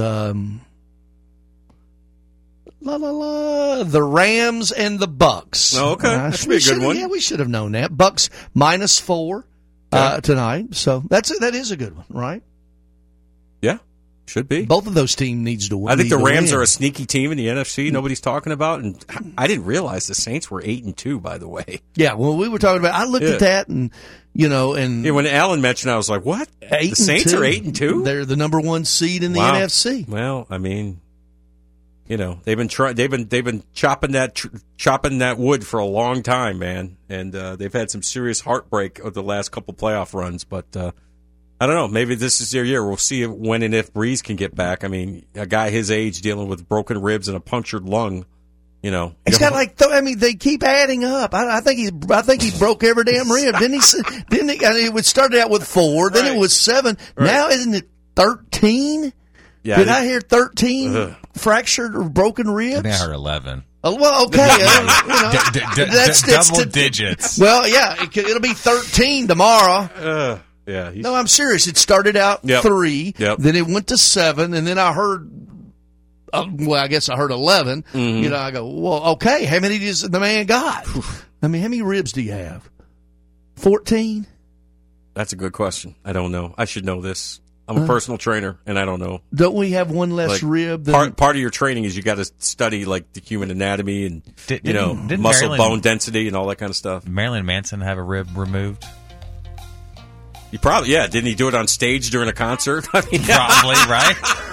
[SPEAKER 2] the Rams and the Bucks.
[SPEAKER 3] Oh, okay, that should be a good one.
[SPEAKER 2] Yeah, we should have known that. Bucks -4 tonight, so that is a good one, right?
[SPEAKER 3] Yeah, should be.
[SPEAKER 2] Both of those teams needs to win.
[SPEAKER 3] I think the Rams are a sneaky team in the NFC. Nobody's talking about, and I didn't realize the Saints were 8-2. By the way,
[SPEAKER 2] yeah. Well, we were talking about. I looked at that, and
[SPEAKER 3] when Alan mentioned, I was like, "What? The Saints are 8-2?
[SPEAKER 2] They're the number 1 seed in the NFC."
[SPEAKER 3] Well, I mean, they've been chopping that wood for a long time, man, and they've had some serious heartbreak of the last couple playoff runs, but. I don't know. Maybe this is their year. We'll see when and if Breeze can get back. I mean, a guy his age dealing with broken ribs and a punctured lung,
[SPEAKER 2] It's got they keep adding up. I think he broke every damn rib. Didn't he? It started out with 4, then it was 7. Right. Now isn't it 13?
[SPEAKER 3] Yeah.
[SPEAKER 2] Did I hear 13 fractured or broken ribs?
[SPEAKER 26] I think I heard 11.
[SPEAKER 2] Oh, well, okay.
[SPEAKER 26] That's double digits.
[SPEAKER 2] Well, yeah, it'll be 13 tomorrow.
[SPEAKER 3] Yeah,
[SPEAKER 2] no, I'm serious. It started out 3, then it went to 7, and then I heard, I guess I heard 11.
[SPEAKER 3] Mm-hmm.
[SPEAKER 2] I go, well, okay, how many does the man got? I mean, how many ribs do you have? 14?
[SPEAKER 3] That's a good question. I don't know. I should know this. I'm a personal trainer, and I don't know.
[SPEAKER 2] Don't we have one less rib? Than...
[SPEAKER 3] Part of your training is you got to study like the human anatomy and muscle bone density and all that kind of stuff.
[SPEAKER 26] Marilyn Manson have a rib removed?
[SPEAKER 3] You probably, Didn't he do it on stage during a concert? I mean,
[SPEAKER 26] probably, right?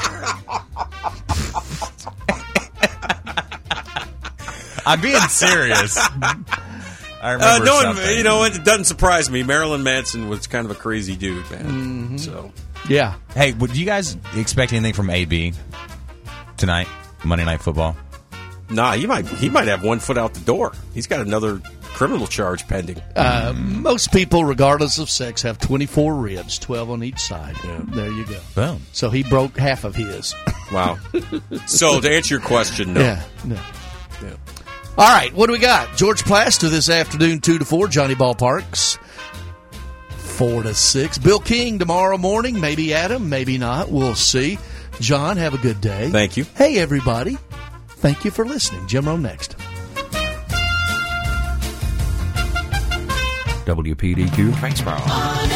[SPEAKER 26] I'm being serious. I remember something.
[SPEAKER 3] It doesn't surprise me. Marilyn Manson was kind of a crazy dude, man.
[SPEAKER 2] Mm-hmm.
[SPEAKER 3] So,
[SPEAKER 2] yeah.
[SPEAKER 26] Hey, would you guys expect anything from AB tonight, Monday Night Football?
[SPEAKER 3] Nah, he might have one foot out the door. He's got another criminal charge pending.
[SPEAKER 2] Most people, regardless of sex, have 24 ribs, 12 on each side. Yeah. There you go.
[SPEAKER 26] Boom.
[SPEAKER 2] So he broke half of his.
[SPEAKER 3] Wow. So to answer your question, no.
[SPEAKER 2] Yeah. All right, what do we got? George Plaster this afternoon, 2 to 4. Johnny Ballparks, 4 to 6. Bill King tomorrow morning. Maybe Adam, maybe not. We'll see. John, have a good day.
[SPEAKER 3] Thank you.
[SPEAKER 2] Hey, everybody. Thank you for listening. Jim Rome next.
[SPEAKER 26] WPDQ Franksboro.